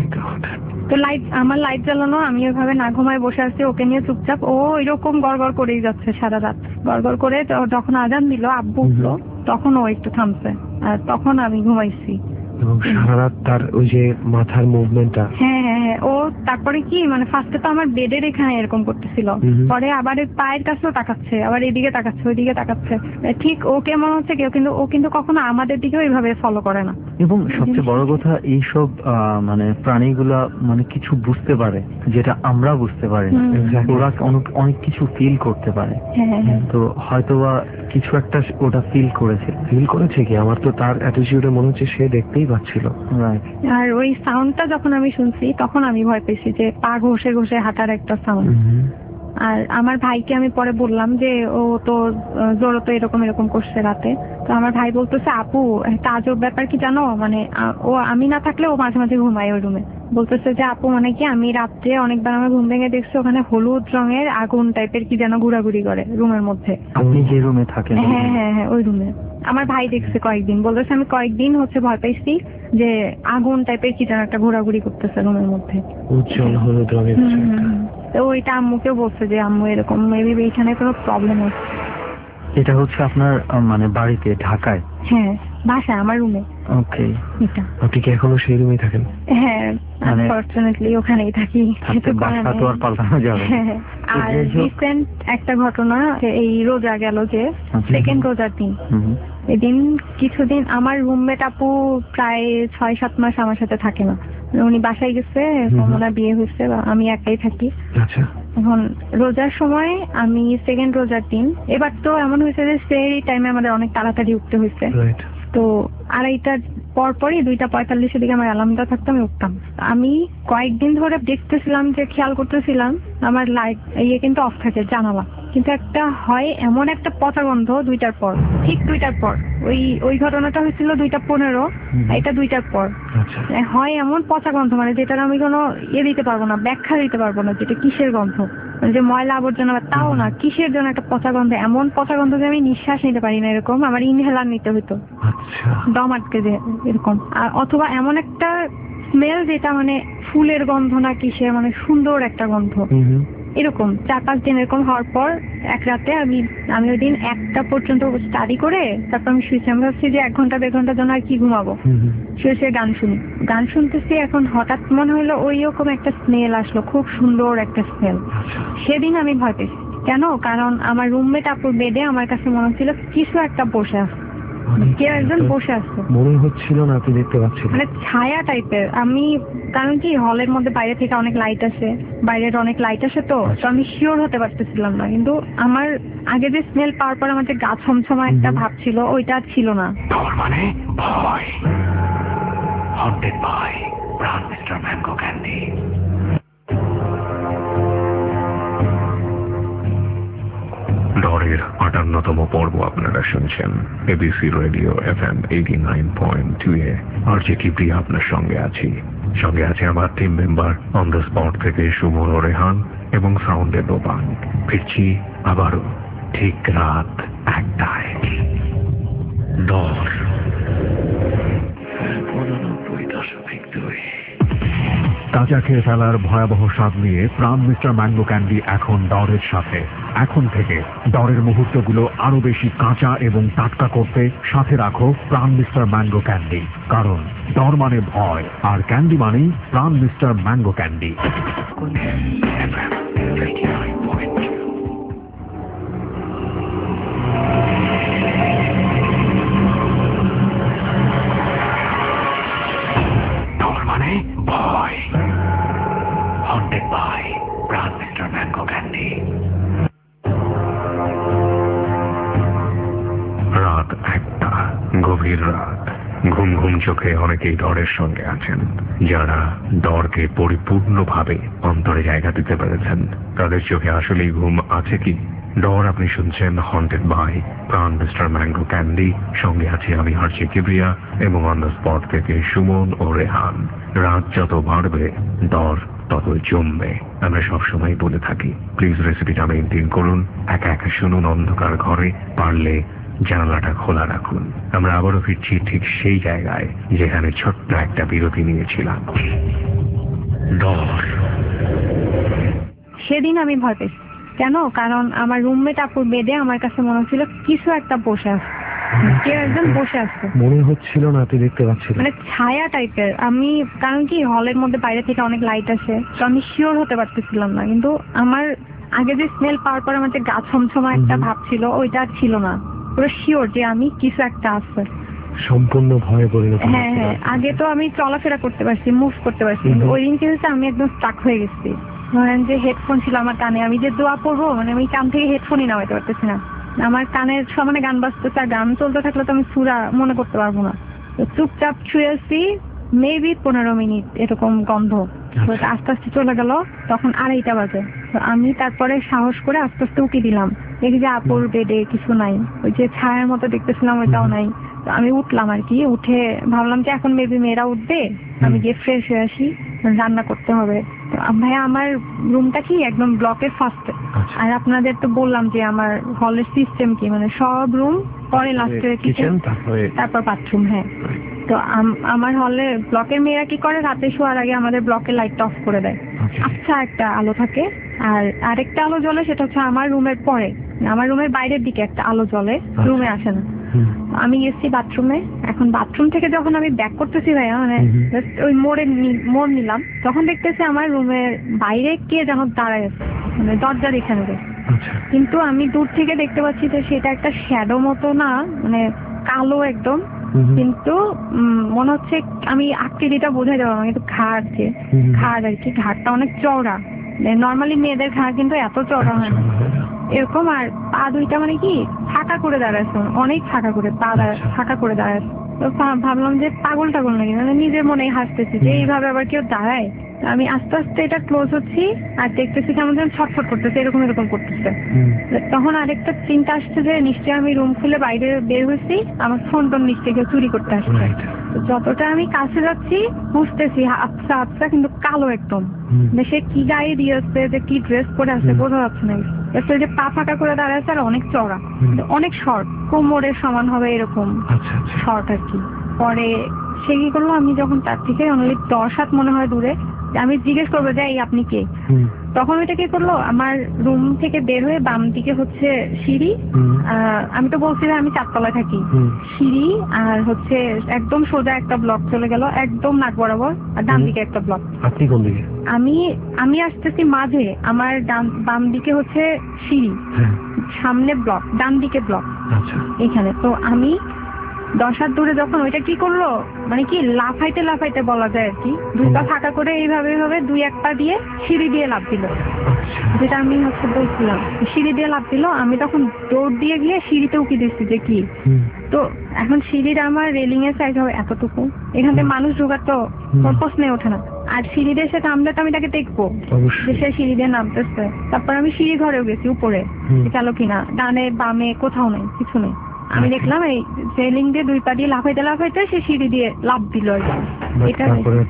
তো লাইট আমার লাইট জ্বালানো, আমি ওইভাবে না ঘুমায় বসে আছি ওকে নিয়ে চুপচাপ। ও এরকম গড়গড় করেই যাচ্ছে সারা রাত, গড়গড় করে। যখন আজান দিল আব্বু উঠলো, তখন ও একটু থামছে, আর তখন আমি ঘুমাইছি। এবং সারা রাত তার ওই যে মাথার মুভমেন্টটা, হ্যাঁ হ্যাঁ হ্যাঁ ও তারপরে কি মানে ফার্স্টে তো আমার বেডের এখানে এরকম করতেছিল, পরে আবার পায়ের কাছেও তাকাচ্ছে, আবার এদিকে তাকাচ্ছে, ওইদিকে তাকাচ্ছে। ঠিক ও কেমন হচ্ছে কেউ, কিন্তু ও কিন্তু কখনো আমাদের দিকেও এইভাবে ফলো করে না। এবং সবচেয়ে বড় কথা, এইসব মানে প্রাণীগুলা মানে কিছু বুঝতে পারে যেটা আমরা বুঝতে পারি না। ওরা অনেক কিছু ফিল করতে পারে। তো হয়তোবা কিছু একটা ওটা ফিল করেছে। ফিল করেছে কি, আমার তো তার অ্যাটিটিউডে মনে হচ্ছে সে দেখতেই পাচ্ছিল। আর ওই সাউন্ডটা যখন আমি শুনছি তখন আমি ভয় পেয়েছি, যে পা ঘষে ঘষে হাঁটার একটা সাউন্ড। আর আমার ভাইকে আমি পরে বললাম যে ও তো জোর তো এরকম এরকম করছে রাতে। তো আমার ভাই বলতেছে আপু একটা আজব ব্যাপার কি জানো, মানে ও আমি না থাকলে ও মাঝে মাঝে ঘুমায় ওই রুমে। বলতেছে যে আপু মানে কি আমি রাত্রে অনেকবার আমার ঘুম ভেঙে দেখছি ওখানে হলুদ রঙের আগুন টাইপের কি যেন ঘোরাঘুরি করে রুমের মধ্যে। আপনি যে রুমে থাকেন? হ্যাঁ হ্যাঁ হ্যাঁ ওই রুমে আমার ভাই দেখছে কয়েকদিন, বলতেছে আমি কয়েকদিন হচ্ছে ভয় পাইছি যে আগুন টাইপের কি যেন একটা ঘোরাঘুরি করতেছে রুমের মধ্যে, উজ্জ্বল হলুদ রঙের। তো ওইটা আম্মুকেও বলছে যে আম্মু এরকম মেবি এইখানে কোনো প্রবলেম হচ্ছে। এটা হচ্ছে আপনার মানে বাড়িতে ঢাকায়? হ্যাঁ বাসায় আমার রুমে। ওকে। এটা আপনি কি এখনো সেই রুমেই থাকেন? হ্যাঁ আনফরচুনেটলি ওখানেই থাকি। বাসা তো আর পাল্টানো যাবে না। আর রিসেন্ট একটা ঘটনা, এই রোজা গেল যে সেকেন্ড রোজার দিন, এদিন কিছুদিন আমার রুমমেট আপু প্রায় ছয় সাত মাস আমার সাথে থাকে না, উনি বাসায় গেছে, ওনার বিয়ে হয়েছে, আমি একাই থাকি। আচ্ছা। এখন রোজার সময় আমি সেকেন্ড রোজার দিন, এবার তো এমন হয়েছে যে সেই টাইমে আমাদের অনেক তাড়াতাড়ি উঠতে হয়েছে। তো আড়াইটার পরপরই দুইটা পঁয়তাল্লিশের দিকে আমার অ্যালার্মটা থাকতো, আমি উঠতাম। আমি কয়েকদিন ধরে দেখতেছিলাম যে খেয়াল করতেছিলাম আমার লাইট ইয়ে কিন্তু অফ থাকে জানালা, কিন্তু একটা হয় এমন একটা পচা গন্ধ দুইটার পর, ঠিক দুইটার পর। ওই ওই ঘটনাটা হয়েছিল দুইটা পনেরো, এটা দুইটার পর হয় এমন পচা গন্ধ, মানে যেটার আমি কোনো ইয়ে দিতে পারবো না, ব্যাখ্যা দিতে পারবো না যেটা কিসের গন্ধ, যে ময়লা আবর্জনা তাও না, কিসের জন্য একটা পচা গন্ধ, এমন পচা গন্ধ যে আমি নিঃশ্বাস নিতে পারি না, এরকম আমার ইনহেলার নিতে হতো, দম আটকে যে এরকম। আর অথবা এমন একটা স্মেল যেটা মানে ফুলের গন্ধ না কিসের, মানে সুন্দর একটা গন্ধ, এরকম চার পাঁচ দিন এরকম হওয়ার পর এক রাতে আমি আমি ওই দিন একটা পর্যন্ত স্টাডি করে তারপর আমি শুয়েছি। আমি ভাবছি যে এক ঘন্টা দেড় ঘন্টার জন্য আর কি ঘুমাবো, শুয়ে শুয়ে গান শুনি, গান শুনতেছি। এখন হঠাৎ মনে হলো ওই রকম একটা স্মেল আসলো, খুব সুন্দর একটা স্মেল। সেদিন আমি ভয় পেয়েছি। কেন? কারণ আমার রুমমেট আপুর বেডে আমার কাছে মনে হচ্ছিল কিছু একটা বসে আছে, কেউ একজন বসে আসছে, মনে হচ্ছিল না আপনি দেখতে পাচ্ছেন, মানে ছায়া টাইপের। আমি কারণ কি হলের মধ্যে বাইরে থেকে অনেক লাইট আসে, বাইরের অনেক লাইট আসে, তো তো আমি শিওর হতে পারতেছিলাম না। কিন্তু আমার আগে যে স্মেল পাওয়ার পর আমার যে গা ছমছমা একটা ভাব ছিল ওইটা ছিল না। মানে ভয়, haunted by Pran Mister Mango Candy. ডরের আটান্নতম পর্ব আপনারা শুনছেন ABC radio F M eighty nine point two এ। আর যে কি প্রিয়া আপনার সঙ্গে আছি, সঙ্গে আছে আমার team member on the spot থেকে সুমন ও রেহান এবং সাউন্ডের দোপান। ফিরছি আবারও ঠিক রাত একটায়। ডর উননব্বই দশমিক দুই। কাঁচা খেয়ে ফেলার ভয়াবহ স্বাদ নিয়ে প্রাণ মিস্টার ম্যাঙ্গো ক্যান্ডি এখন ডরের সাথে। এখন থেকে ডরের মুহূর্তগুলো আরো বেশি কাঁচা এবং টাটকা করতে সাথে রাখো প্রাণ মিস্টার ম্যাঙ্গো ক্যান্ডি, কারণ ডর মানে ভয় আর ক্যান্ডি মানেই Pran Mister Mango Candy. Dor মানে ভয়। Haunted by Pran Mister Mango Candy. রাত একটা, গভীর রাত। ঘুম ঘুম চোখে অনেকেই ডরের সঙ্গে আছেন। যারা ডরকে পরিপূর্ণভাবে অন্তরে জায়গা দিতে পেরেছেন, তাদের চোখে আসলেই ঘুম আছে কি? ডর আপনি শুনছেন haunted by Pran Mister Mango Candy. সঙ্গে আছে আমি হার্চি কিবরিয়া এবং অন দ্য স্পট থেকে সুমন ও রেহান। রাত যত বাড়বে ডর তত জমবে। আমরা সবসময় বলে থাকি, প্লিজ রেসিপিটা মেনটেন করুন, একা একা শুনুন অন্ধকার ঘরে, পারলে জানালাটা খোলা রাখুন। আমরা আবারও ফিরছি ঠিক সেই জায়গায় যেখানে ছোট্ট একটা বিরতি নিয়েছিলাম। ডর। সেদিন আমি ভয় পেয়েছি। কেন? কারণ আমার রুমমেট আপুর বেডে আমার কাছে মনে হচ্ছিল কিছু একটা বসে আছে, কেউ একজন বসে আছে। মনে হচ্ছিল না, তুই দেখতে পাচ্ছিস মানে ছায়া টাইপের। আমি কারণ কি হলের মধ্যে বাইরে থেকে অনেক লাইট আসে, তো আমি শিওর হতে পারতেছিলাম না। কিন্তু আমার আগে যে স্মেল পাওয়ার পর আমার যে গা ছমছমা একটা ভাব ছিল, ওইটা ছিল না। পুরো শিওর যে আমি কিছু একটা আছে। সম্পূর্ণ ভয়ে পরিণত। হ্যাঁ হ্যাঁ, আগে তো আমি চলাফেরা করতে পারছি, মুভ করতে পারছি, কিন্তু ওই দিন কি হয়েছে, আমি একদম স্টাক হয়ে গেছি। ধরেন যে হেডফোন ছিল আমার কানে, আমি যে দোয়া পড়বো, মানে আমি কান থেকে হেডফোনই নামাইতে পারতেছি না। আমার কানের সমানে গান বাজতেছে, আর গান চলতে থাকলে তো আমি সুরা মনে করতে পারবো না। তো চুপচাপ শুয়েছি মেবি পনেরো মিনিট, এরকম গন্ধ। আস্তে আস্তে চলে গেল, তখন আড়াইটা বাজে। তো আমি তারপরে সাহস করে আস্তে আস্তে উঠে দিলাম, দেখি যে আপুর বেডে কিছু নাই, ওই যে ছায়ার মতো দেখতেছিলাম ওইটাও নাই। তো আমি উঠলাম আর কি, উঠে ভাবলাম যে এখন মেবি মেয়েরা উঠবে, আমি গিয়ে ফ্রেশ হয়ে আসি, রান্না করতে হবে। তো ভাইয়া আমার রুমটা কি একদম ব্লকের ফার্স্টে। আর আপনাদের তো বললাম যে আমার হলের সিস্টেম কি, মানে সব রুম পরে লাস্টে কিচেন, তারপর বাথরুম। হ্যাঁ, তো আমার হলে ব্লকের মেয়েরা কি করে, রাতে শোয়ার আগে আমাদের ব্লকের লাইটটা অফ করে দেয়। আচ্ছা, একটা আলো থাকে, আর আরেকটা আলো জ্বলে, সেটা হচ্ছে আমার রুমের পরে, আমার রুমের বাইরের দিকে একটা আলো জ্বলে, রুমে আসে না। আমি গেছি বাথরুমে। এখন বাথরুম থেকে যখন আমি ব্যাক করতেছি ভাইয়া, মানে ওই মোড়ে মোড় নিলাম, তখন দেখতেছি আমার রুমের বাইরে কে যেন দাঁড়ায় আছে, মানে দরজার এখানে। কিন্তু আমি দূর থেকে দেখতে পাচ্ছি যে সেটা একটা শ্যাডো মতো না, মানে কালো একদম, কিন্তু মনে হচ্ছে আমি আকৃতিটা বোঝা যাবে না, কিন্তু ঘাড় যে ঘাড় আর কি, ঘাড়টা অনেক চওড়া। নর্মালি মেয়েদের ঘাড় কিন্তু এত চওড়া হয় না এরকম। আর পা দুইটা মানে কি ফাঁকা করে দাঁড়াচ্ছে, অনেক ফাঁকা করে পা ফাঁকা করে দাঁড়াচ্ছে। তো ভাবলাম যে পাগল টাগল নাকি, মানে নিজের মনে হাসতেছি যে এইভাবে আবার কেউ দাঁড়ায়। আমি আস্তে আস্তে এটা ক্লোজ হচ্ছি আর দেখতেছি কেমন যেন ছটফট করতেছে, এরকম এরকম করতেছে। তখন আরেকটা চিন্তা আসছে যে নিশ্চয়ই আমি রুম খুলে বাইরে বের হয়েছি, আমার ফোন টোন নিশ্চয়ই কেউ চুরি করতে আসছে। যতটা আমি কাছে যাচ্ছি বুঝতেছি আচ্ছা আচ্ছা, কিন্তু কালো একদম। সে কি গায়ে দিয়েছে, যে কি ড্রেস পরে আছে বোঝা যাচ্ছে না। যে পা ফাঁকা করে দাঁড়াচ্ছে আর অনেক চওড়া, অনেক শর্ট, কোমরের সমান হবে এরকম শর্ট আর কি। পরে সে কি করলো, আমি যখন তার থেকে অনলি দশ হাত মনে হয় দূরে, আমি জিজ্ঞেস করবো যে এই আপনি কে। তখন ওইটা কি করলো, আমার রুম থেকে বের হয়ে বাম দিকে হচ্ছে সিঁড়ি, আমি তো বলছি যে আমি চারতলায় থাকি, সিঁড়ি আর হচ্ছে একদম সোজা একটা ব্লক চলে গেল, একদম নাক বরাবর, আর ডান দিকে একটা ব্লক। আপনি কোন দিকে? আমি আমি আসতেছি মাঝে, আমার ডান বাম দিকে হচ্ছে সিঁড়ি, সামনে ব্লক, ডান দিকে ব্লক এখানে। তো আমি দশ হাত দূরে যখন ওইটা কি করলো, মানে কি লাফাইতে লাফাইতে বলা যায় আর কি, দুই পা ফাঁকা করে এইভাবে এইভাবে দুই এক পা দিয়ে সিঁড়ি দিয়ে লাফ দিল, যেটা আমি হচ্ছে বলছিলাম, সিঁড়ি দিয়ে লাফ দিল। আমি তখন দৌড় দিয়ে গিয়ে সিঁড়িতে উকি দিচ্ছি যে কি। তো এখন সিঁড়ির আমার রেলিং এর সাইজ হবে এতটুকু, এখান থেকে মানুষ ঢোকার তো প্রশ্নে ওঠে না। আর সিঁড়ি দিয়ে সে নামলে তো আমি তাকে দেখবো যে সে সিঁড়ি দিয়ে নামতেছে। তারপর আমি সিঁড়ি ঘরেও গেছি উপরে, গেল কিনা, ডানে বামে কোথাও নেই, কিছু নেই। আমি দেখলাম এই রেলিং দিয়ে দুই পা দিয়ে লাফাইতে লাফাইতে সে সিঁড়ি দিয়ে লাফ দিল। এটা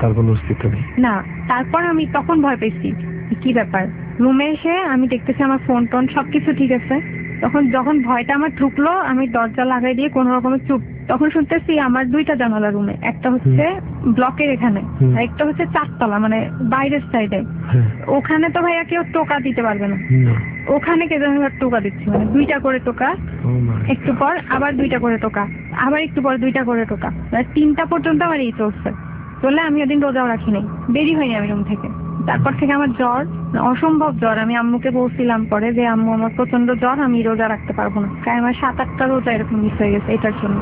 না, তারপর আমি তখন ভয় পেয়েছি কি ব্যাপার। রুমে এসে আমি দেখতেছি আমার ফোন টোন সবকিছু ঠিক আছে, তখন যখন ভয়টা আমার ঢুকলো আমি দরজা লাগাই দিয়ে কোনো রকমের চুপ, তখন শুনতেছি আমার দুইটা জানালা রুমে, একটা হচ্ছে ব্লকের এখানে, একটা হচ্ছে চারতলা মানে বাইরের সাইডে। ওখানে তো ভাইয়া কেউ টোকা দিতে পারবে না, ওখানে কে যেন টোকা দিচ্ছে, মানে দুইটা করে টোকা, একটু পর আবার দুইটা করে টোকা, আবার একটু পর দুইটা করে টোকা, মানে তিনটা পর্যন্ত আমার এই চলছে। চলে আমি ওদিন রোজাও রাখি নাই, বেরি হয়নি আমি রুম থেকে। তারপর থেকে আমার জ্বর, অসম্ভব জ্বর। আমি আম্মুকে বলছিলাম পরে যে আম্মু আমার প্রচন্ড জ্বর, আমি রোজা রাখতে পারবো না, তাই আমার সাত আটটা রোজা এরকম মিস হয়ে গেছে এটার জন্য।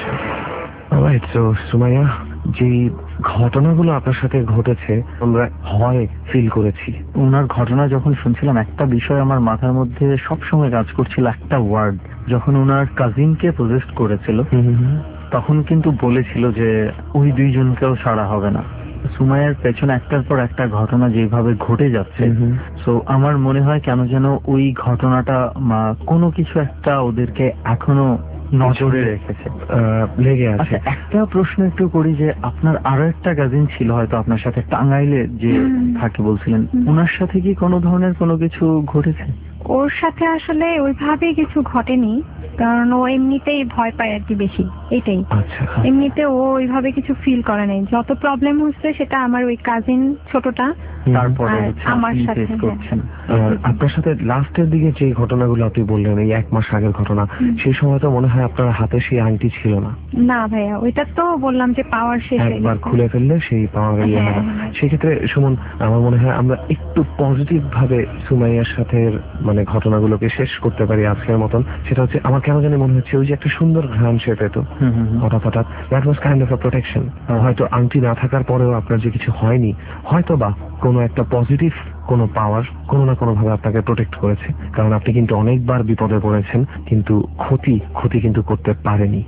অলরাইট, সো সুমাইয়া, যে ঘটনাগুলো আপনার সাথে ঘটেছে আমরা হয় ফিল করেছি। ওনার ঘটনা যখন শুনছিলাম একটা বিষয় আমার মাথার মধ্যে সবসময় কাজ করছিল, একটা ওয়ার্ড। যখন ওনার কাজিনকে প্রজেস্ট করেছিল তখন কিন্তু বলেছিল যে ওই দুইজনকেও ছাড়া হবে না। সুমাইয়ার পেছনে একটার পর একটা ঘটনা যেভাবে ঘটে যাচ্ছে, সো আমার মনে হয় কেন যেন ওই ঘটনাটা কোনো কিছু একটা ওদেরকে এখনো নজরে রেখেছে, লেগে আছে। একটা প্রশ্ন একটু করি যে আপনার আরো একটা কাজিন ছিল হয়তো আপনার সাথে টাঙ্গাইলে যে থাকে বলছিলেন, ওনার সাথে কি কোনো ধরনের কোনো কিছু ঘটেছে? ওর সাথে আসলে ওইভাবে কিছু ঘটেনি, কারণ ও এমনিতেই ভয় পায় আর কি বেশি, এটাই। এমনিতে ও ওইভাবে কিছু ফিল করে নাই। যত প্রবলেম হচ্ছে সেটা আমার ওই কাজিন ছোটটা, তারপরে আমার সাথে করছেন। আপনার সাথে লাস্টের দিকে যে ঘটনাগুলো আপনি বললেন, এই এক মাস আগের ঘটনা, সেই সময় তো মনে হয় আপনার হাতে সেই আংটি ছিল না? না ভাইয়া, ওইটা তো বললাম যে পাওয়ার শেষ, একবার খুলে ফেললে সেই পাওয়ার ইয়ে হয়। সেক্ষেত্রে সুমন, আমার মনে হয় আমরা একটু পজিটিভ ভাবে সুমাইয়ার সাথে মানে ঘটনাগুলোকে শেষ করতে পারি আজকের মতন। সেটা হচ্ছে আমার কেন জানি মনে হচ্ছে ওই যে একটা সুন্দর ঘ্রাণ সে পেত হঠাৎ হঠাৎ, that was kind of a protection. হয়তো আংটি না থাকার পরেও আপনার যে কিছু হয়নি, হয়তো বা কোনো একটা পজিটিভ কোনো পাওয়ার কোনো না কোনো ভাবে আপনাকে প্রোটেক্ট করেছে। কারণ আপনি কিন্তু অনেকবার বিপদে পড়েছেন, কিন্তু ক্ষতি ক্ষতি কিন্তু করতে পারেনি।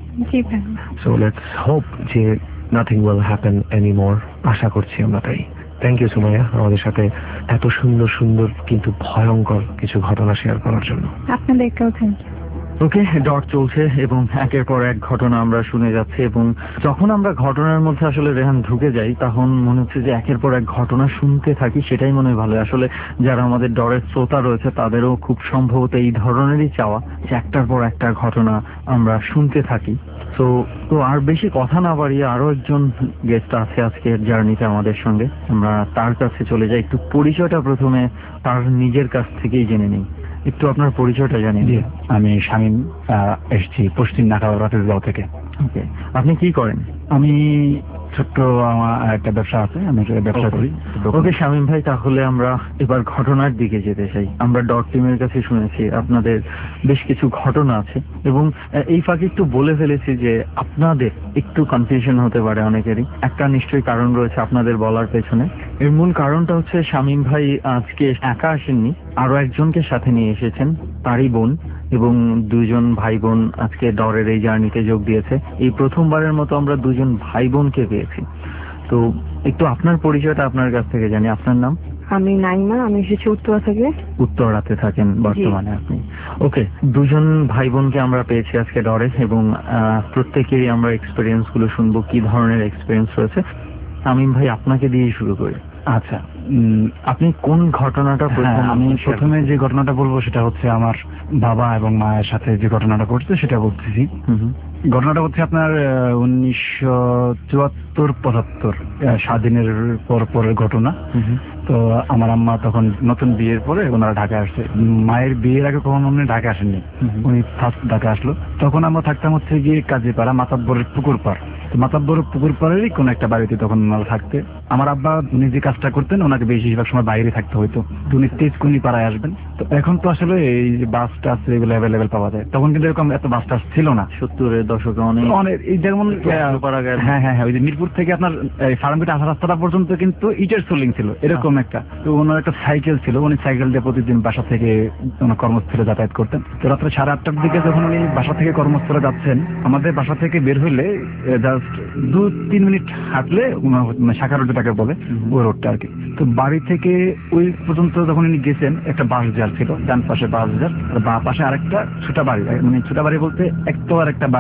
সো লেটস হোপ যে নাথিং উইল হ্যাপেন এনিমোর, আশা করছি আমরা তাই। থ্যাংক ইউ সুমাইয়া, আমাদের সাথে এত সুন্দর সুন্দর কিন্তু ভয়ঙ্কর কিছু ঘটনা শেয়ার করার জন্য। আপনাদেরকেও থ্যাংক ইউ। ওকে, ডট চলছে এবং একের পর এক ঘটনা আমরা শুনে যাচ্ছি, এবং যখন আমরা ঘটনার মধ্যে আসলে রেহান ঢুকে যাই তখন মনে হচ্ছে যে একের পর এক ঘটনা শুনতে থাকি, সেটাই মনে হয় ভালো। আসলে যারা আমাদের ডরের শ্রোতা রয়েছে তাদেরও খুব সম্ভবত এই ধরনেরই চাওয়া যে একটার পর একটা ঘটনা আমরা শুনতে থাকি। তো তো আর বেশি কথা না বাড়িয়ে আরো একজন গেস্ট আছে আজকের জার্নিতে আমাদের সঙ্গে, আমরা তার কাছে চলে যাই। একটু পরিচয়টা প্রথমে তার নিজের কাছ থেকেই জেনে নিই। একটু আপনার পরিচয়টা জানিয়ে। আমি শামীম, এসেছি পশ্চিম নাকাবাড়ি রাতেশগাঁও থেকে। ওকে, আপনি কি করেন? আমি ছোট্ট আমার একটা ব্যবসা আছে, আমি ব্যবসা করি। ওকে শামীম ভাই, তাহলে আমরা এবার ঘটনার দিকে যেতে চাই। আমরা ডট টিমের কাছে শুনেছি আপনাদের বেশ কিছু ঘটনা আছে, এবং এই ফাঁকে একটু বলে ফেলেছি যে আপনাদের একটু কনফিউশন হতে পারে অনেকেরই। একটা নিশ্চয়ই কারণ রয়েছে আপনাদের বলার পেছনে। এর মূল কারণটা হচ্ছে শামীম ভাই আজকে একা আসেননি, আরো একজনকে সাথে নিয়ে এসেছেন, তারই বোন, এবং দুজন ভাই বোন আজকে ডরের এই জার্নিতে যোগ দিয়েছে। এই প্রথমবারের মতো আমরা দুজন ভাই বোনকে পেয়েছি। তো একটু আপনার পরিচয়টা আপনার কাছ থেকে জানি। আপনার নাম? আমি নাইমা, আমি এসেছি উত্তরা থেকে। উত্তরাতে থাকেন বর্তমানে আপনি? ওকে, দুজন ভাই বোনকে আমরা পেয়েছি আজকে ডরে, এবং প্রত্যেকেরই আমরা এক্সপিরিয়েন্স গুলো শুনবো, কি ধরনের এক্সপিরিয়েন্স রয়েছে। শামীম ভাই, আপনাকে দিয়ে শুরু করি। আচ্ছা, আপনি কোন ঘটনাটা? আমি প্রথমে যে ঘটনাটা বলবো সেটা হচ্ছে আমার বাবা এবং মায়ের সাথে যে ঘটনাটা ঘটছে সেটা বলতেছি। ঘটনাটা হচ্ছে আপনার উনিশশো চুয়াত্তর পঁচাত্তর স্বাধীনের পর পরের ঘটনা। তো আমার আম্মা তখন নতুন বিয়ের পরে ওনারা ঢাকায় আসছে। মায়ের বিয়ের আগে কখনো উনি ঢাকা আসেননি, উনি ফার্স্ট ঢাকা আসলো। তখন আমরা থাকতাম হচ্ছে গিয়ে কাজীপাড়া মাতাব্বরের পুকুর পাড়। মাতাব্বরের পুকুর পাড়েরই কোন একটা বাড়িতে তখন ওনারা থাকতে। আমার আব্বা নিজে কাজটা করতেন, ওনাকে বেশিরভাগ সময় বাইরে থাকতে হইতো। উনি তেজকুনি পাড়ায় আসবেন। তো এখন তো আসলে এই যে বাস টাস এগুলো অ্যাভেলেবেল পাওয়া যায়, তখন কিন্তু এরকম এত বাস টাস ছিল না। সত্তরের দশকে অনেক অনেক এই যেমন হ্যাঁ হ্যাঁ হ্যাঁ ওই যে মিরপুর থেকে আপনার ফার্মগেট আসা রাস্তাটা পর্যন্ত কিন্তু ইটের সোলিং ছিল এরকম একটা। তো ওনার একটা সাইকেল ছিল, উনি সাইকেল দিয়ে প্রতিদিন বাসা থেকে ওনার কর্মস্থলে যাতায়াত করতেন। তো রাত্রে সাড়ে আটটার দিকে যখন উনি বাসা থেকে কর্মস্থলে যাচ্ছেন, আমাদের বাসা থেকে বের হইলে জাস্ট দু তিন মিনিট হাঁটলে শাখা রোড যেটাকে বলে ওই রোডটা আর কি। তো বাড়ি থেকে ওই পর্যন্ত যখন উনি গেছেন, একটা বাস জার ছিল, ডান পাশে বাস জার, আর বাঁ পাশে আরেকটা ছোটা বাড়ি, মানে ছোটা বাড়ি বলতে একতলার একটা বাড়ি,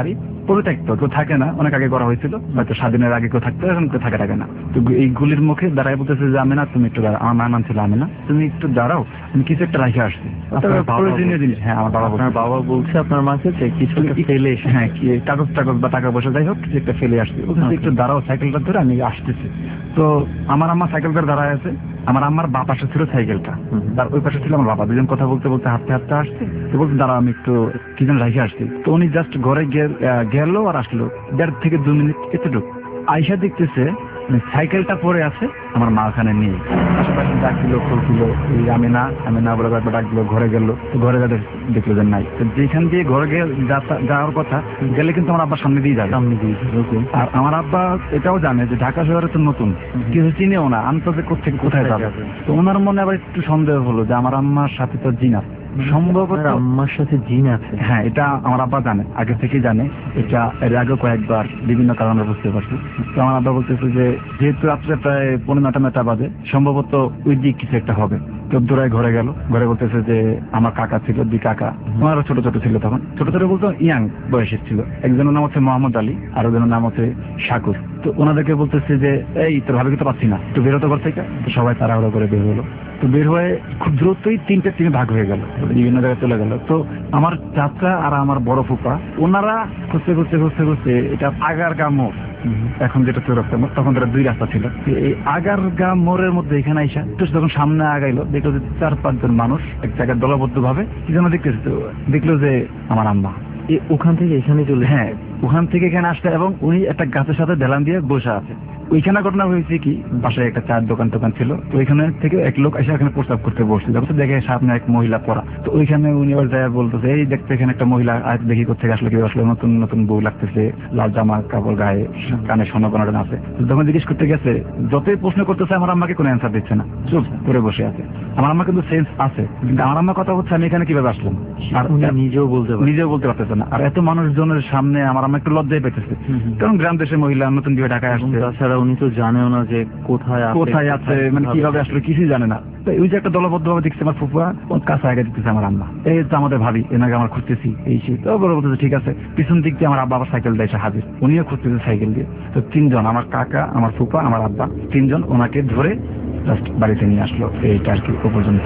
পরিত্যক্ত, কেউ থাকে না, অনেক আগে করা হয়েছিল, হয়তো স্বাধীনের আগে কেউ থাকতো, এখন কেউ থাকে থাকে না। তো এই গুলির মুখে দাঁড়ায় বলতেছে যে আমি না, তুমি একটু দাঁড়াও, আমার মায়ের নাম ছিল আমি না, তুমি একটু দাঁড়াও, আমি কিছু একটা রাখে আসছি। প্রয়োজনীয় জিনিস। হ্যাঁ, আমার বাবা আপনার বাবা বলছে আপনার মাকে যে কিছু একটা ফেলে, হ্যাঁ, কি কাগজ টাগজ বা টাকা পয়সা যাই হোক কিছু একটা ফেলে আসছি। বলতেছে একটু দাঁড়াও, সাইকেলটা ধরে আমি আসতেছি। তো আমার আম্মা সাইকেল করে দাঁড়ায় আছে, আমার আম্মার বা পাশে ছিল সাইকেলটা, তার ওই পাশে ছিল আমার বাবা। দুজন কথা বলতে বলতে হাঁটতে হাঁটতে আসছে। তো বলতে দাঁড়াও, আমি একটু কি যেন রাখে আসছি। তো উনি জাস্ট ঘরে গেল আর আসলো, দেড় থেকে দু মিনিট এতটুকু। আয়সা দেখতেছে সাইকেলটা পড়ে আছে, আমার মা ওখানে নেই। আশেপাশে ডাকছিল, খুলছিল, এই আমি না আমি না বলে একবার ডাকলো, ঘরে গেল, ঘরে গেলে দেখলো যে নাই। তো যেখান দিয়ে ঘরে গিয়ে যাওয়ার কথা গেলে কিন্তু আমার আব্বার সামনে দিয়ে যাবে, সামনে দিয়ে যাবে। আর আমার আব্বা এটাও জানে যে ঢাকা শহরে তো নতুন, কিছু চিনেও না, আমি তো কোথেকে কোথায় যাবে। তো ওনার মনে আবার একটু সন্দেহ হলো যে আমার আম্মার সাথে তো জিন আছে, সম্ভবত আম্মার সাথে জিন আছে। হ্যাঁ, এটা আমার আব্বা জানে, আগে থেকে জানে। এটা এর আগে কয়েকবার বিভিন্ন কারণে বুঝতে পারছি। তো আমার আব্বা বলতেছে যে যেহেতু রাত্রে প্রায় পনেরো নটা মেটা বাজে, সম্ভবত ওই দিক কিছু একটা হবে। তো দূরায় ঘরে গেল, ঘরে বলতেছে যে আমার কাকা ছিল, দুই কাকা, ওনারও ছোট ছোট ছিল তখন, ছোট ছোট বলতো ইয়াং বয়সের ছিল। একজনের নাম হচ্ছে মোহাম্মদ আলী, আর একজনের নাম হচ্ছে শাকুর। তো ওনাদেরকে বলতেছে যে এই তোর ভাবিকে তো পাচ্ছি না, তো বেরোতে ঘর থেকে। তো সবাই তাড়াহুড়ো করে বের হলো। তো বের হয়ে খুব দ্রুতই তিনটে টিমে ভাগ হয়ে গেল, বিভিন্ন জায়গায় চলে গেল। তো আমার চাচা আর আমার বড় ফুপা ওনারা খুঁজতে খুঁজতে খুঁজতে খুঁজতে এটা আগারগা মোড়, এখন যেটা চৌরাস্তা মোড়, তখন তারা দুই রাস্তা ছিল, এই আগারগা মোড়ের মধ্যে এখানে আইসা যখন সামনে আগাইলো, দেখলো যে চার পাঁচজন মানুষ এক জায়গায় দলবদ্ধ ভাবে কি যেন দেখতেছে। তো দেখলো যে আমার আম্মা ওখান থেকে এখানে চলে, হ্যাঁ ওখান থেকে এখানে আসছে, এবং উনি একটা গাছের সাথে ঢেলান দিয়ে বসে আছে। ওইখানে ঘটনা হয়েছে কি, পাশে একটা চার দোকান টোকান ছিল, তো ওইখানে থেকে এক লোক এসে এখানে প্রস্তাব করতে বসছে, যখন দেখে সামনে এক মহিলা পড়া। তো ওইখানে উনি আবার যায় বলতেছে এই দেখতে এখানে একটা মহিলা আজ দেখি কোথেকে আসলে, কেউ আসলে নতুন নতুন বউ লাগতেছে, লাল জামা কাপড় গায়ে, কানে সোনা কোনাটা আছে। যখন জিজ্ঞেস করতে গেছে, যতই প্রশ্ন করতেছে আমার আম্মাকে কোনো অ্যান্সার দিচ্ছে না, চুপ করে বসে আছে। আমার আম্মা কিন্তু সেন্স আছে, কিন্তু আমার আম্মা কথা হচ্ছে আমি এখানে কিভাবে আসলাম, আর নিজেও বলতে নিজেও বলতে পারতেছে না। আর এত মানুষজনের সামনে আমার আম্মা একটু লজ্জায় পেতেছে, কারণ গ্রাম দেশের মহিলা নতুন বিয়ে ঢাকায় আসছে। তাছাড়া উনি তো জানেও না যে কোথায় কোথায় আছে, মানে কিভাবে আসলে কিছুই জানে না। তো ওই যে একটা দলবদ্ধ ভাবে দেখছে আমার ফুফা কাছে আগে দেখতেছে আমার আম্মা, এই তো আমাদের ভাবি, এনাকে আমার খুঁজতেছি এই সেই। তো বলে বলতেছে ঠিক আছে। পিছন দিক দিয়ে আমার আব্বা আবার সাইকেল দিয়ে এসে হাজির, উনিও খুঁজতেছে সাইকেল দিয়ে। তো তিনজন, আমার কাকা, আমার ফুফা, আমার আব্বা, তিনজন ওনাকে ধরে জাস্ট বাড়িতে নিয়ে আসলো। এইটা আর কি পর্যন্ত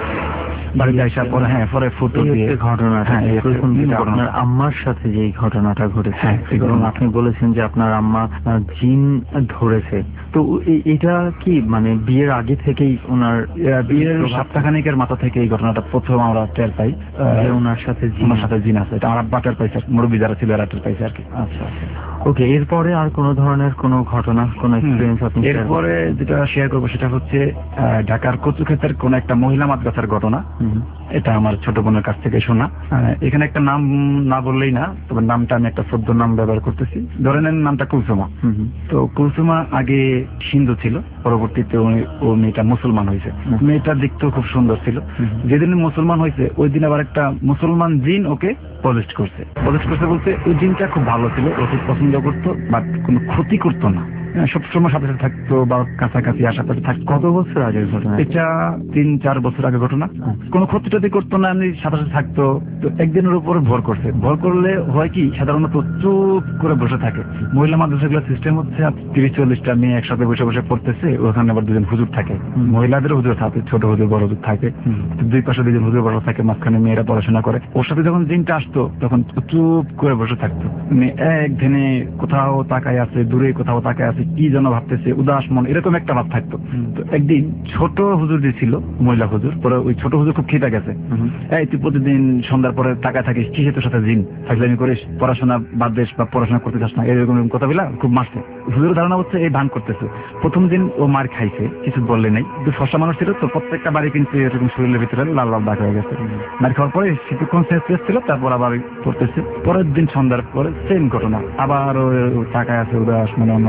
বাড়িতে আসার পরে, হ্যাঁ পরে ফুটো দিয়ে ঘটনাটা, আপনার আম্মার সাথে যে ঘটনাটা ঘটেছে, এবং আপনি বলেছেন যে আপনার আম্মা জিন ধরেছে, তো এটা কি মানে বিয়ের আগে থেকেই ওনার, বিয়ের সপ্তাহখানিকের মাথা থেকে এই ঘটনাটা প্রথম আমরা টের পাই যে ওনার সাথে ওনার সাথে জিন আছে। এটা আমার আব্বা টের পাইছে, মুরব্বী যারা ছিল এরা টের পাইছে আর কি। আচ্ছা আচ্ছা, ওকে। এরপরে আর কোনো ধরনের কোনো ঘটনা, কোনো এক্সপিরিয়েন্স আপনি? এরপরে যেটা শেয়ার করবো সেটা হচ্ছে ঢাকার কচুক্ষেতের কোন একটা মহিলা মাদ্রাসার ঘটনা। এটা আমার ছোট বোনের কাছ থেকে শোনা। এখানে একটা নাম না বললেই না, তবে নামটা আমি একটা শব্দ নাম ব্যবহার করতেছি। ধরে নেন নামটা কুলসুমা। তো কুলসুমা আগে হিন্দু ছিল, পরবর্তীতে ও মেয়েটা মুসলমান হয়েছে। মেয়েটা দেখতেও খুব সুন্দর ছিল। যেদিন মুসলমান হয়েছে ওই দিন আবার একটা মুসলমান জিন ওকে পজেস্ট করছে। পজেস্ট করছে বলতে ওই জিনটা খুব ভালো ছিল, ও খুব পছন্দ করতো, বাট কোনো ক্ষতি করতো না, সবসময় সাথে সাথে থাকতো বা কাছাকাছি আশাপাশে থাকতো। কত বছর আগের ঘটনা এটা? তিন চার বছর আগে ঘটনা। কোনো ক্ষতি টতি করতো না, এমনি সাথে সাথে থাকতো। তো একদিনের উপর ভর করছে। ভর করলে হয় কি, সাধারণত চুপ করে বসে থাকে। মহিলা মাদ্রাসাগুলোর সিস্টেম হচ্ছে তিরিশ চল্লিশটা মেয়ে একসাথে বসে বসে পড়তেছে, ওখানে আবার দুজন হুজুর থাকে, মহিলাদের হুজুর থাকে, ছোট হুজুর বড় হুজুর থাকে, দুই পাশে দুজন হুজুর বড় থাকে, মাঝখানে মেয়েরা পড়াশোনা করে। ওর সাথে যখন দিনটা আসতো তখন চুপ করে বসে থাকতো, মানে এক ধ্যানে কোথাও তাকায় আছে, দূরে কোথাও তাকায় আছে, কি যেন ভাবতেছে, উদাস মন, এরকম একটা ভাব থাকতো। তো একদিন ছোট হুজুর যে ছিল, মহিলা হুজুর, পরে ওই ছোট হুজুর খুব খিদা গেছে, এই তুই প্রতিদিন সন্ধ্যার পরে তাকায় থাকিস, কিসে তোর সাথে জিন থাকলে করিস, পড়াশোনা বাদ দেশ বা পড়াশোনা করতে চাস না, এরকম কথা বলা খুব মারছে। হুজুরের ধারণা হচ্ছে এই ভান করতেছে। প্রথম দিন ও মার খাইছে, কিছু বললে নাই, কিন্তু ফসা মানুষ ছিল তো, প্রত্যেকটা বাড়ি কিন্তু এরকম শরীরের ভিতরে লাল লাল দাগ হয়ে গেছে। মার খাওয়ার পরে কিছুক্ষণ শেষ ছিল, তারপর আবার করতেছে। পরের দিন সন্ধ্যার পরে সেম ঘটনা, আবার তাকায় আছে উদাস, মানে অন্যদিকে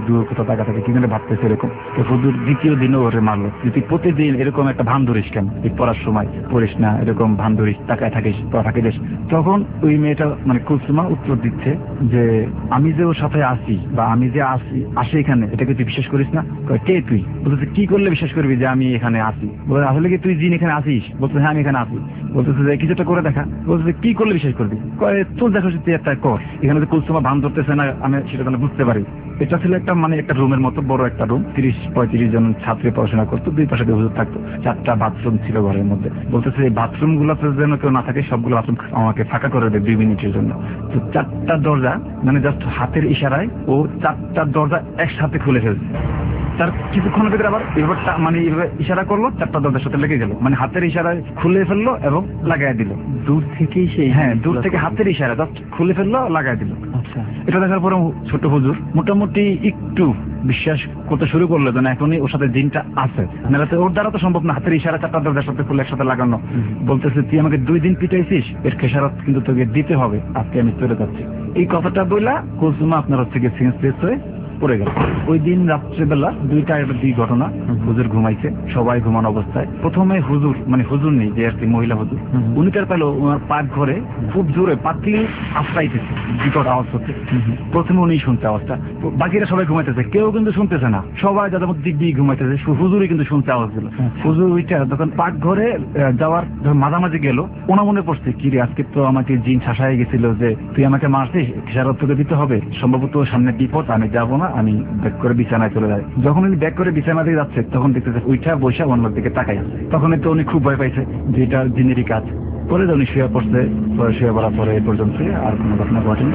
দূর কোথাও টাকা থাকে কি করে ভাবতেছে এরকম। তো হুজুর দ্বিতীয় দিনও ওরে মারলো, যদি প্রতিদিন এরকম একটা ভান ধরিস কেন, এই পড়ার সময় পড়িস না, এরকম ভান ধরিস, টাকায় থাকিস তো থাকিস। তখন ওই মেয়েটা মানে কুলসুমা উত্তর দিচ্ছে যে আমি যে ওর সাথে আসি বা আমি যে আসি আসি এখানে, এটাকে তুই বিশ্বাস করিস না? কে তুই? বলতেছে কি করলে বিশ্বাস করবি যে আমি এখানে আসি? বলে আসলে কি তুই জিন এখানে আসিস? বলতেছে হ্যাঁ আমি এখানে আসি। বলতেছে যে কিছুটা করে দেখা। বলতেছে কি করলে বিশ্বাস করবি? তোর দেখো তুই একটা কর। এখানে তো কুলসুমা ভান ধরতেছে না, আমি সেটা বুঝতে পারি। এটা ছিল একটা মানে একটা রুমের মতো বড় একটা রুম, তিরিশ পঁয়ত্রিশ জন ছাত্রী পড়াশোনা করতো, দুই পাশে হুজুর থাকতো, চারটা বাথরুম ছিল ঘরের মধ্যে। বলতেছে এই বাথরুম গুলোতে যেন কেউ না থাকে, সবগুলো বাথরুম আমাকে ফাঁকা করে দেয় দুই মিনিটের জন্য। তো চারটা দরজা মানে জাস্ট হাতের ইশারায় ও চারটা দরজা একসাথে খুলে ফেলছে। তার কিছুক্ষণের ভিতরে আবার এভাবে মানে এইভাবে ইশারা করলো, চারটা দরজার সাথে লেগে গেল, মানে হাতের ইশারায় খুলে ফেললো এবং লাগাই দিল দূর থেকেই সেই। হ্যাঁ দূর থেকে হাতের ইশারা জাস্ট খুলে ফেললো, লাগাই দিল। আচ্ছা, এটা দেখার পরে ছোট হুজুর মোটামুটি একটু বিশ্বাস করতে শুরু করলো যেন এখনই ওর সাথে জিনটা আছে, নাহলে ওর দ্বারা তো সম্ভব না হাতের ইশারা চারটা দরজার সাথে খুলে একসাথে লাগানো। বলতেছে তুই আমাকে দুই দিন পিটাইছিস, এর খেসারত কিন্তু তোকে দিতে হবে, আজকে আমি চলে যাচ্ছি। এই কথাটা বইলা কুলসুমা আপনার হচ্ছে গিয়ে সেন্সলেস হয়ে পড়ে গেল। ওই দিন রাত্রেবেলা দুইটা দুই ঘটনা, হুজুর ঘুমাইছে, সবাই ঘুমানো অবস্থায়। প্রথমে হুজুর মানে হুজুর নেই যে আর কি মহিলা হুজুর, উনি তার পেল ওনার পাক ঘরে খুব জোরে পাতলি আশ্রাইতেছে, বিকট আওয়াজ হচ্ছে। প্রথমে উনি শুনছে আওয়াজটা, বাকিরা সবাই ঘুমাইতেছে, কেউ কিন্তু শুনতেছে না, সবাই যাদের মধ্যে দিক দিয়ে ঘুমাইতেছে, শুধুই কিন্তু শুনছে আওয়াজগুলো। হুজুর ওইটা যখন পাক ঘরে যাওয়ার মাঝামাঝি গেল, ওনা মনে পড়ছে কি রে আজকে তো আমাকে জিন শাসায় গেছিল যে তুই আমাকে মারছিস, খেসারত তোকে দিতে হবে, সম্ভবত সামনে বিপদ, আমি যাবো না, আমি ব্যাক করে বিছানায় চলে যাই। যখন উনি ব্যাক করে বিছানা দিয়ে যাচ্ছে তখন দেখতেছে ওইটা বৈশা অন্যর দিকে তাকাই আছে। তখন তো উনি খুব ভয় পাইছে যে এটা জিনেরই কাজ। পরে উনি শুয়ে পড়ছে, পরে শুয়ে পড়ার পরে এই পর্যন্ত আর কোনো ঘটনা ঘটেনি।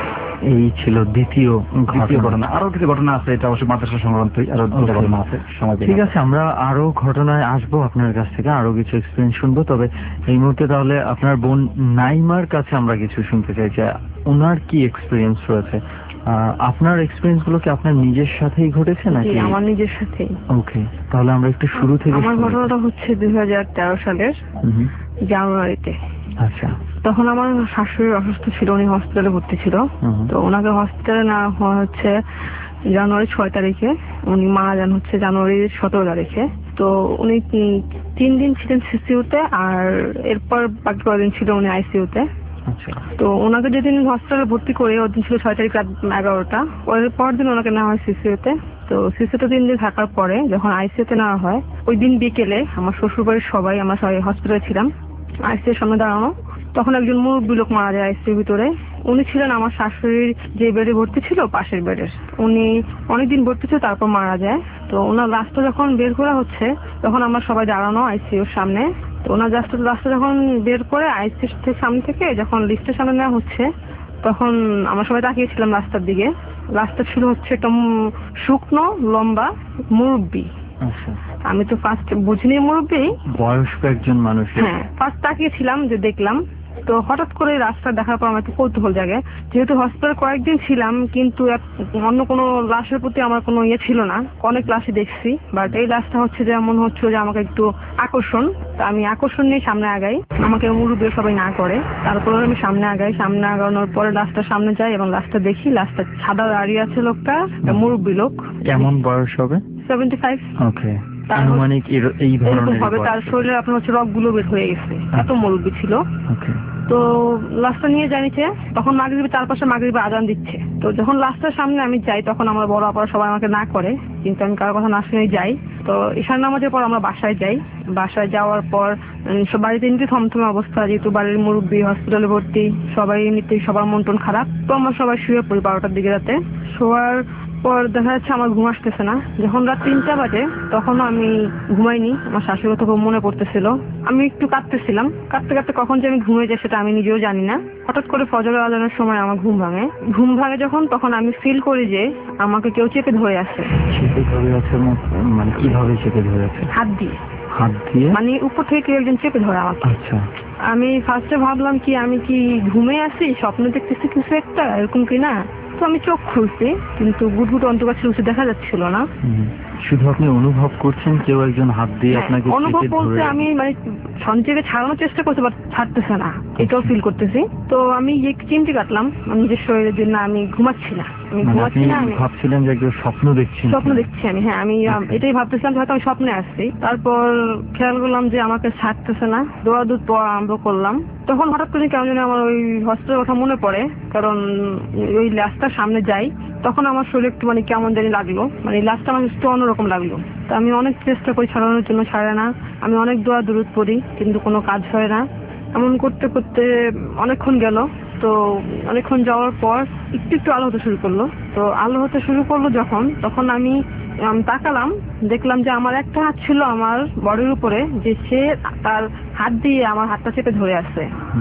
এই ছিল দ্বিতীয় দ্বিতীয় ঘটনা। আরো কিছু ঘটনা আছে, এটা অবশ্যই মাদ্রাসা সংক্রান্তই আরো দুটো ঘটনা আছে, সময় ঠিক আছে আমরা আরো ঘটনায় আসবো আপনার কাছ থেকে, আরো কিছু এক্সপিরিয়েন্স শুনবো। তবে এই মুহূর্তে তাহলে আপনার বোন নাইমার কাছে আমরা কিছু শুনতে চাই যে ওনার কি এক্সপিরিয়েন্স রয়েছে। আপনার এক্সপিরিয়েন্স গুলো কি আপনার নিজের সাথেই ঘটেছে নাকি? আমার নিজের সাথেই। ওকে, তাহলে আমরা একটু শুরু থেকে। আমার ঘটনাটা হচ্ছে দুই হাজার তেরো সালের জানুয়ারিতে। আচ্ছা, তখন আমার শাশুড়ি অসুস্থ ছিল, উনি হসপিটালে ভর্তি ছিল। তো ওনাকে হসপিটালে নেওয়া হওয়া হচ্ছে জানুয়ারি ছয় তারিখে, উনি মারা যান হচ্ছে জানুয়ারি সতেরো তারিখে। তো উনি তিন দিন ছিলেন সিসিউতে, আর এরপর বাকি কদিন ছিল উনি আইসিউতে। তো ওনাকে যেদিন হসপিটালে ভর্তি করে ওদিন ছিল ছয় তারিখ রাত এগারোটা, ওর পর দিন ওনাকে নেওয়া হয় সিসিউতে। তো সিসিউতে তিন দিন থাকার পরে যখন আইসিউতে নেওয়া হয়, ওই দিন বিকেলে আমার শ্বশুর বাড়ির সবাই, আমরা সবাই হসপিটালে ছিলাম, আইসিউর সামনে দাঁড়ানো। তখন একজন মুরব্বী লোক মারা যায় আইসিউর ভিতরে। উনি ছিলেন আমার শাশুড়ির যে বেডে ভর্তি ছিল পাশের বেডের, উনি অনেকদিন ভর্তি ছিল, তারপর মারা যায়। তো ওনার লাশটা যখন বের করা হচ্ছে তখন আমরা সবাই দাঁড়ানো আইসিউর সামনে। তো ওনার জাস্ট লাশটা যখন বের করে আইসিউর সামনে থেকে যখন লিফটের সামনে নেওয়া হচ্ছে, তখন আমরা সবাই তাকিয়েছিলাম রাস্তার দিকে। রাস্তা ছিল হচ্ছে একটা শুকনো লম্বা মুরব্বী। আমি তো ফার্স্ট বুঝিনি মুরব্বী, বয়স্ক একজন মানুষ। হ্যাঁ, ফার্স্ট তাকিয়েছিলাম যে দেখলাম। তো হঠাৎ করে রাস্তা দেখার পর আমার একটু কৌতূহল জাগে, যেহেতু হসপিটালে কয়েকদিন ছিলাম কিন্তু অন্য কোনো লাশের প্রতি আমার কোনো ইয়ে ছিল না, অনেক লাশই দেখছি, বাট এই লাশটা হচ্ছে যে মনে হচ্ছে যে আমাকে একটু আকর্ষণ। তো আমি আকর্ষণ নিয়ে সামনে আগাই, আমাকে মুরব্বী সবাই না করে, তারপরে আমি সামনে আগাই। সামনে আগানোর পরে লাশটার সামনে যাই এবং লাশটা দেখি, লাশটা সাদা দাঁড়িয়ে আছে লোকটা, মুরব্বী লোক। কেমন বয়স হবে? Seventy five. ওকে, আনুমানিক এই ধরনের হবে। তার শরীরে আপনার হচ্ছে রক গুলো বের হয়ে গেছে, এত মুরব্বী ছিল। তো লাশটা নিয়ে জানিছে, তখন মাগরিবের চারপাশে মাগরিবে আজান দিচ্ছে। তো যখন লাশটার সামনে আমি যাই তখন আমার বড় আপারা সবাই আমাকে না করে, কিন্তু আমি কারোর কথা না শুনে যাই। তো ঈশার নামাজের পর আমরা বাসায় যাই। বাসায় যাওয়ার পর বাড়িতে এমনিতে থমথমে অবস্থা, যেহেতু বাড়ির মুরব্বী হসপিটালে ভর্তি, সবাই এমনিতেই সবার মন টন খারাপ। তো আমরা সবাই শুয়ে পড়ি বারোটার দিকে রাতে। শোয়ার পর দেখা যাচ্ছে আমার ঘুম আসতেছে না। যখন রাত তিনটা বাজে তখনও আমি ঘুমাইনি, আমার শাশুড়ি কথা খুব মনে পড়তেছিল। আমি একটু কাঁদতেছিলাম, কাঁদতে কাঁদতে কখন যে আমি ঘুমিয়ে যাই সেটা আমি নিজেও জানি না। হঠাৎ করে ফজরের আজানের সময় আমার ঘুম ভাঙে। ঘুম ভাঙে যখন, তখন আমি ফিল করি যে আমাকে কেউ চেপে ধরে আছে। চেপে ধরে আছে মানে কিভাবে চেপে ধরে আছে? হাত দিয়ে। হাত দিয়ে মানে উপর থেকে কেউ একজন চেপে ধরে আমাকে। আচ্ছা। আমি ফার্স্টে ভাবলাম কি আমি কি ঘুমে আছি, স্বপ্ন দেখতেছি কিছু একটা, এরকম কি না। তো আমি চোখ খুলছি, কিন্তু গুটগুট অন্ধকার ছিল, দেখা যাচ্ছিল না। শুধু আপনি অনুভব করছেন কেউ একজন হাত দিয়ে আপনাকে অনুভব বলতে আমি মানে সঞ্চয়কে ছাড়ানোর চেষ্টা করছি বাট ছাড়তেছে না, এটাও ফিল করতেছি। তো আমি চিমটি কাটলাম নিজের শরীরের জন্য, আমি ঘুমাচ্ছি না, আমি ঘুমাচ্ছি না, আমি ভাবছিলাম যে একটু স্বপ্ন দেখছি স্বপ্ন দেখছি আমি, হ্যাঁ আমি এটাই ভাবতেছিলাম হয়তো আমি স্বপ্নে আসছি। তারপর খেয়াল করলাম যে আমাকে ছাড়তেছে না, দৌড়াদৌড় পড়া আরম্ভ করলাম। তখন হঠাৎ করে কেমন যেন আমার ওই হসপিটালের কথা মনে পড়ে, কারণ ওই লাশটার সামনে যাই, তখন আমার শরীর একটু মানে কেমন জানি লাগলো, মানে লাশটা আমার একটু অন্যরকম লাগলো। তো আমি অনেক চেষ্টা করি ছাড়ানোর জন্য, ছাড়ে না। আমি অনেক দোয়া দরুদ পড়ি কিন্তু কোনো কাজ হয় না। এমন করতে করতে অনেকক্ষণ গেল। তো অনেকক্ষণ যাওয়ার পর একটু একটু আলো হতে শুরু করলো। তো আলো হতে শুরু করলো যখন, তখন আমি তাকালাম, দেখলাম যে আমার একটা হাত ছিল আমার বডির উপরে, যে সে তার হাত দিয়ে আমার হাতটা চেপে ধরে আছে।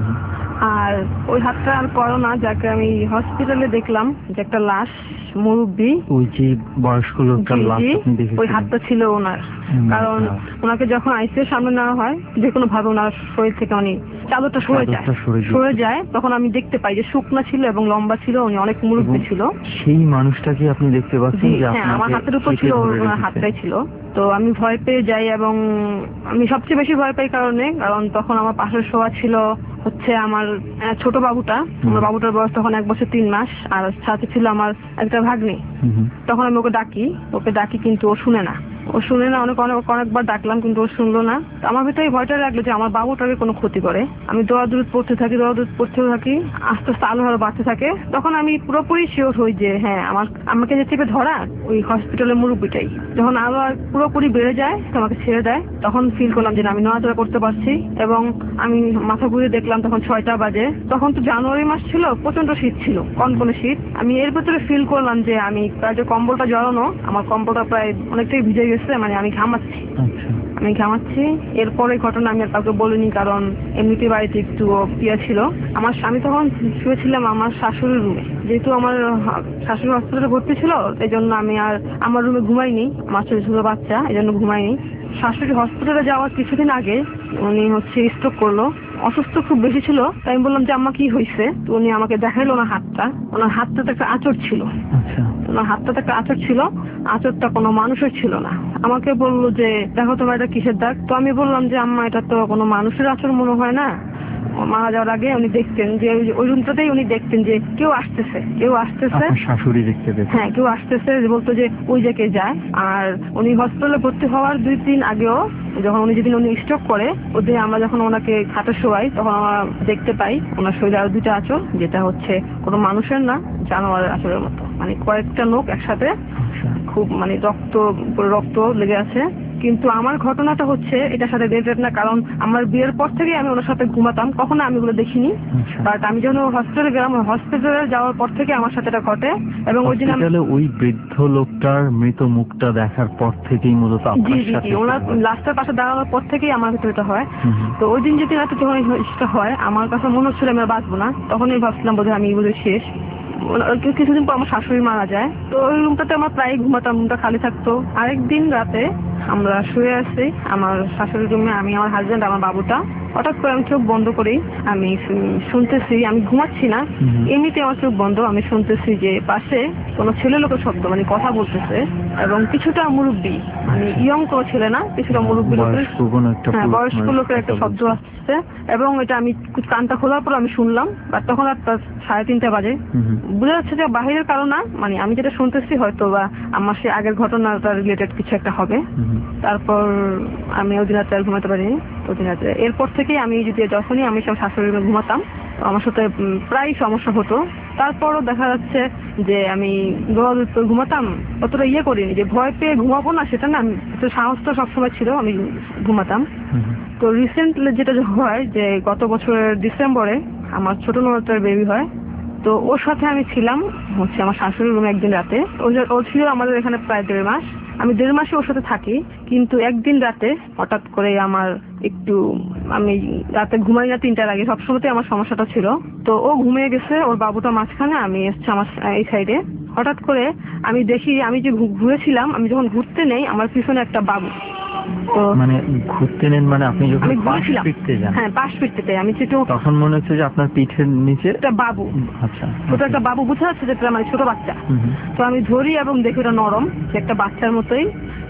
আর ওই হাতটা আর পড়ো না, যাকে আমি হসপিটালে দেখলাম যে একটা লাশ, মুরব্বী, ওই যে বয়স্ক লোকটার লাশ আপনি দেখেছেন, ওই হাতটা ছিল ওনার। কারণ ওনাকে যখন আইসিইউর সামনে নেওয়া হয়, যে কোনো ভাবে ওনার শরীর থেকে উনি চাদরটা সরে যায় সরে যায় তখন আমি দেখতে পাই যে শুকনা ছিল এবং লম্বা ছিল, উনি অনেক মুরব্বী ছিল। সেই মানুষটাকে আপনি দেখতে পাচ্ছেন? হ্যাঁ, আমার হাতের উপর ছিল, ওনার হাতটাই ছিল। তো আমি ভয় পেয়ে যাই, এবং আমি সবচেয়ে বেশি ভয় পাই কারণে কারণ তখন আমার পাশে শোয়া ছিল হচ্ছে আমার ছোট বাবুটা। আমার বাবুটার বয়স তখন এক বছর তিন মাস, আর সাথে ছিল আমার একটা ভাগ্নি। তখন আমি ওকে ডাকি ওকে ডাকি কিন্তু ও শুনে না, ও শুনে না অনেক অনেক অনেকবার ডাকলাম কিন্তু ও শুনলো না। আমার ভিতরে ভয়টা লাগলো যে আমার বাবুটাকে কোনো ক্ষতি করে। আমি দোয়া দরুদ পড়তে থাকি দোয়া দরুদ পড়তে থাকি আস্তে আস্তে আলো আলো বাড়তে থাকে। তখন আমি পুরোপুরি শিওর হই যে হ্যাঁ, আমার আমাকে যে চেপে ধরা ওই হসপিটালের মুরব্বিটাই। যখন আলো পুরোপুরি বেড়ে যায়, আমাকে ছেড়ে দেয়, তখন ফিল করলাম যে আমি নড়াচড়া করতে পারছি। এবং আমি মাথা ঘুরে দেখলাম তখন ছয়টা বাজে। তখন তো জানুয়ারি মাস ছিল, প্রচন্ড শীত ছিল, কনকনে শীত। আমি এর ভেতরে ফিল করলাম যে আমি প্রায় যে কম্বলটা জড়ানো, আমার কম্বলটা প্রায় অনেকটাই ভিজে গেছে, মানে আমি ঘামাচ্ছি আমি ঘামাচ্ছি এরপরে ঘটনা আমি আর কাউকে বলিনি, কারণ এমনিতে বাড়িতে একটু পিয়া ছিল। আমার স্বামী তখন শুয়েছিলাম আমার শাশুড়ির রুমে, যেহেতু আমার শাশুড়ি হসপিটালে ভর্তি ছিল, এই জন্য আমি আর আমার রুমে ঘুমাইনি, আমার ছোট ছোট বাচ্চা, এই জন্য ঘুমাইনি। শাশুড়ি হসপিটালে যাওয়ার কিছুদিন আগে উনি হচ্ছে স্ট্রোক করলো, অসুস্থ খুব বেশি ছিল। তাই আমি বললাম যে আম্মা কি হয়েছে, তো উনি আমাকে দেখাইলো ওনার হাতটা, ওনার হাতটাতে একটা আঁচড় ছিল, ওনার হাতটাতে একটা আঁচড় ছিল, আঁচড়টা কোনো মানুষের ছিল না। আমাকে বললো যে দেখো তোমার এটা কিসের দাগ। তো আমি বললাম যে আম্মা এটা তো কোনো মানুষের আঁচড় মনে হয় না। মারা যাওয়ার আগে উনি দেখতেন যে ওই রুমটাতেই উনি দেখতেন যে কেউ আসতেছে কেউ আসতেছে শাশুড়ি দেখতে পেতেন, হ্যাঁ কেউ আসতেছে, বলতো যে ওই জায়গায় যায়। আর উনি হসপিটালে ভর্তি হওয়ার দুই দিন আগেও যখন উনি যেদিন উনি স্ট্রোক করে, ওদিন আমরা যখন ওনাকে খাটে শোয়াই, তখন আমরা দেখতে পাই ওনার শরীরে আরো দুইটা আঁচড়, যেটা হচ্ছে কোনো মানুষের না, জানোয়ারের আঁচড়ের মতো, মানে কয়েকটা নখ একসাথে, খুব মানে রক্ত রক্ত লেগে আছে। কিন্তু আমার ঘটনাটা হচ্ছে এটার সাথে রিলেটেড না, কারণ আমার বিয়ের পর থেকে আমি ওনার সাথে ঘুমাতাম, কখনো আমি ওগুলো দেখিনি। বাট আমি যখন হসপিটালে গেলাম, হসপিটালে যাওয়ার পর থেকে আমার সাথে এটা ঘটে। এবং ওই দিন ওই বৃদ্ধ লোকটার মৃত মুখটা দেখার পর থেকেই মূলত আপনার সাথে ওনার লাস্টের পাশে দাঁড়ানোর পর থেকেই আমার ভিতরে এটা হয়। তো ওই দিন যদি রাতে যখন এটা হয়, আমার কাছে মনে হচ্ছিল আমি আর বাঁচবো না। তখনই ভাবছিলাম বোধহয় আমি বোধহয় শেষ। কিছুদিন পর আমার শাশুড়ি মারা যায়, তো ওই রুমটাতে আমার প্রায় ঘুমাতাম, রুমটা খালি থাকতো। আরেকদিন রাতে আমরা শুয়ে আছি আমার শাশুড়ির রুমে, আমি, আমার হাজবেন্ড, আমার বাবুটা। হঠাৎ করে আমি চোখ বন্ধ করি, আমি শুনতেছি, আমি ঘুমাচ্ছি না, এমনিতে আমার চোখ বন্ধ, আমি শুনতেছি যে পাশে কোনো ছেলে লোকের শব্দ, মানে কথা বলতেছে, এবং কিছুটা মুরব্বী, মানে ইয়ং কোনো ছেলে না, কিছুটা মুরব্বী লোকের, হ্যাঁ বয়স্ক লোকের একটা শব্দ আসছে। এবং এটা আমি কানটা খোলার পর আমি শুনলাম, আর তখন আর সাড়ে তিনটা বাজে। বোঝা যাচ্ছে যে বাহিরের কারণ না, মানে আমি যেটা শুনতেছি হয়তো বা আমার সে আগের ঘটনাটা রিলেটেড কিছু একটা হবে। তারপর আমি ওই দিন রাতে আর ঘুমাতে পারিনি। ওই দিন রাতে এরপর থেকেই আমি যদি যখনই আমি সব শাশুড়ির রুমে ঘুমাতাম, আমার সাথে প্রায় সমস্যা হতো। তারপরও দেখা যাচ্ছে যে আমি ঘুমাতাম, অতটা ইয়ে করিনি যে ভয় পেয়ে ঘুমাবো না, সেটা না, একটু সাহস তো সবসময় ছিল, আমি ঘুমাতাম। তো রিসেন্টলি যেটা হয় যে গত বছরের ডিসেম্বরে আমার ছোট ননদের বেবি হয়, তো ওর সাথে আমি ছিলাম হচ্ছে আমার শাশুড়ির রুমে একদিন রাতে। ও ছিল আমাদের এখানে প্রায় দেড় মাস, আমি দেড় মাসে ওর সাথে থাকি। কিন্তু একদিন রাতে হঠাৎ করে আমার একটু, আমি রাতে ঘুমাই না তিনটার আগে, সবসময়তে আমার সমস্যাটা ছিল। তো ও ঘুমিয়ে গেছে, ওর বাবুটা মাঝখানে, আমি এসছি আমার এই সাইডে। হঠাৎ করে আমি দেখি, আমি যে ঘুরেছিলাম, আমি যখন ঘুরতে নেই, আমার পিছনে একটা বাবু। তো মানে ঘুরতে নেন মানে আপনি যখন পাশ ফিরতে যান? হ্যাঁ, পাশ ফিরতে যাই আমি, যেটু তখন মনে হচ্ছে যে আপনার পিঠের নিচে একটা বাবু। আচ্ছা, ছোট একটা বাবু, বোঝা যাচ্ছে যেটা মানে ছোট বাচ্চা। তো আমি ধরি এবং দেখি ওটা নরম, একটা বাচ্চার মতোই।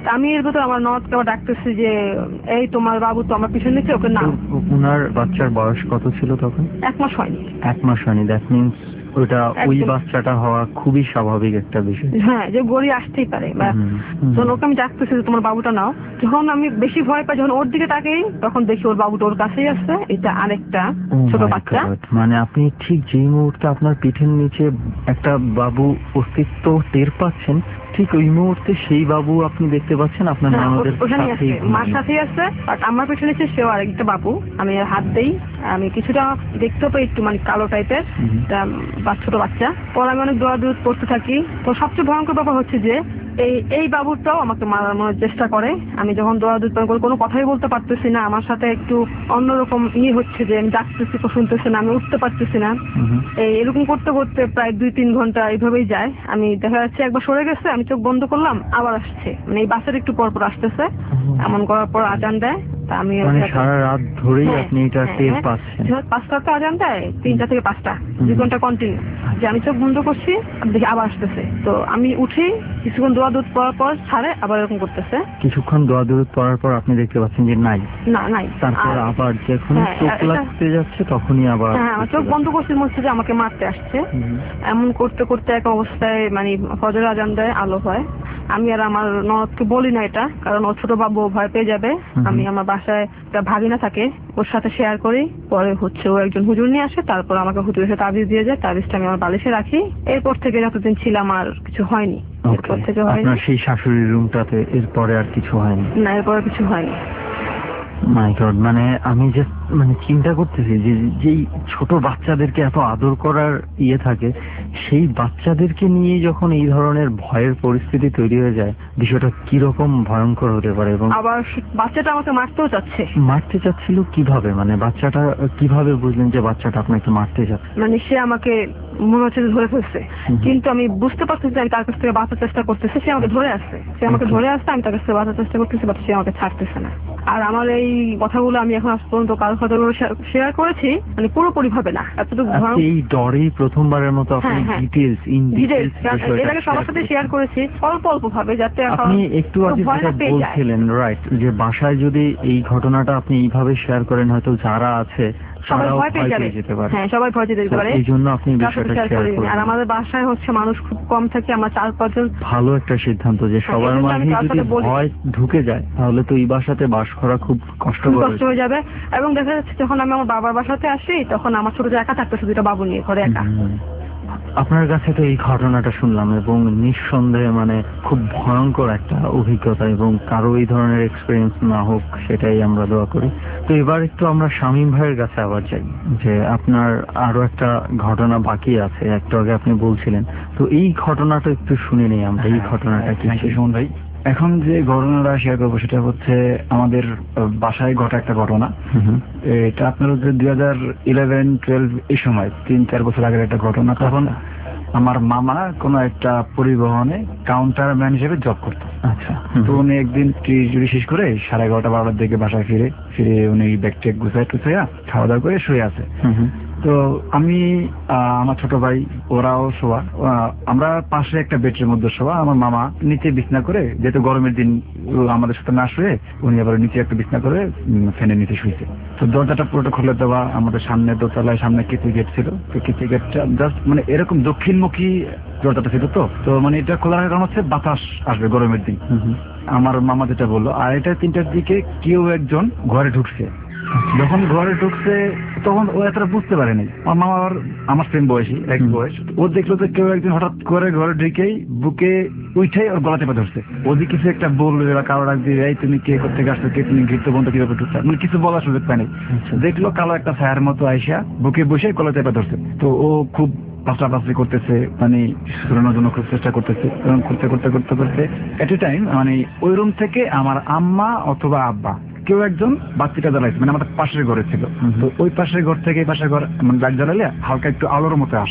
আমি এর ভিতরে আমার ননদকে আবার ডাকতেছি যে এই তোমার বাবু তো আমার পিছনে নিচ্ছে, ওকে না। ওনার বাচ্চার বয়স কত ছিল তখন? এক মাস হয়নি। এক মাস হয়নি, দ্যাট মিনস ওটা ওই বাচ্চাটা হওয়া খুবই স্বাভাবিক একটা বিষয়। হ্যাঁ, যে গড়ি আসতেই পারে। যখন ওকে আমি ডাকতেছি যে তোমার বাবুটা নাও, যখন আমি বেশি ভয় পাই, যখন ওর দিকে তাকাই তখন দেখি ওর বাবুটা ওর কাছেই আছে, এটা আরেকটা ছোট বাচ্চা। মানে আপনি ঠিক যেই মুহূর্তে আপনার পিঠের নিচে একটা বাবু অস্তিত্ব টের পাচ্ছেন, ঠিক ওই মুহূর্তে সেই বাবু আপনি দেখতে পাচ্ছেন আপনার ননদের সাথেই, মার সাথেই আছে। আর আমার পেছনে নিচে সেও আরেকটা বাবু। আমি হাত দেই, আমি কিছুটা দেখতে পাই একটু মানে কালো টাইপের বা ছোট বাচ্চা। পর আমি অনেক দৌড়া দৌড় করতে থাকি। তো সবচেয়ে ভয়ঙ্কর ব্যাপার হচ্ছে যে এই এই বাবুটাও আমাকে মারার চেষ্টা করে। আমি যখন দৌড়াদৌড়ি করে কোনো কথাই বলতে পারতেছি না, আমার সাথে একটু অন্যরকম ইয়ে হচ্ছে যে আমি ডাকতেছি তো শুনতেছি না, আমি উঠতে পারতেছি না। এই এরকম করতে করতে প্রায় দুই তিন ঘন্টা এইভাবেই যায়। আমি দেখা যাচ্ছে একবার সরে গেছে, আমি চোখ বন্ধ করলাম, আবার আসছে, মানে এই বাসের একটু পর পর আসতেছে। এমন করার পর আজান দেয়। আমি সারা রাত ধরেই আপনি এটা টের পাচ্ছেন? পাঁচটা তো আজান দেয়, তিনটা থেকে পাঁচটা, দুই ঘন্টা কন্টিনিউ। যে আমি চোখ বন্ধ করছি, দেখি আবার আসতেছে। তো আমি উঠি, কিছুক্ষণ দোয়া দুধ পড়ার পর ছাড়ে, আবার এরকম করতেছে। কিছুক্ষণ দোয়া দুধ পড়ার পর আপনি দেখতে পাচ্ছেন যে নাই, না নাই। তারপর আবার যখন চোখ লাগতে যাচ্ছে তখনই আবার, হ্যাঁ, চোখ বন্ধ করছি, মনে হচ্ছে যে আমাকে মারতে আসছে। এমন করতে করতে এক অবস্থায় মানে ফজর আজান দেয়, আলো হয়। আমি আর আমার ননদকে বলি না এটা, কারণ ওর ছোট বাবু ভয় পেয়ে যাবে। আমি আমার বাসায় একটা ভাগিনা থাকে, ওর সাথে শেয়ার করি। পরে হচ্ছে ও একজন হুজুর নিয়ে আসে, তারপর আমাকে হুজুর এসে তাবিজ দিয়ে যায়। তাবিজটা আমি আমার বালিশে রাখি। এরপর থেকে যতদিন ছিলাম আর কিছু হয়নি। এরপর থেকে হয়নি। আপনার সেই শাশুড়ির রুমটাতে এরপরে আর কিছু হয়নি? না, এরপরে কিছু হয়নি। মাই গড, মানে আমি যে মানে চিন্তা করতেছি যে যেই ছোট বাচ্চাদেরকে এত আদর করার ইয়ে থাকে, সেই বাচ্চাদেরকে নিয়ে যখন এই ধরনের ভয়ের পরিস্থিতি তৈরি হয়ে যায়, বিষয়টা কিরকম ভয়ঙ্কর হতে পারে। এবং আবার বাচ্চাটা আমাকে মারতেও চাচ্ছে। মারতে চাচ্ছিল কিভাবে? মানে বাচ্চাটা কিভাবে বুঝলেন যে বাচ্চাটা আপনাকে মারতে যাচ্ছে? মানে সে আমাকে মনে হচ্ছে ধরে ফেলছে, কিন্তু আমি বুঝতে পারছি যে আমি তার কাছ থেকে বাঁচার চেষ্টা করতেছি। সে আমাকে ধরে আসছে, সে আমাকে ধরে আসছে, আমি তার কাছ থেকে বাঁচার চেষ্টা করতেছি, বাট সে আমাকে ছাড়তেছে না। আর আমার এই কথাগুলো আমি এখন আজ পর্যন্ত কারোর সাথে শেয়ার করেছি, মানে পুরোপুরি ভাবে না। এতটুকু এই ডরেই প্রথমবারের মতো আপনি ডিটেইলস ইন ডিটেইলস এর আগে সবার সাথে শেয়ার করেছি অল্প অল্প ভাবে, যাতে আপনি একটু আগে যেটা বলছিলেন, রাইট, যে বাসায় যদি এই ঘটনাটা আপনি এইভাবে শেয়ার করেন, হয়তো যারা আছে সবাই ভয় পেয়ে যেতে পারে। হ্যাঁ, সবাই ভয় পেয়ে যেতে পারে। এই জন্য আপনি বিষয়টা শেয়ার করেন। আর আমাদের বাসায় হচ্ছে মানুষ খুব কম থাকে, আমরা চার পাঁচজন। ভালো একটা সিদ্ধান্ত যে সবার মাঝে যদি ভয় ঢুকে যায়, তাহলে তো এই বাসাতে বাস করা খুব কষ্টকর কষ্ট হয়ে যাবে। এবং দেখা যাচ্ছে যখন আমি আমার বাবার বাসাতে আসি, তখন আমার ছোট একা থাকতেছে, দুটো বাবু নিয়ে ঘরে একা। আপনার কাছে তো এই ঘটনাটা শুনলাম এবং নিঃসন্দেহে মানে খুব ভয়ঙ্কর একটা অভিজ্ঞতা, এবং কারো এই ধরনের এক্সপিরিয়েন্স না হোক সেটাই আমরা দোয়া করি। তো এবার একটু আমরা শামীম ভাইয়ের কাছে আবার যাই, যে আপনার আরো একটা ঘটনা বাকি আছে, একটু আগে আপনি বলছিলেন। তো এই ঘটনাটা একটু শুনে নেই আমরা, এই ঘটনাটা কি? সুমন ভাই, এখন যে ঘটনাটা শেয়ার করবো সেটা হচ্ছে আমাদের বাসায় ঘটা একটা ঘটনা। এটা আপনার হচ্ছে দুই হাজার ইলেভেন টুয়েলভ এই সময়, তিন চার বছর আগের একটা ঘটনা। তখন আমার মামা কোনো একটা পরিবহনে কাউন্টার ম্যান হিসেবে জব করতো। আচ্ছা, তো উনি একদিন চুরি শেষ করে সাড়ে এগারোটা বারোটার দিকে বাসায় ফিরে ফিরে উনি ব্যাগ টেক গুছাই টুছাইয়া খাওয়া দাওয়া করে শুয়ে আছে। তো আমি আমার ছোট ভাই ওরাও শোয়া, আমরা পাশে একটা বেডের মধ্যে শোয়া। আমার মামা নিচে বিছনা করে, যেহেতু গরমের দিন আমাদের সাথে না শুয়ে উনি আবার নিচে একটা বিছনা করে ফ্যানের নিচে শুয়েছে। তো দরজাটা পুরোটা খুলে দেওয়া, আমাদের সামনে দোতলায় সামনে কিচি গেট ছিল। তো কিচি গেটটা জাস্ট মানে এরকম দক্ষিণমুখী দরজাটা ছিল। তো তো মানে এটা খোলা কারণ হচ্ছে বাতাস আসবে গরমের দিন। আমার মামা যেটা বললো, আর এটা তিনটার দিকে কেউ একজন ঘরে ঢুকছে। যখন ঘরে ঢুকছে তখন ও এতটা বুঝতে পারেনি। আমার মামার আমার সেম বয়সী, এক বয়স। ও দেখলো যে কেউ একজন হঠাৎ করে ঘরে ঢুকেই বুকে উঠেই ওর গলা চেপে ধরছে। ওদিকে কিছু একটা বললো, কারো ডাক দিয়ে, এই তুমি কে করতে আসছো, কে তুমি ঘিরতে বন্ধ কিভাবে ঢুকছো, মানে কিছু বলার সুযোগ পায়নি। দেখলো কালো একটা ছায়ার মতো আইসা বুকে বসে গলা চেপে ধরছে। তো ও খুব পাশাপাশি করতেছে, মানে শুনানোর জন্য খুব চেষ্টা করতেছে। করতে করতে করতে করতে এট এ টাইম মানে ওই রুম থেকে আমার আম্মা অথবা আব্বা কেউ একজন বাচ্চাটা জ্বালাইছে, মানে আমাদের পাশের ঘরে ছিল। তো ওই পাশের ঘর থেকে এই পাশের ঘর মানে লাইট জ্বালালে হালকা একটু আলোর মতো আসে আর কি।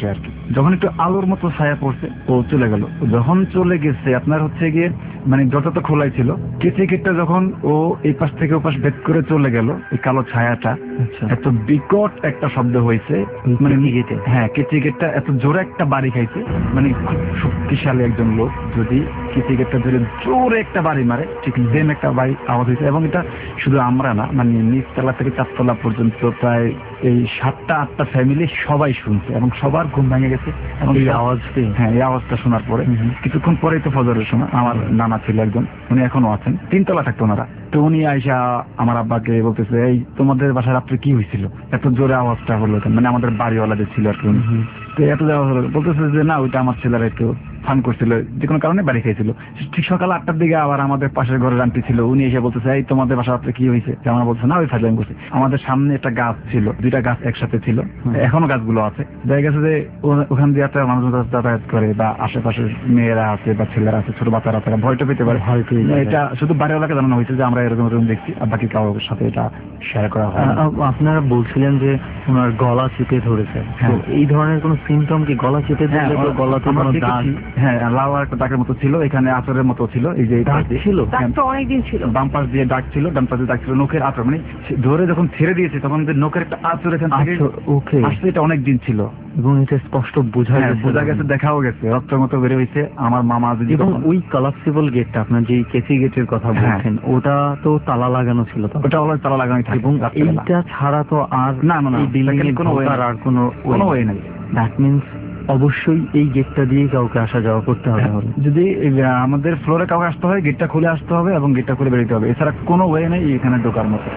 যখন একটু আলোর মতো ছায়া পড়ছে ও চলে গেল। যখন চলে গেছে আপনার হচ্ছে গিয়ে মানে দরজা তো খোলাই ছিল, কেচে গেটটা যখন ও এই পাশ থেকে ও পাশ ভেদ করে চলে গেল, এই কালো ছায়াটা এত বিকট একটা শব্দ হয়েছে, মানে গেটে হ্যাঁ কেচে গেটটা এত জোরে একটা বাড়ি খাইছে, মানে খুব শক্তিশালী একজন লোক যদি কেচে গেটটা ধরে জোরে একটা বাড়ি মারে ঠিক সেম একটা বাড়ি আওয়াজ হয়েছে। এবং এটা শুধু আমরা না, মানে নিচতলা থেকে চারতলা পর্যন্ত প্রায় এই সাতটা আটটা ফ্যামিলি সবাই শুনছে এবং সবার ঘুম ভেঙে গেছে। এবং এই আওয়াজ হ্যাঁ এই আওয়াজটা শোনার পরে কিছুক্ষণ পরেই তো ফজরের সময়, আমার নানা ছিল একজন, উনি এখনো আছেন, তিনতলা থাকতো ওনারা, তো উনি আইসা আমার আব্বাকে বলতেছে এই তোমাদের বাসায় রাত্রে কি হয়েছিল, এত জোরে আওয়াজটা হলো, মানে আমাদের বাড়িওয়ালা যে ছিল আর কি, তো এত আওয়াজ হলো, বলতেছে যে না ওইটা আমার ছেলেরা একটু ফান করছিল, যে কোনো কারণে বাড়ি খেয়েছিল। ঠিক সকাল আটটার দিকে আবার আমাদের পাশের ঘরের আন্টি ছিল, উনি এসে বলতেছে এই তোমাদের বাসা রাত্রে কি হয়েছে, আমরা বলছে না ওই ফাজলামি করছে। আমাদের সামনে একটা গাছ ছিল, দুইটা গাছ একসাথে ছিল, এখনো গাছগুলো আছে, দেখা গেছে যে ওখান দিয়ে একটা মানুষ যাতায়াত করে বা আশেপাশের মেয়েরা আছে বা ছেলেরা আছে, ছোট বাচ্চারা আছে, ভয়টা পেতে পারে। এটা শুধু বাড়িওয়ালাকে জানানো হয়েছে যে আমরা এরকম এরকম দেখছি, আর বাকি কারোর সাথে এটা শেয়ার করা হয়। আপনারা বলছিলেন যে ওনার গলা চেপে ধরেছে, এই ধরনের কোনো সিমটম কি গলা চেপে ধরলে গলাতে কোনো দাগ? হ্যাঁ লাল একটা দাগের মতো ছিল, এখানে আচরের মতো ছিল, এই যে ছিল অনেকদিন ছিল, বাম পাশ দিয়ে দাগ ছিল, ডান পাশ দিয়ে দাগ ছিল, নখের আচর, মানে ধরে যখন ছেড়ে দিয়েছে তখন নখের একটা আচর এখান থেকে আসছে, এটা অনেক দিন ছিল এবং এটা স্পষ্ট বোঝা গেছে, বোঝা গেছে, দেখাও গেছে, রক্তের মতো বের হয়েছে। আমার মামা এবং ওই কলাপসিবল গেটটা আপনার যে কেসি গেটের কথা বলছেন ওটা তো তালা লাগানো ছিল, ওটা অলরেডি তালা লাগানো থাকে, এবং এইটা ছাড়া তো আর না না এই বিল্ডিং এর কোনো আর কোনো কোনো ওয়ে নাই। দ্যাট মিন্স অবশ্যই এই গেটটা দিয়ে কাউকে আসা যাওয়া করতে হবে। যদি আমাদের ফ্লোরে কাউকে আসতে হয় গেটটা খুলে আসতে হবে এবং গেটটা খুলে বেরোতে হবে, এছাড়া কোনো ওয়ে নেই এখানে ঢোকার মতো।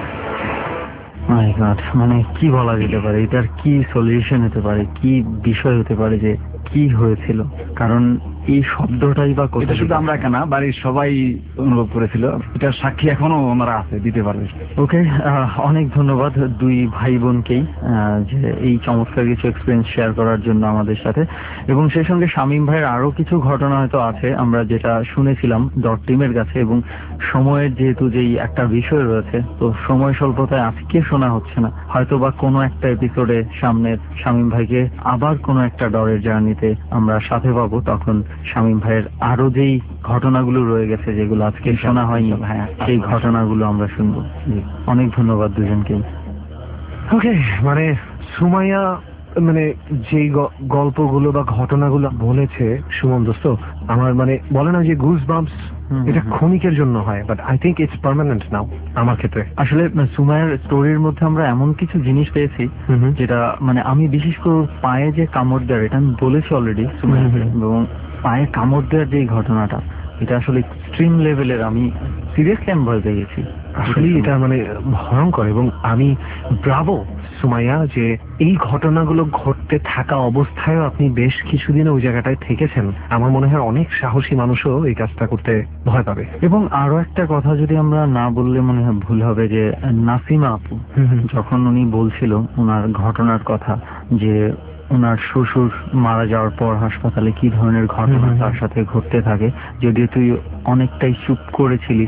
মাই গড, মানে কি বলা যেতে পারে, এটার কি সলিউশন হতে পারে, কি বিষয় হতে পারে, যে কি হয়েছিল? কারণ এই শব্দটাই বা এটা শুধু আমরা কেন, বাড়ির সবাই অনুভব করেছিল, এটার সাক্ষী এখনো ওনারা আছে, দিতে পারবে। ওকে, অনেক ধন্যবাদ দুই ভাই বোনকেই যে এই চমৎকার কিছু এক্সপিরিয়েন্স শেয়ার করার জন্য আমাদের সাথে। এবং সেই সঙ্গে শামীম ভাইয়ের আরো কিছু ঘটনা হয়তো আছে, আমরা যেটা শুনেছিলাম ডট টিমের কাছে, এবং সময়ের যেহেতু যেই একটা বিষয় রয়েছে, তো সময় স্বল্পতায় আজকে শোনা হচ্ছে না, হয়তো বা কোনো একটা এপিসোডে সামনের শামীম ভাইকে আবার কোনো একটা ডরের জার্নিতে আমরা সাথে পাবো, তখন শামীম ভাইয়ের আরো যেই ঘটনাগুলো রয়ে গেছে যেগুলো আজকে শোনা হয়নি, হ্যাঁ সেই ঘটনাগুলো আমরা শুনবো। অনেক ধন্যবাদ দুজনকে। ওকে, মানে সুমাইয়া মানে যে গল্পগুলো বা ঘটনাগুলো বলেছে সুমন দোস্ত, আমার মানে বলে না যে গুজ বাম্পস, এটা ক্ষণিকের জন্য হয়, but I think it's permanent now আমার ক্ষেত্রে। আসলে সুমাইয়ার স্টোরির মধ্যে আমরা এমন কিছু জিনিস পেয়েছি যেটা মানে আমি বিশেষ করে পায়ে যে কামড় দেওয়ার, এটা আমি বলেছি অলরেডি, এবং পায়ে কামড় দেওয়ার যে ঘটনাটা, এটা আসলে এক্সট্রিম লেভেলের, আমি সিরিয়াসলি আমি ভয় পেয়ে গেছি। আসলে এটা মানে ভয়ঙ্কর, এবং আমি ব্রাভো সুমাইয়া যে এই ঘটনাগুলো ঘটতে থাকা অবস্থায়ও আপনি বেশ কিছুদিন ওই জায়গাটায় থেকেছেন। আমার মনে হয় অনেক সাহসী মানুষও এই কাজটা করতে ভয় পাবে। এবং আরো একটা কথা যদি আমরা না বললে মনে হয় ভুল হবে, যে নাসিমা আপু যখন উনি বলছিল ওনার ঘটনার কথা, যে ওনার শ্বশুর মারা যাওয়ার পর হাসপাতালে কি ধরনের ঘটনা তার সাথে ঘটতে থাকে, যদিও তুই অনেকটাই চুপ করেছিলি,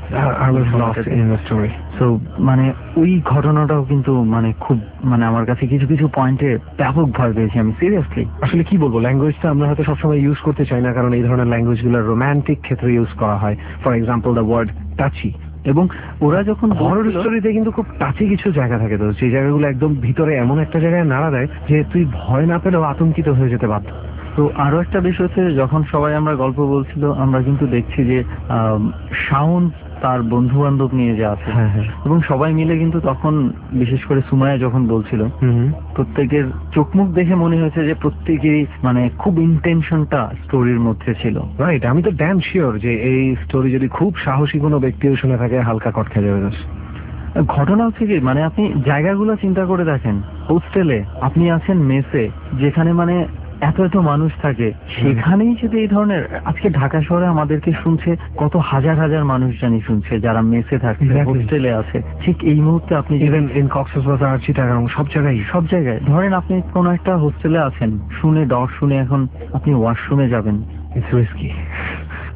তো মানে ওই ঘটনাটাও কিন্তু মানে খুব মানে আমার কাছে কিছু কিছু পয়েন্টে ব্যাপক ভয় পেয়েছি আমি, সিরিয়াসলি। আসলে কি বলবো, ল্যাঙ্গুয়েজটা আমরা হয়তো সবসময় ইউজ করতে চাই না, কারণ এই ধরনের ল্যাঙ্গুয়েজগুলো রোম্যান্টিক ক্ষেত্রে ইউজ করা হয়। For example the word touchy, এবং ওরা যখন হরর স্টোরিতে কিন্তু খুব টাচি কিছু জায়গা থাকে, তো সেই জায়গাগুলো একদম ভিতরে এমন একটা জায়গায় নাড়া দেয় যে তুই ভয় না পেলেও আতঙ্কিত হয়ে যেতে বাধ্য। তো আরো একটা বিষয় হচ্ছে, যখন সবাই আমরা গল্প বলছিল আমরা কিন্তু দেখছি যে শাওন তার বন্ধু বান্ধব নিয়ে যে আছে, এবং সবাই মিলে কিন্তু তখন বিশেষ করে সুমাইয়া যখন বলছিল, প্রত্যেকের চোখ মুখ দেখে মনে হয়েছে যে প্রত্যেকেরই মানে খুব ইন্টেনশনটা স্টোরির মধ্যে ছিল। রাইট, আমি তো ড্যাম শিওর যে এই স্টোরি যদি খুব সাহসী কোনো ব্যক্তিও শুনে থাকে হালকা কট খেয়ে যাবে। ঘটনা হচ্ছে কি, মানে আপনি জায়গাগুলো চিন্তা করে দেখেন, হোস্টেলে আপনি আছেন, মেসে যেখানে মানে এত এত মানুষ থাকে, সেখানেই যদি এই ধরনের, আজকে ঢাকা শহরে আমাদেরকে শুনছে কত হাজার হাজার মানুষ জানি শুনছে যারা মেসে থাকে, হোস্টেলে আছে, ঠিক এই মুহূর্তে আপনি সব জায়গায় সব জায়গায় ধরেন আপনি কোন একটা হোস্টেলে আছেন, শুনে ডর শুনে এখন আপনি ওয়াশরুমে যাবেন, ইটস রিস্কি।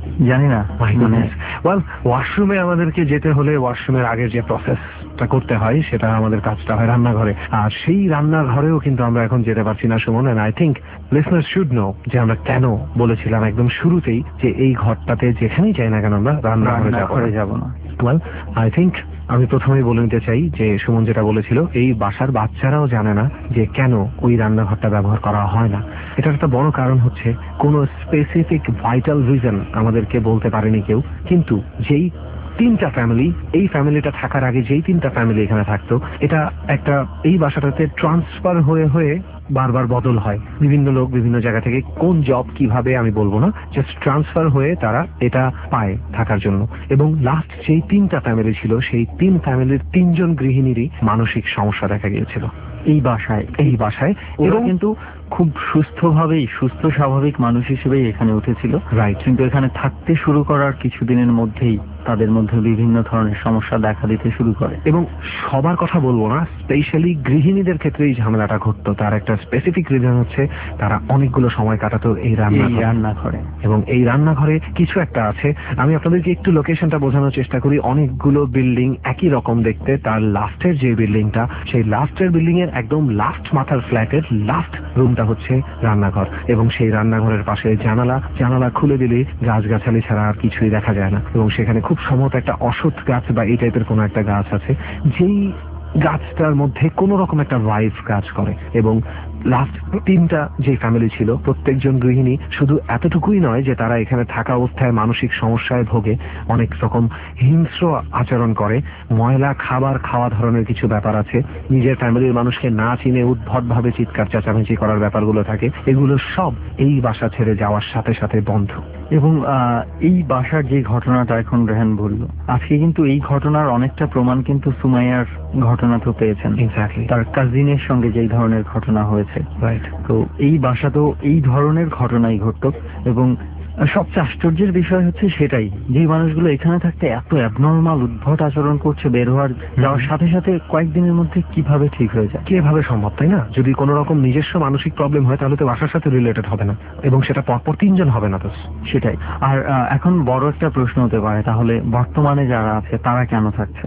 জানি না। মানে ওয়েল, ওয়াশরুমে আমাদেরকে যেতে হলে ওয়াশরুমের আগে যে প্রসেসটা করতে হয় সেটা আমাদের কাজটা হয় রান্নাঘরে, আর সেই রান্নাঘরেও কিন্তু আমরা এখন যেতে পারছি না Suman. And I think listeners should know যে আমরা কেন বলেছিলাম একদম শুরুতেই যে এই ঘরটাতে যেখানেই যাই না কেন আমরা রান্নাঘরে যাব না। ওয়েল, আই থিঙ্ক আমি প্রথমেই বলে নিতে চাই যে সুমন যেটা বলেছিল, এই বাসার বাচ্চারাও জানে না যে কেন ওই রান্নাঘরটা ব্যবহার করা হয় না। এটার একটা বড় কারণ হচ্ছে কোনো স্পেসিফিক ভাইটাল রিজন আমাদেরকে বলতে পারেনি কেউ, কিন্তু যেই তিনটা ফ্যামিলি, এই ফ্যামিলিটা থাকার আগে যেই তিনটা ফ্যামিলি এখানে থাকতো, এটা একটা এই বাসাটাতে ট্রান্সফার হয়ে হয়ে বারবার বদল হয়। বিভিন্ন লোক বিভিন্ন জায়গা থেকে, কোন জব কিভাবে আমি বলবো না, জাস্ট ট্রান্সফার হয়ে তারা এটা পায় থাকার জন্য। এবং লাস্ট যেই তিনটা ফ্যামিলি ছিল, সেই তিন ফ্যামিলির তিনজন গৃহিণীরই মানসিক সমস্যা দেখা গিয়েছিল এই বাসায় এই বাসায় এবং কিন্তু খুব সুস্থভাবেই, সুস্থ স্বাভাবিক মানুষ হিসেবেই এখানে উঠেছিল, রাইট। কিন্তু এখানে থাকতে শুরু করার কিছুদিনের মধ্যেই তাদের মধ্যে বিভিন্ন ধরনের সমস্যা দেখা দিতে শুরু করে। এবং সবার কথা বলবো না, স্পেশালি গৃহিণীদের ক্ষেত্রে এই ঝামেলাটা ঘটতো। তার একটা স্পেসিফিক রিজন হচ্ছে তারা অনেকগুলো সময় কাটাতো এই রান্নাঘরে, এবং এই রান্নাঘরে কিছু একটা আছে। আমি আপনাদেরকে একটু লোকেশনটা বোঝানোর চেষ্টা করি। অনেকগুলো বিল্ডিং একই রকম দেখতে, তার লাস্টের যে বিল্ডিংটা, সেই লাস্টের বিল্ডিং এর একদম লাস্ট মাথার ফ্ল্যাটের লাস্ট রুমটা হচ্ছে রান্নাঘর, এবং সেই রান্নাঘরের পাশে জানালা, জানালা খুলে দিলে গাছগাছালি ছাড়া আর কিছুই দেখা যায় না। এবং সেখানে খুব সম্ভবত একটা অশ্বত্থ গাছ বা এই টাইপের কোনো একটা গাছ আছে, যেই গাছটার মধ্যে কোনো রকম একটা ভাইভ কাজ করে। এবং লাস্ট তিনটা যে ফ্যামিলি ছিল, প্রত্যেকজন গৃহিণী শুধু এতটুকুই নয় যে তারা এখানে থাকা অবস্থায় মানসিক সমস্যায় ভোগে, অনেক রকম হিংস্র আচরণ করে, ময়লা খাবার খাওয়া ধরনের কিছু ব্যাপার আছে, নিজের ফ্যামিলির মানুষকে না চিনে উদ্ভট ভাবে চিৎকার চেঁচামেচি করার ব্যাপারগুলো থাকে। এগুলো সব এই বাসা ছেড়ে যাওয়ার সাথে সাথে বন্ধ। এবং এই বাসার যে ঘটনাটা এখন রেহান বললো, আজকে কিন্তু এই ঘটনার অনেকটা প্রমাণ কিন্তু সুমাইয়ার ঘটনা তো পেয়েছেন। এক্স্যাক্টলি, তার কাজিনের সঙ্গে যেই ধরনের ঘটনা হয়েছে, রাইট। তো এই বাসাতেও এই ধরনের ঘটনাই ঘটতো। এবং সবচেয়ে আশ্চর্যের বিষয় হচ্ছে সেটাই, যে মানুষগুলো এখানে থাকতে এত অ্যাবনর্মাল উদ্ভট আচরণ করছে, বের হওয়ার যাওয়ার সাথে সাথে কয়েকদিনের মধ্যে কিভাবে ঠিক হয়ে যায়, কিভাবে সম্ভব, তাই না? যদি কোনো রকম নিজস্ব মানসিক প্রবলেম হয় তাহলে তো বাসার সাথে রিলেটেড হবে না, এবং সেটা পরপর তিনজন হবে না। তো সেটাই। আর এখন বড় একটা প্রশ্ন হতে পারে, তাহলে বর্তমানে যারা আছে তারা কেন থাকছে?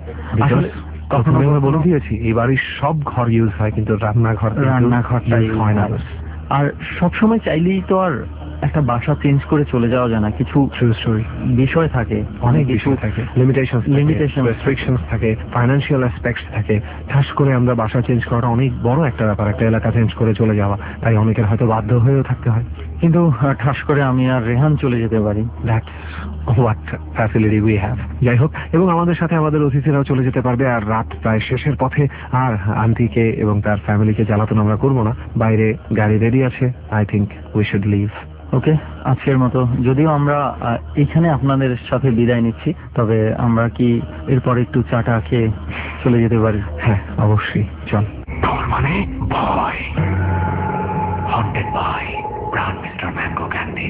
তখন আমরা বলে দিয়েছি এই বাড়ির সব ঘর ইউজ হয়, কিন্তু রান্নাঘর রান্নাঘরটা ইউজ হয় না। আর সবসময় চাইলেই তো আর একটা বাসা চেঞ্জ করে চলে যাওয়া যায় না, কিছু বিষয় থাকে, অনেক বিষয় থাকে, লিমিটেশন লিমিটেশন রেস্ট্রিকশনস থাকে, ফাইন্যান্সিয়াল অ্যাসপেক্টস থাকে। ঠাস করে আমরা বাসা চেঞ্জ করাটা অনেক বড় একটা ব্যাপার, একটা এলাকা চেঞ্জ করে চলে যাওয়া, তাই অনেকের হয়তো বাধ্য হয়েও থাকতে হয়। কিন্তু ঠাস করে আমি আর রেহান চলে যেতে পারি, that's what facility we have. যাই হোক, এবং আমাদের সাথে আমাদের অতিথিরাও চলে যেতে পারবে। আর রাত প্রায় শেষের পথে, আর আন্টিকে এবং তার ফ্যামিলিকে জ্বালাতন আমরা করবো না। বাইরে গাড়ি রেডি আছে, I think we should leave. Okay, আজকের মতো যদিও আমরা এখানে আপনাদের সাথে বিদায় নিচ্ছি, তবে আমরা কি এরপর একটু চাটা খেয়ে চলে যেতে পারি? হ্যাঁ, অবশ্যই, চল। তার মানে ভয়, haunted by Pran Mister Mango Candy.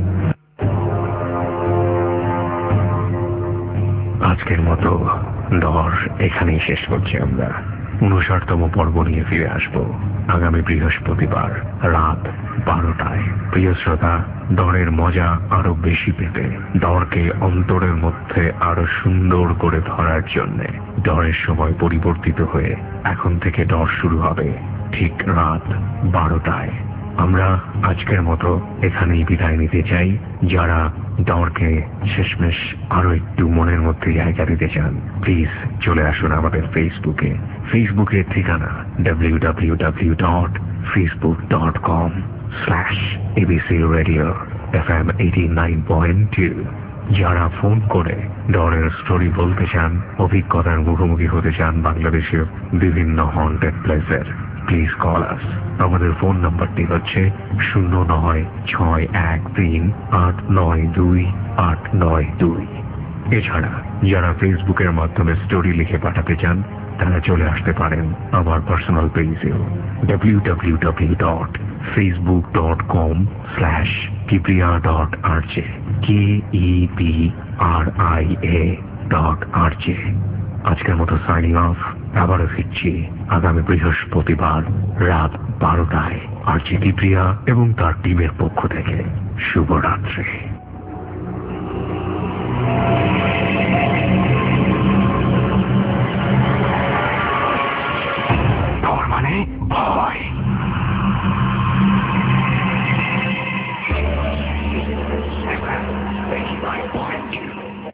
আজকের মতো দর এখানেই শেষ করছি আমরা। উনষাটতম পর্ব নিয়ে ফিরে আসবো আগামী বৃহস্পতিবার রাত বারোটায়। প্রিয় শ্রোতা, দরের মজা আরো বেশি পেতে, দরকে অন্তরের মধ্যে আরো সুন্দর করে ধরার জন্য দরের সময় পরিবর্তিত হয়ে এখন থেকে দর শুরু হবে ঠিক রাত বারোটায়। আমরা আজকের মতো এখানেই বিদায় নিতে চাই। যারা দরকে শেষমেশ আরো একটু মনের মধ্যে জায়গা দিতে চান, প্লিজ চলে আসুন আমাদের ফেসবুকে। ফেসবুকের ঠিকানা W W W dot Facebook dot com slash ABC radio F M eighty nine point two. যারা ফোন করে ডরের স্টোরি বলতে চান, অভিজ্ঞতার মুখোমুখি হতে চান বাংলাদেশের বিভিন্ন হন্টেড প্লেসের, প্লিজ কল আস। আমাদের ফোন নাম্বারটি হচ্ছে শূন্য নয় ছয় এক তিন আট নয় দুই আট নয় দুই। এছাড়া যারা ফেসবুকের মাধ্যমে স্টোরি লিখে পাঠাতে চান, তারা চলে আসতে পারেন আমার পার্সোনাল পেজেও W W W dot Facebook dot com slash কিপ্রিয়া dot R J K E P R I A dot R J. আজকের মতো সাইনিং অফ। আবারও ফিরছি আগামী বৃহস্পতিবার রাত বারোটায় আর জে কিপ্রিয়া এবং তার টিমের পক্ষ থেকে। শুভরাত্রি।